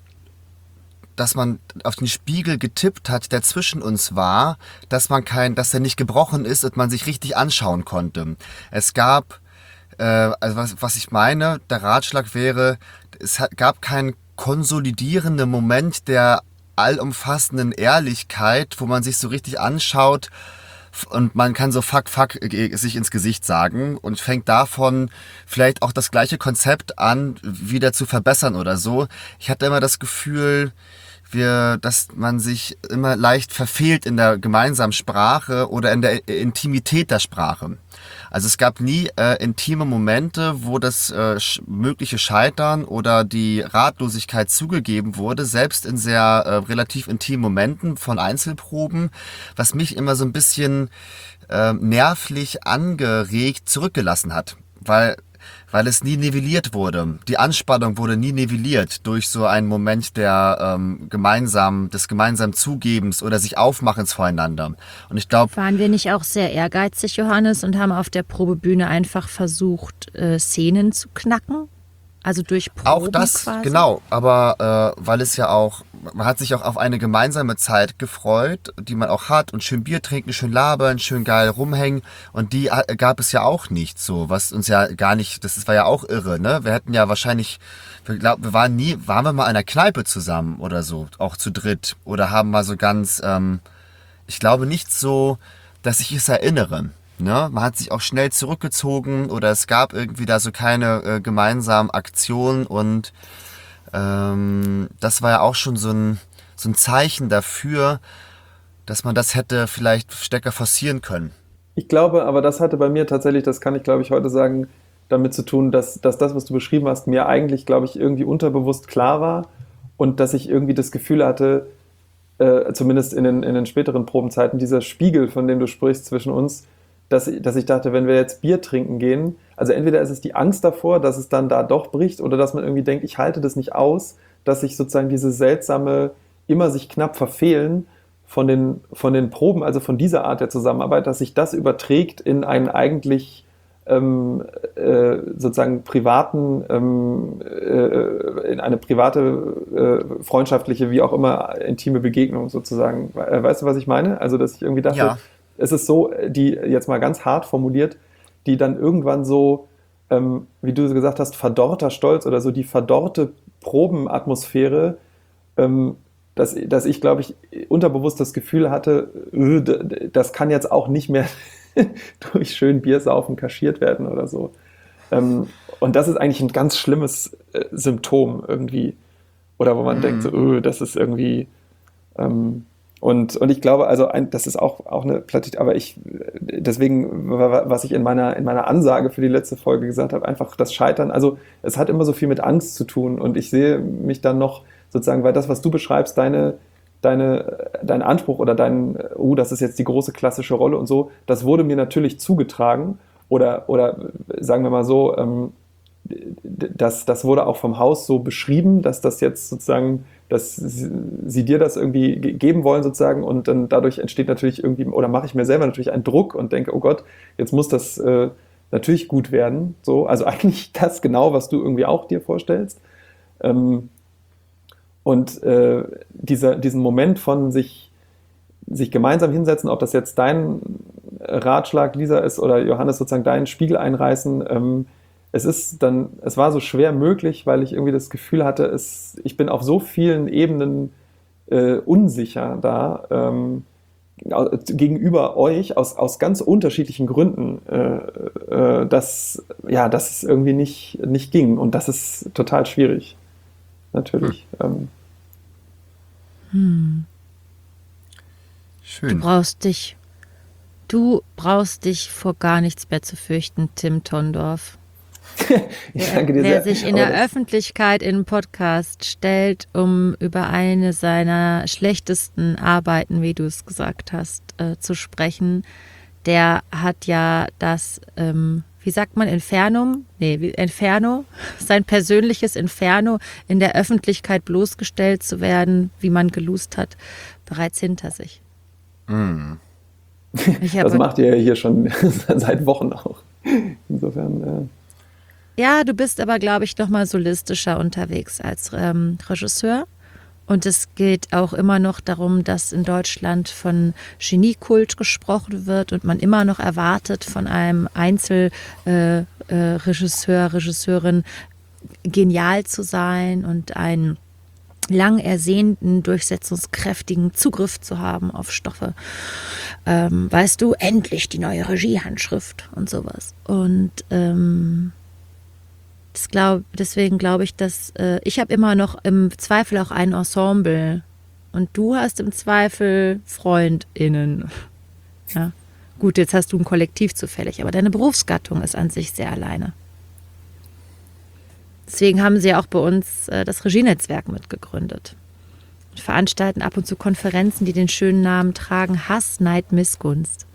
dass man auf den Spiegel getippt hat, der zwischen uns war, dass man kein, dass er nicht gebrochen ist und man sich richtig anschauen konnte. Es gab, äh, also was, was ich meine, der Ratschlag wäre, es hat, gab keinen konsolidierenden Moment der allumfassenden Ehrlichkeit, wo man sich so richtig anschaut, und man kann so fuck, fuck sich ins Gesicht sagen und fängt davon vielleicht auch das gleiche Konzept an, wieder zu verbessern oder so. Ich hatte immer das Gefühl, wir, dass man sich immer leicht verfehlt in der gemeinsamen Sprache oder in der Intimität der Sprache. Also es gab nie äh, intime Momente, wo das äh, sch- mögliche Scheitern oder die Ratlosigkeit zugegeben wurde, selbst in sehr äh, relativ intimen Momenten von Einzelproben, was mich immer so ein bisschen äh, nervlich angeregt zurückgelassen hat, weil weil es nie nivelliert wurde. Die Anspannung wurde nie nivelliert durch so einen Moment der ähm, gemeinsam, des gemeinsamen Zugebens oder sich Aufmachens voreinander. Und ich glaube, Waren wir nicht auch sehr ehrgeizig, Johannes, und haben auf der Probebühne einfach versucht, äh, Szenen zu knacken? Also durch Proben auch das, quasi? genau, aber äh, weil es ja auch, man hat sich auch auf eine gemeinsame Zeit gefreut, die man auch hat, und schön Bier trinken, schön labern, schön geil rumhängen, und die äh, gab es ja auch nicht so, was uns ja gar nicht, das war ja auch irre, ne? Wir hätten ja wahrscheinlich, wir glauben, wir waren nie, waren wir mal in einer Kneipe zusammen oder so, auch zu dritt, oder haben mal so ganz, ähm, ich glaube nicht so, dass ich es erinnere. Ne? Man hat sich auch schnell zurückgezogen oder es gab irgendwie da so keine äh, gemeinsamen Aktionen, und ähm, das war ja auch schon so ein, so ein Zeichen dafür, dass man das hätte vielleicht stärker forcieren können. Ich glaube, aber das hatte bei mir tatsächlich, das kann ich glaube ich heute sagen, damit zu tun, dass, dass das, was du beschrieben hast, mir eigentlich, glaube ich, irgendwie unterbewusst klar war und dass ich irgendwie das Gefühl hatte, äh, zumindest in den, in den späteren Probenzeiten, dieser Spiegel, von dem du sprichst zwischen uns, dass, dass ich dachte, wenn wir jetzt Bier trinken gehen, also entweder ist es die Angst davor, dass es dann da doch bricht oder dass man irgendwie denkt, ich halte das nicht aus, dass sich sozusagen diese seltsame, immer sich knapp verfehlen von den, von den Proben, also von dieser Art der Zusammenarbeit, dass sich das überträgt in einen eigentlich ähm, äh, sozusagen privaten, ähm, äh, in eine private, äh, freundschaftliche, wie auch immer, intime Begegnung sozusagen. Weißt du, was ich meine? Also, dass ich irgendwie dachte, Ja. es ist so, die jetzt mal ganz hart formuliert, die dann irgendwann so, ähm, wie du gesagt hast, verdorrter Stolz oder so die verdorrte Probenatmosphäre, ähm, dass, dass ich, glaube ich, unterbewusst das Gefühl hatte, äh, das kann jetzt auch nicht mehr durch schön Biersaufen kaschiert werden oder so. Ähm, und das ist eigentlich ein ganz schlimmes äh, Symptom irgendwie. Oder wo man mhm. denkt, so, öh, das ist irgendwie. Ähm, und, und ich glaube, also ein, das ist auch, auch eine Plattitüde, aber ich, deswegen, was ich in meiner, in meiner Ansage für die letzte Folge gesagt habe, einfach das Scheitern, also es hat immer so viel mit Angst zu tun und ich sehe mich dann noch sozusagen, weil das, was du beschreibst, deine, deine, dein Anspruch oder dein, oh, das ist jetzt die große klassische Rolle und so, das wurde mir natürlich zugetragen oder, oder sagen wir mal so, ähm, das, das wurde auch vom Haus so beschrieben, dass das jetzt sozusagen, dass sie, sie dir das irgendwie ge- geben wollen sozusagen und dann dadurch entsteht natürlich irgendwie, oder mache ich mir selber natürlich einen Druck und denke, oh Gott, jetzt muss das äh, natürlich gut werden, so, also eigentlich das genau, was du irgendwie auch dir vorstellst. Ähm, Und äh, dieser, diesen Moment von sich, sich gemeinsam hinsetzen, ob das jetzt dein Ratschlag, Lisa, ist oder Johannes sozusagen deinen Spiegel einreißen, ähm, es ist dann, es war so schwer möglich, weil ich irgendwie das Gefühl hatte, es, ich bin auf so vielen Ebenen äh, unsicher da ähm, gegenüber euch aus, aus ganz unterschiedlichen Gründen, äh, äh, dass, ja, dass es irgendwie nicht, nicht ging. Und das ist total schwierig. Natürlich. Hm. Ähm. Hm. Schön. Du brauchst dich, du brauchst dich vor gar nichts mehr zu fürchten, Tim Tondorf. Ich danke dir Wer sehr. sich in Aber der Öffentlichkeit in einen Podcast stellt, um über eine seiner schlechtesten Arbeiten, wie du es gesagt hast, äh, zu sprechen, der hat ja das, ähm, wie sagt man, Infernum? Nee, wie, Inferno, sein persönliches Inferno in der Öffentlichkeit bloßgestellt zu werden, wie man gelust hat, bereits hinter sich. Mm. Ich das habe, macht ihr hier schon seit Wochen auch. Insofern. Äh, ja, du bist aber, glaube ich, noch mal solistischer unterwegs als ähm, Regisseur. Und es geht auch immer noch darum, dass in Deutschland von Geniekult gesprochen wird und man immer noch erwartet von einem Einzelregisseur, äh, äh, Regisseurin genial zu sein und einen lang ersehnten, durchsetzungskräftigen Zugriff zu haben auf Stoffe. Ähm, weißt du, endlich die neue Regiehandschrift und sowas. Und ähm, Das glaub, deswegen glaube ich, dass äh, ich habe immer noch im Zweifel auch ein Ensemble und du hast im Zweifel FreundInnen. Ja. Gut, jetzt hast du ein Kollektiv zufällig, aber deine Berufsgattung ist an sich sehr alleine. Deswegen haben sie ja auch bei uns äh, das Regienetzwerk mitgegründet. Und veranstalten ab und zu Konferenzen, die den schönen Namen tragen: Hass, Neid, Missgunst.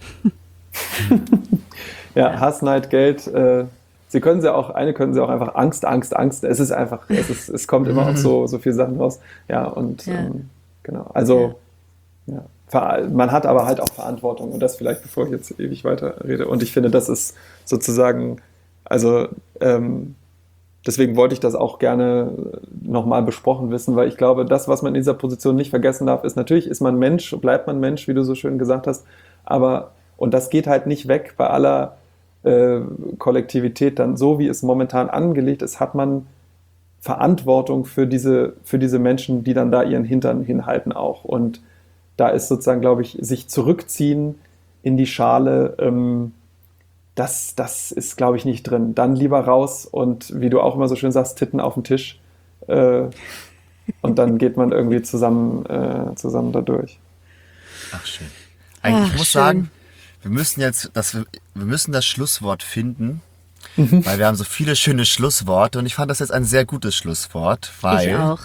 ja, Hass, Neid, Geld. Äh Sie können sie auch, eine können sie auch einfach Angst, Angst, Angst. Es ist einfach, es, ist, es kommt immer auf so, so viele Sachen raus. Ja, und Ja. Ähm, genau. Also, ja. Ja, man hat aber halt auch Verantwortung und das vielleicht, bevor ich jetzt ewig weiter rede. Und ich finde, das ist sozusagen, also ähm, deswegen wollte ich das auch gerne nochmal besprochen wissen, weil ich glaube, das, was man in dieser Position nicht vergessen darf, ist, natürlich ist man Mensch, bleibt man Mensch, wie du so schön gesagt hast, aber, und das geht halt nicht weg bei aller Äh, Kollektivität, dann so wie es momentan angelegt ist, hat man Verantwortung für diese, für diese Menschen, die dann da ihren Hintern hinhalten auch. Und da ist sozusagen, glaube ich, sich zurückziehen in die Schale, ähm, das, das ist, glaube ich, nicht drin. Dann lieber raus und, wie du auch immer so schön sagst, Titten auf den Tisch. Äh, und dann geht man irgendwie zusammen, äh, zusammen da durch. Ach, schön. Eigentlich, Ach, ich muss schön. sagen, wir müssen jetzt das, wir müssen das Schlusswort finden, mhm. weil wir haben so viele schöne Schlussworte und ich fand das jetzt ein sehr gutes Schlusswort, weil ich auch.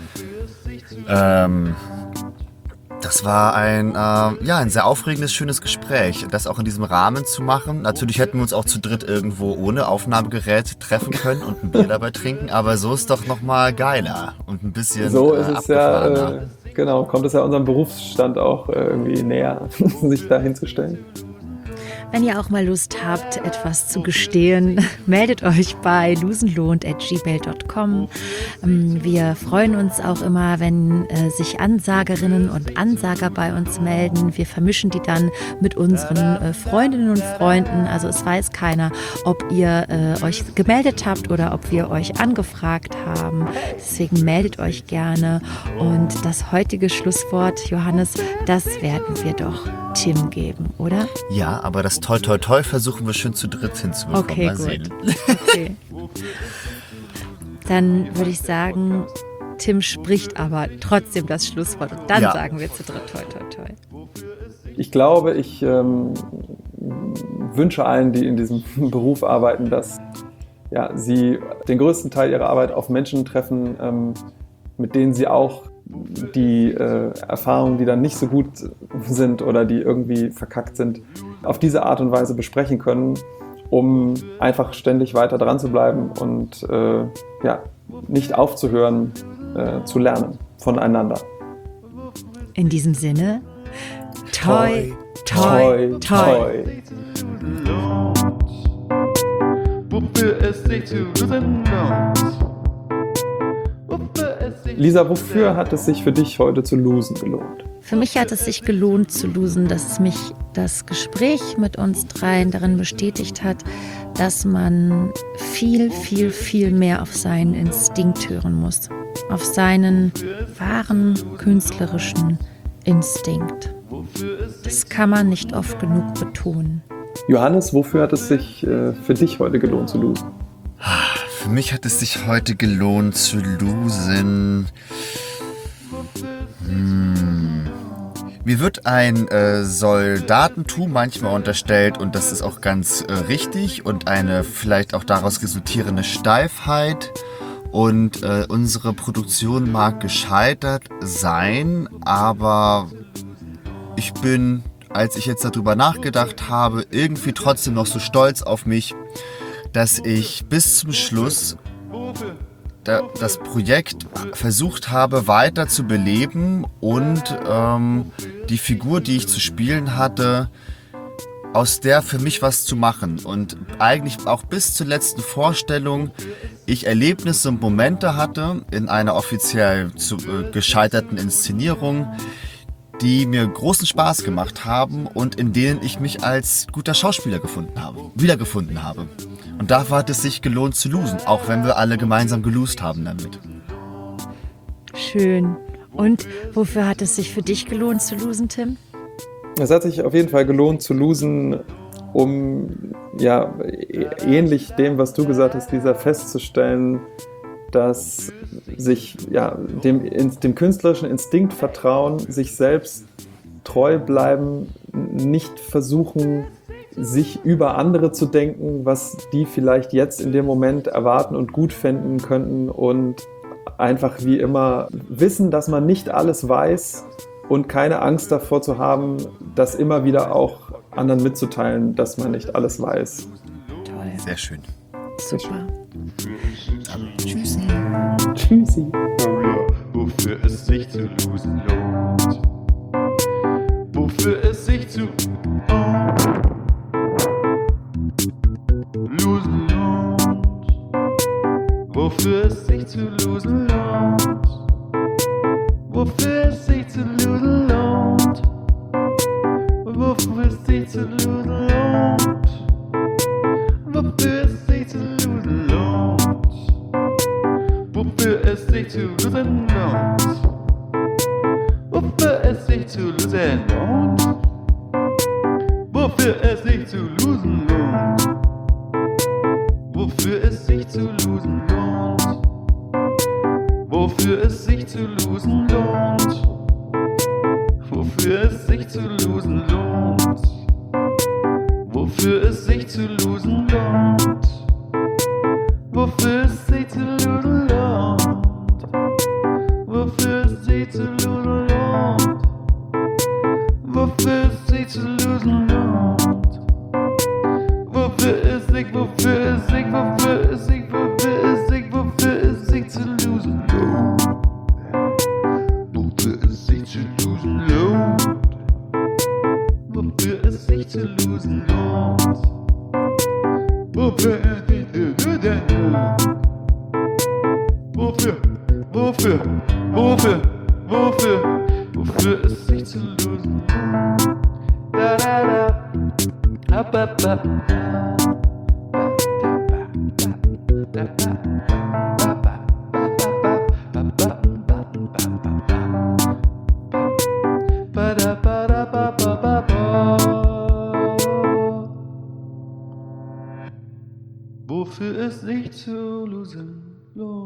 Ähm, das war ein, äh, ja, ein sehr aufregendes, schönes Gespräch. Das auch in diesem Rahmen zu machen. Natürlich hätten wir uns auch zu dritt irgendwo ohne Aufnahmegerät treffen können und ein Bier dabei trinken, aber so ist doch nochmal geiler und ein bisschen so äh, ist es ja, äh, genau, kommt es ja unserem Berufsstand auch äh, irgendwie näher, sich da hinzustellen. Wenn ihr auch mal Lust habt, etwas zu gestehen, meldet euch bei losenlohnt at gmail dot com. Wir freuen uns auch immer, wenn äh, sich Ansagerinnen und Ansager bei uns melden. Wir vermischen die dann mit unseren äh, Freundinnen und Freunden. Also es weiß keiner, ob ihr äh, euch gemeldet habt oder ob wir euch angefragt haben. Deswegen meldet euch gerne. Und das heutige Schlusswort, Johannes, das werden wir doch Tim geben, oder? Ja, aber das Toi Toi Toi versuchen wir schön zu dritt hinzubekommen. Okay, mal gut. Sehen. Okay. Dann würde ich sagen, Tim spricht aber trotzdem das Schlusswort und dann ja. sagen wir zu dritt Toi Toi Toi. Ich glaube, ich ähm, wünsche allen, die in diesem Beruf arbeiten, dass ja, sie den größten Teil ihrer Arbeit auf Menschen treffen, ähm, mit denen sie auch die äh, Erfahrungen, die dann nicht so gut sind oder die irgendwie verkackt sind, auf diese Art und Weise besprechen können, um einfach ständig weiter dran zu bleiben und äh, ja, nicht aufzuhören äh, zu lernen voneinander. In diesem Sinne, Toi, Toi, Toi. toi. Wofür es sich zu lösen lohnt. Lisa, wofür hat es sich für dich heute zu losen gelohnt? Für mich hat es sich gelohnt zu losen, dass es mich das Gespräch mit uns dreien darin bestätigt hat, dass man viel, viel, viel mehr auf seinen Instinkt hören muss. Auf seinen wahren künstlerischen Instinkt. Das kann man nicht oft genug betonen. Johannes, wofür hat es sich äh, für dich heute gelohnt zu losen? Für mich hat es sich heute gelohnt zu losen. Hm. Mir wird ein äh, Soldatentum manchmal unterstellt und das ist auch ganz äh, richtig und eine vielleicht auch daraus resultierende Steifheit. Und äh, unsere Produktion mag gescheitert sein, aber ich bin, als ich jetzt darüber nachgedacht habe, irgendwie trotzdem noch so stolz auf mich, dass ich bis zum Schluss das Projekt versucht habe weiter zu beleben und ähm, die Figur, die ich zu spielen hatte, aus der für mich was zu machen. Und eigentlich auch bis zur letzten Vorstellung ich Erlebnisse und Momente hatte in einer offiziell zu, äh, gescheiterten Inszenierung, die mir großen Spaß gemacht haben und in denen ich mich als guter Schauspieler gefunden habe, wiedergefunden habe. Und dafür hat es sich gelohnt zu losen, auch wenn wir alle gemeinsam gelost haben damit. Schön. Und wofür hat es sich für dich gelohnt zu losen, Tim? Es hat sich auf jeden Fall gelohnt zu losen, um ja ähnlich dem, was du gesagt hast, Lisa, festzustellen, dass sich ja dem, dem künstlerischen Instinkt vertrauen, sich selbst treu bleiben, nicht versuchen, sich über andere zu denken, was die vielleicht jetzt in dem Moment erwarten und gut finden könnten und einfach wie immer wissen, dass man nicht alles weiß und keine Angst davor zu haben, das immer wieder auch anderen mitzuteilen, dass man nicht alles weiß. Toll. Sehr schön. Super. Tschüssi. Tschüssi. Oh ja, wofür es sich zu losen lohnt. Wofür es sich zu oh, losen lohnt. Wofür es sich zu losen lohnt. Wofür es sich zu losen lohnt. Wofür es sich zu losen lohnt. Wofür es sich zu losen lohnt. Wofür es sich zu losen lohnt. Wofür es sich zu losen lohnt. Wofür es sich zu losen lohnt. Wofür es sich zu losen lohnt. Wofür es sich zu losen lohnt. Wofür es sich zu losen lohnt. wofür es sich zu losen lohnt. Wofür es sich zu losen lohnt. Wofür es sich zu losen lohnt. Wofür es sich zu losen lohnt. Wofür es sich, wofür es sich, wofür es sich, wofür es sich, wofür es sich zu losen lohnt. Wofür es sich zu losen lohnt. Wofür es sich zu losen lohnt. Wofür es sich zu losen lohnt. Wofür, wofür, wofür, wofür, wofür es sich zu losen lohnt. Da da da, ab ab ab. Wofür es sich zu losen lohnt.